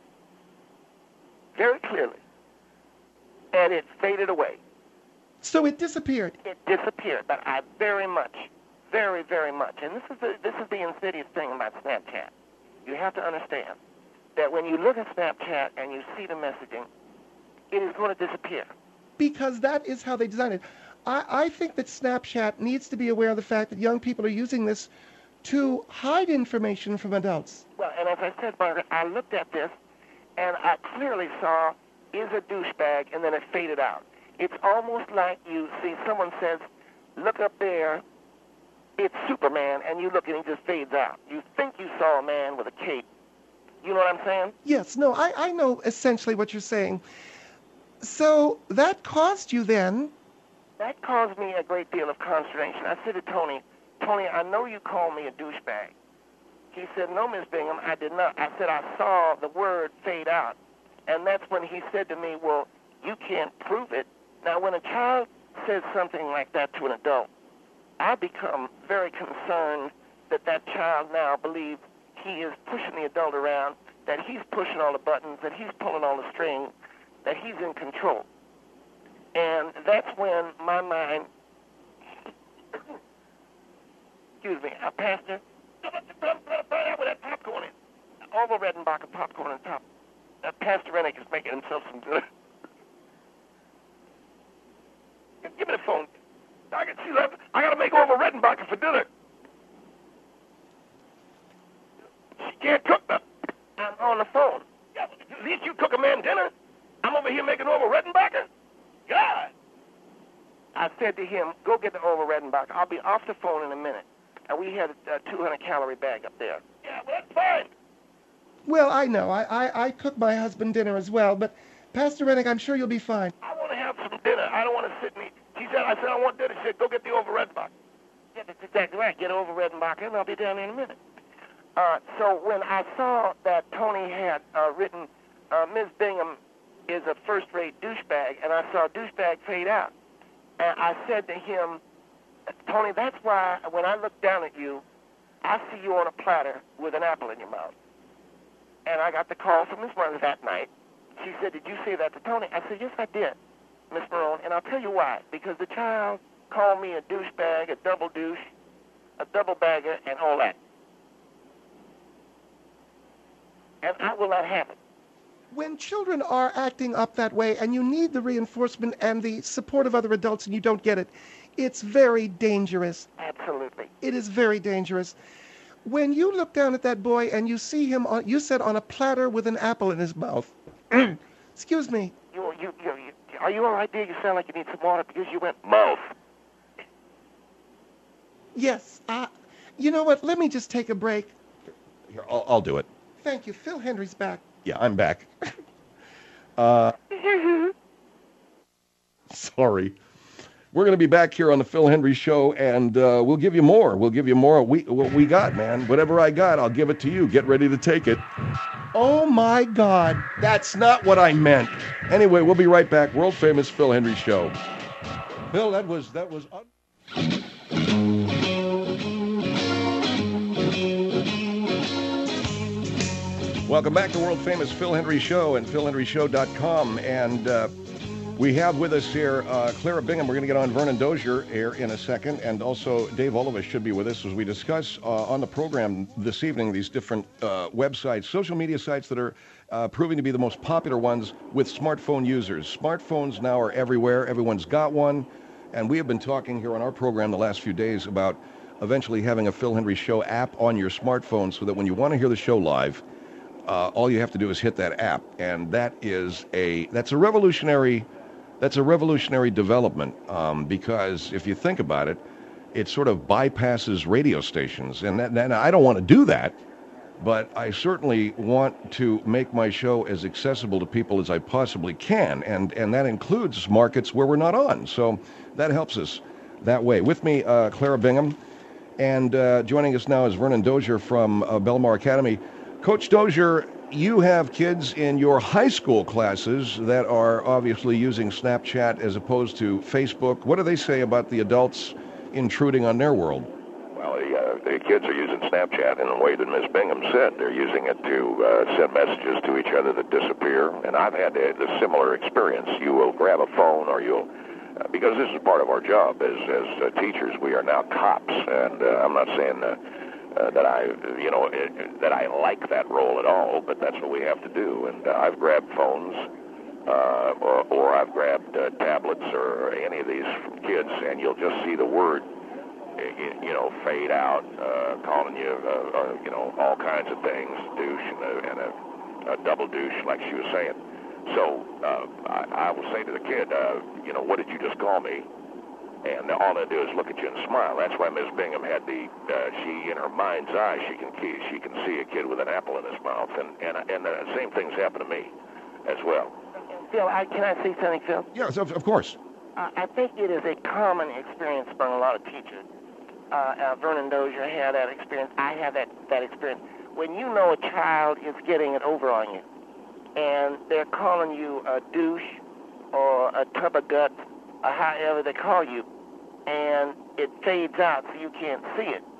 very clearly. And it faded away. So it disappeared. It disappeared, but I very much, very, very much, and this is the, this is the insidious thing about Snapchat. You have to understand that when you look at Snapchat and you see the messaging, it is going to disappear. Because that is how they designed it. I, I think that Snapchat needs to be aware of the fact that young people are using this to hide information from adults. Well, and as I said, Margaret, I looked at this and I clearly saw is a douchebag, and then it faded out. It's almost like you see someone says, look up there, it's Superman, and you look and he just fades out. You think you saw a man with a cape. You know what I'm saying? Yes, no, I, I know essentially what you're saying. So that caused you then... That caused me a great deal of consternation. I said to Tony, Tony, I know you call me a douchebag. He said, no, Miss Bingham, I did not. I said, I saw the word fade out. And that's when he said to me, well, you can't prove it. Now, when a child says something like that to an adult, I become very concerned that that child now believes he is pushing the adult around, that he's pushing all the buttons, that he's pulling all the strings, that he's in control. And that's when my mind, excuse me, uh, Pastor, burn out with that popcorn in. All the Redenbacher popcorn on top. Uh, Pastor Rennick is making himself some dinner. Give me the phone. I can see that. I got to make over Redenbacher for dinner. She can't cook them. I'm on the phone. Yeah, at least you cook a man dinner. I'm over here making over Redenbacher. God. I said to him, go get the over Redenbacher. I'll be off the phone in a minute. And we had a two hundred calorie bag up there. Yeah, well, that's fine. Well, I know. I, I, I cook my husband dinner as well, but Pastor Rennick, I'm sure you'll be fine. I want to have some dinner. I don't want to sit and eat. She said, I said, I want dinner. She said, go get the over Redenbacher. Yeah, that's exactly right. Get over Redenbacher, and I'll be down there in a minute. Uh, so when I saw that Tony had uh, written, uh, Miz Bingham is a first-rate douchebag, and I saw douchebag fade out, and I said to him, Tony, that's why when I look down at you, I see you on a platter with an apple in your mouth. And I got the call from Miss Marone that night. She said, did you say that to Tony? I said, yes, I did, Miss Marone, and I'll tell you why. Because the child called me a douchebag, a double douche, a double bagger, and all that. And I will not have it. When children are acting up that way and you need the reinforcement and the support of other adults and you don't get it, it's very dangerous. Absolutely. It is very dangerous. When you look down at that boy and you see him, on, you said on a platter with an apple in his mouth. Excuse me. You, you, you, you, are you all right, dear? You sound like you need some water because you went mouth. Yes. Uh, you know what? Let me just take a break. Here, I'll, I'll do it. Thank you. Phil Hendry's back. Yeah, I'm back. uh, sorry. We're going to be back here on the Phil Hendry Show, and uh, we'll give you more. We'll give you more. We, what we got, man. Whatever I got, I'll give it to you. Get ready to take it. Oh, my God. That's not what I meant. Anyway, we'll be right back. World famous Phil Hendry Show. Bill, that was that was. Un- Welcome back to World Famous Phil Hendry Show and phil hendry show dot com. And uh, we have with us here uh, Clara Bingham. We're going to get on Vernon Dozier here in a second. And also Dave Olivis should be with us as we discuss uh, on the program this evening these different uh, websites, social media sites that are uh, proving to be the most popular ones with smartphone users. Smartphones now are everywhere. Everyone's got one. And we have been talking here on our program the last few days about eventually having a Phil Hendry Show app on your smartphone so that when you want to hear the show live, uh, all you have to do is hit that app, and that is a that's a revolutionary that's a revolutionary development um, because if you think about it, it sort of bypasses radio stations, and, that, and I don't want to do that, but I certainly want to make my show as accessible to people as I possibly can, and, and that includes markets where we're not on, so that helps us that way. With me, uh, Clara Bingham, and uh, joining us now is Vernon Dozier from uh, Belmar Academy. Coach Dozier, you have kids in your high school classes that are obviously using Snapchat as opposed to Facebook. What do they say about the adults intruding on their world? Well, the, uh, the kids are using Snapchat in a way that Miss Bingham said. They're using it to uh, send messages to each other that disappear, and I've had a, a similar experience. You will grab a phone or you'll, uh, because this is part of our job as, as uh, teachers, we are now cops, and uh, I'm not saying uh, uh, that I, you know, it, that I like that role at all, but that's what we have to do, and uh, I've grabbed phones, Uh, or, or I've grabbed uh, tablets or any of these from kids, and you'll just see the word, you, you know, fade out, uh, calling you, uh, uh, you know, all kinds of things, douche and a, and a, a double douche, like she was saying. So uh, I, I will say to the kid, uh, you know, what did you just call me? And all they do is look at you and smile. That's why Miss Bingham had the, uh, she, in her mind's eye, she can key, she can see a kid with an apple in his mouth, and and and the same things happen to me as well. Phil, I, can I say something, Phil? Yes, of, of course. Uh, I think it is a common experience among a lot of teachers. Uh, uh, Vernon Dozier had that experience. I had that, that experience. When you know a child is getting it over on you, and they're calling you a douche or a tub of guts, or however they call you, and it fades out so you can't see it,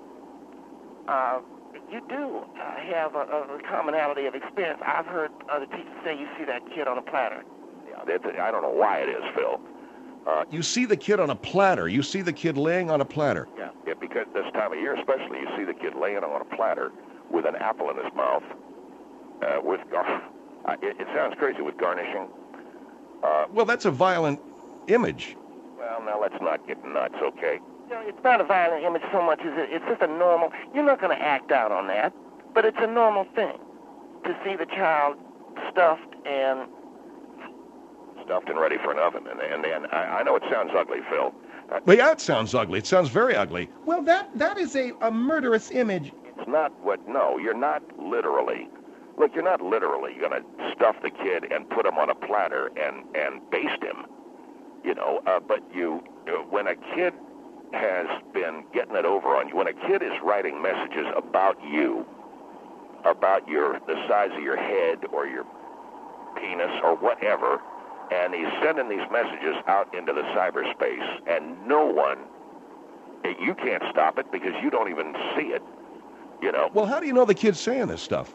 uh, you do uh, have a, a commonality of experience. I've heard other teachers say you see that kid on a platter. Yeah, that, I don't know why it is, Phil. Uh, You see the kid on a platter. You see the kid laying on a platter. yeah, yeah, because this time of year especially, you see the kid laying on a platter with an apple in his mouth, uh, with gar- uh, it, it sounds crazy, with garnishing. Uh, Well, that's a violent image. well, now let's not get nuts, okay? You know, it's not a violent image so much as it, it's just a normal, you're not going to act out on that, but it's a normal thing to see the child stuffed and... Stuffed and ready for an oven. And, and, and I, I know it sounds ugly, Phil. Uh, Well, yeah, it sounds ugly. It sounds very ugly. Well, that that is a, a murderous image. It's not what, no, you're not literally. Look, you're not literally going to stuff the kid and put him on a platter and, and baste him, you know, uh, but you, uh, when a kid has been getting it over on you, when a kid is writing messages about you, about your, the size of your head or your penis or whatever, and he's sending these messages out into the cyberspace, and no one, you can't stop it because you don't even see it, you know. Well, how do you know the kid's saying this stuff?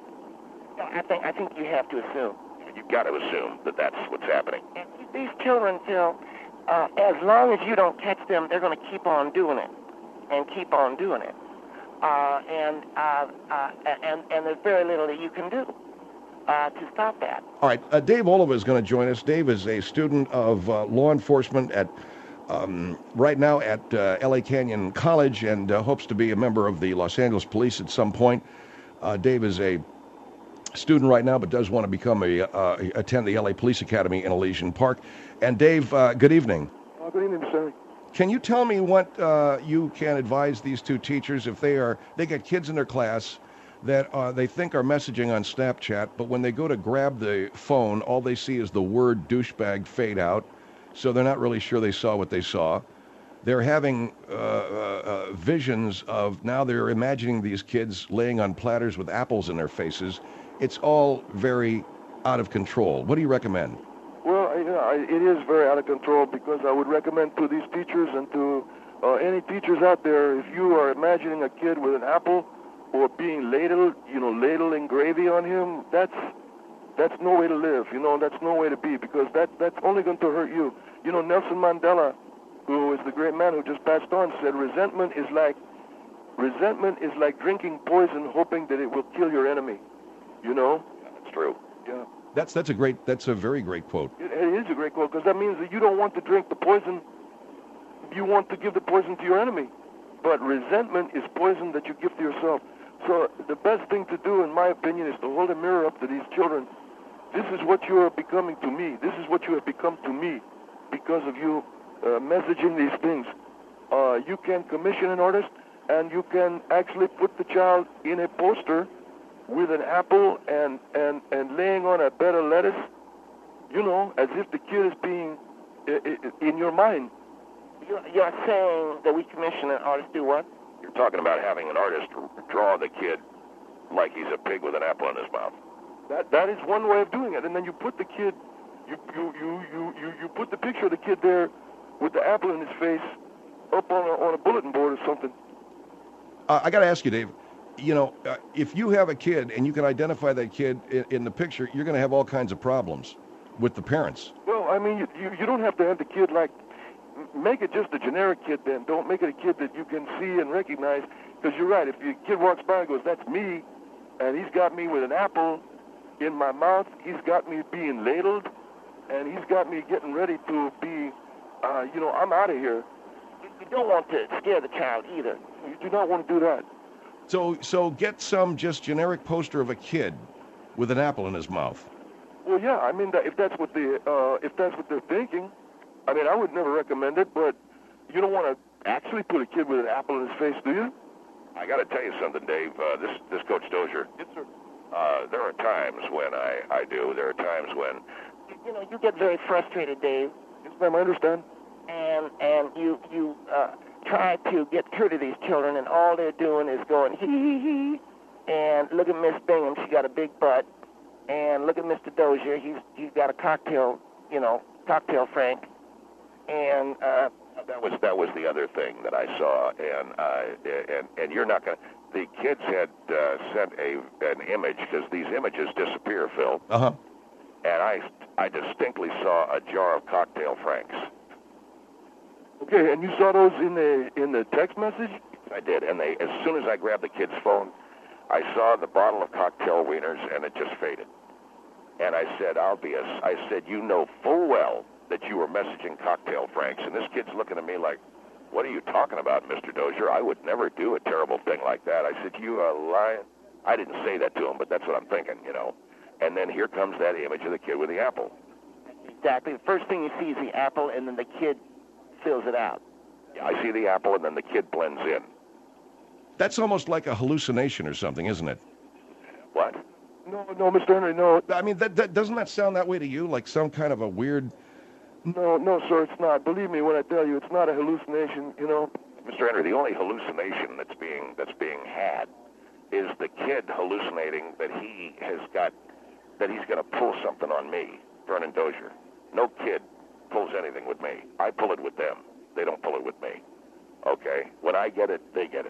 I think I think you have to assume. You've got to assume that that's what's happening. And these children, Phil, uh, as long as you don't catch them, they're going to keep on doing it and keep on doing it. Uh, and, uh, uh, and and there's very little that you can do uh, to stop that. All right, uh, Dave Oliva is going to join us. Dave is a student of uh, law enforcement at um, right now at uh, L A Canyon College and uh, hopes to be a member of the Los Angeles Police at some point. Uh, Dave is a student right now, but does want to become a uh, attend the L A Police Academy in Elysian Park. And Dave, uh, good evening. Uh, good evening, Mister Can you tell me what uh, you can advise these two teachers if they are they get kids in their class that uh, they think are messaging on Snapchat, but when they go to grab the phone, all they see is the word douchebag fade out, so they're not really sure they saw what they saw. They're having uh, uh, visions of, now they're imagining these kids laying on platters with apples in their faces. It's all very out of control. What do you recommend? Well, you know, I- it is very out of control because I would recommend to these teachers and to uh, any teachers out there, if you are imagining a kid with an apple or being ladled, you know, ladling gravy on him, that's that's no way to live. You know, that's no way to be because that that's only going to hurt you. You know, Nelson Mandela, who is the great man who just passed on, said resentment is like resentment is like drinking poison, hoping that it will kill your enemy. You know? That's true. Yeah. That's that's a great that's a very great quote. It, it is a great quote because that means that you don't want to drink the poison. You want to give the poison to your enemy. But resentment is poison that you give to yourself. So the best thing to do, in my opinion, is to hold a mirror up to these children. This is what you are becoming to me. This is what you have become to me because of you uh, messaging these things. Uh, you can commission an artist, and you can actually put the child in a poster with an apple and, and, and laying on a bed of lettuce, you know, as if the kid is being uh, in your mind. You're, you're saying that we commission an artist do what? You're talking about having an artist draw the kid like he's a pig with an apple in his mouth. That that is one way of doing it, and then you put the kid, you you you you you, you put the picture of the kid there with the apple in his face up on a, on a bulletin board or something. Uh, I got to ask you, Dave. You know, uh, if you have a kid and you can identify that kid in, in the picture, you're going to have all kinds of problems with the parents. Well, I mean, you, you you don't have to have the kid like, make it just a generic kid then. Don't make it a kid that you can see and recognize, because you're right. If your kid walks by and goes, that's me, and he's got me with an apple in my mouth, he's got me being ladled, and he's got me getting ready to be, uh, you know, I'm out of here. You don't want to scare the child either. You do not want to do that. So, so get some just generic poster of a kid with an apple in his mouth. Well, yeah, I mean, that, if that's what the uh, if that's what they're thinking, I mean, I would never recommend it, but you don't want to actually put a kid with an apple in his face, do you? I got to tell you something, Dave. Uh, this this Coach Dozier. Yes, sir. Uh, there are times when I, I do. There are times when You, you know, you get very frustrated, Dave, Yes, ma'am, I understand. and and you you uh, try to get through to these children, and all they're doing is going hee hee hee. And look at Miss Bingham, she got a big butt. And look at Mister Dozier, he's he's got a cocktail, you know, cocktail Frank. And uh, that was that was the other thing that I saw, and uh, and and you're not gonna. The kids had uh, sent a an image because these images disappear, Phil. Uh huh. And I I distinctly saw a jar of cocktail Franks. Okay, and you saw those in the in the text message? I did, and they as soon as I grabbed the kid's phone, I saw the bottle of cocktail wieners, and it just faded. And I said, I'll be a. I said, you know full well that you were messaging cocktail Franks, and this kid's looking at me like, what are you talking about, Mister Dozier? I would never do a terrible thing like that. I said, you are lying. I didn't say that to him, but that's what I'm thinking, you know. And then here comes that image of the kid with the apple. exactly, the first thing you see is the apple, and then the kid fills it out. Yeah, I see the apple, and then the kid blends in. That's almost like a hallucination or something, isn't it? What? No, no, Mister Henry, no. I mean, that, that doesn't that sound that way to you? Like some kind of a weird. No, no, sir, it's not. Believe me when I tell you, it's not a hallucination, you know. Mister Henry, the only hallucination that's being that's being had is the kid hallucinating that he has got, that he's going to pull something on me, Vernon Dozier. No kid pulls anything with me. I pull it with them. They don't pull it with me. Okay? When I get it, they get it.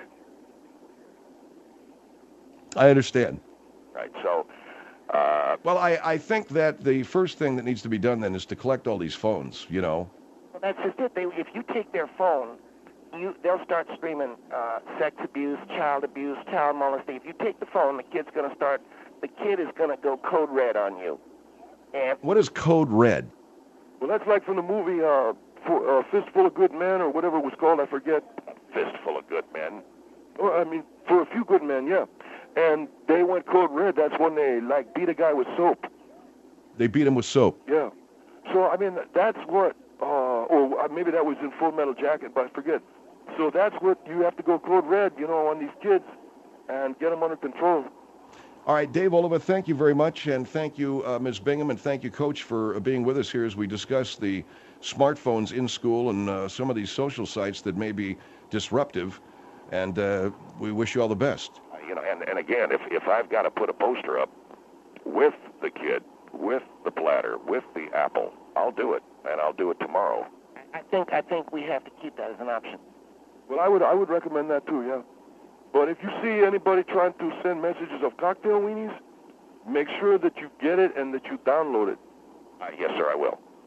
I understand. Right, so... Uh, well, I, I think that the first thing that needs to be done then is to collect all these phones, you know. Well, that's just it. They, if you take their phone, you they'll start screaming uh, sex abuse, child abuse, child molestation. If you take the phone, the kid's going to start, the kid is going to go code red on you. And what is code red? Well, that's like from the movie uh, for, uh, Fistful of Good Men, or whatever it was called, I forget. Fistful of Good Men? Well, I mean, for a few good men, yeah. And they went code red. That's when they, like, beat a guy with soap. They beat him with soap? Yeah. So, I mean, that's what, uh, or maybe that was in Full Metal Jacket, but I forget. So that's what you have to go code red, you know, on these kids and get them under control. All right, Dave Oliva, thank you very much, and thank you, uh, Miz Bingham, and thank you, Coach, for uh, being with us here as we discuss the smartphones in school and uh, some of these social sites that may be disruptive, and uh, we wish you all the best. You know, and, and again, if, if I've got to put a poster up with the kid, with the platter, with the apple, I'll do it, and I'll do it tomorrow. I think I think we have to keep that as an option. Well, I would I would recommend that too, yeah. But if you see anybody trying to send messages of cocktail weenies, make sure that you get it and that you download it. Uh, yes, sir, I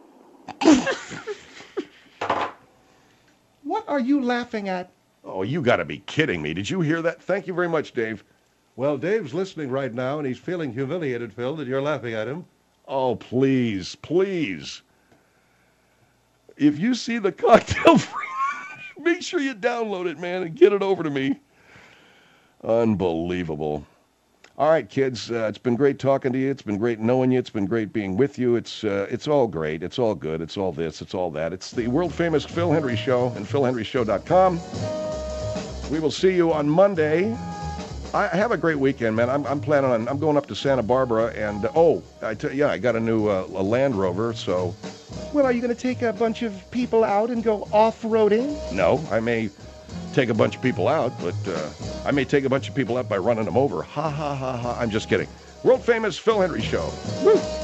will. What are you laughing at? Oh, you got to be kidding me. Did you hear that? Thank you very much, Dave. Well, Dave's listening right now, and he's feeling humiliated, Phil, that you're laughing at him. Oh, please, please. If you see the cocktail, make sure you download it, man, and get it over to me. Unbelievable. All right, kids, uh, it's been great talking to you. It's been great knowing you. It's been great being with you. It's uh, it's all great. It's all good. It's all this. It's all that. It's the world-famous Phil Hendry Show and phil hendry show dot com. We will see you on Monday. I have a great weekend, man. I'm, I'm planning on, I'm going up to Santa Barbara, and, uh, oh, I tell yeah, I got a new uh, a Land Rover, so. Well, are you going to take a bunch of people out and go off-roading? No, I may take a bunch of people out, but uh, I may take a bunch of people out by running them over. Ha, ha, ha, ha. I'm just kidding. World famous Phil Hendry Show. Woo!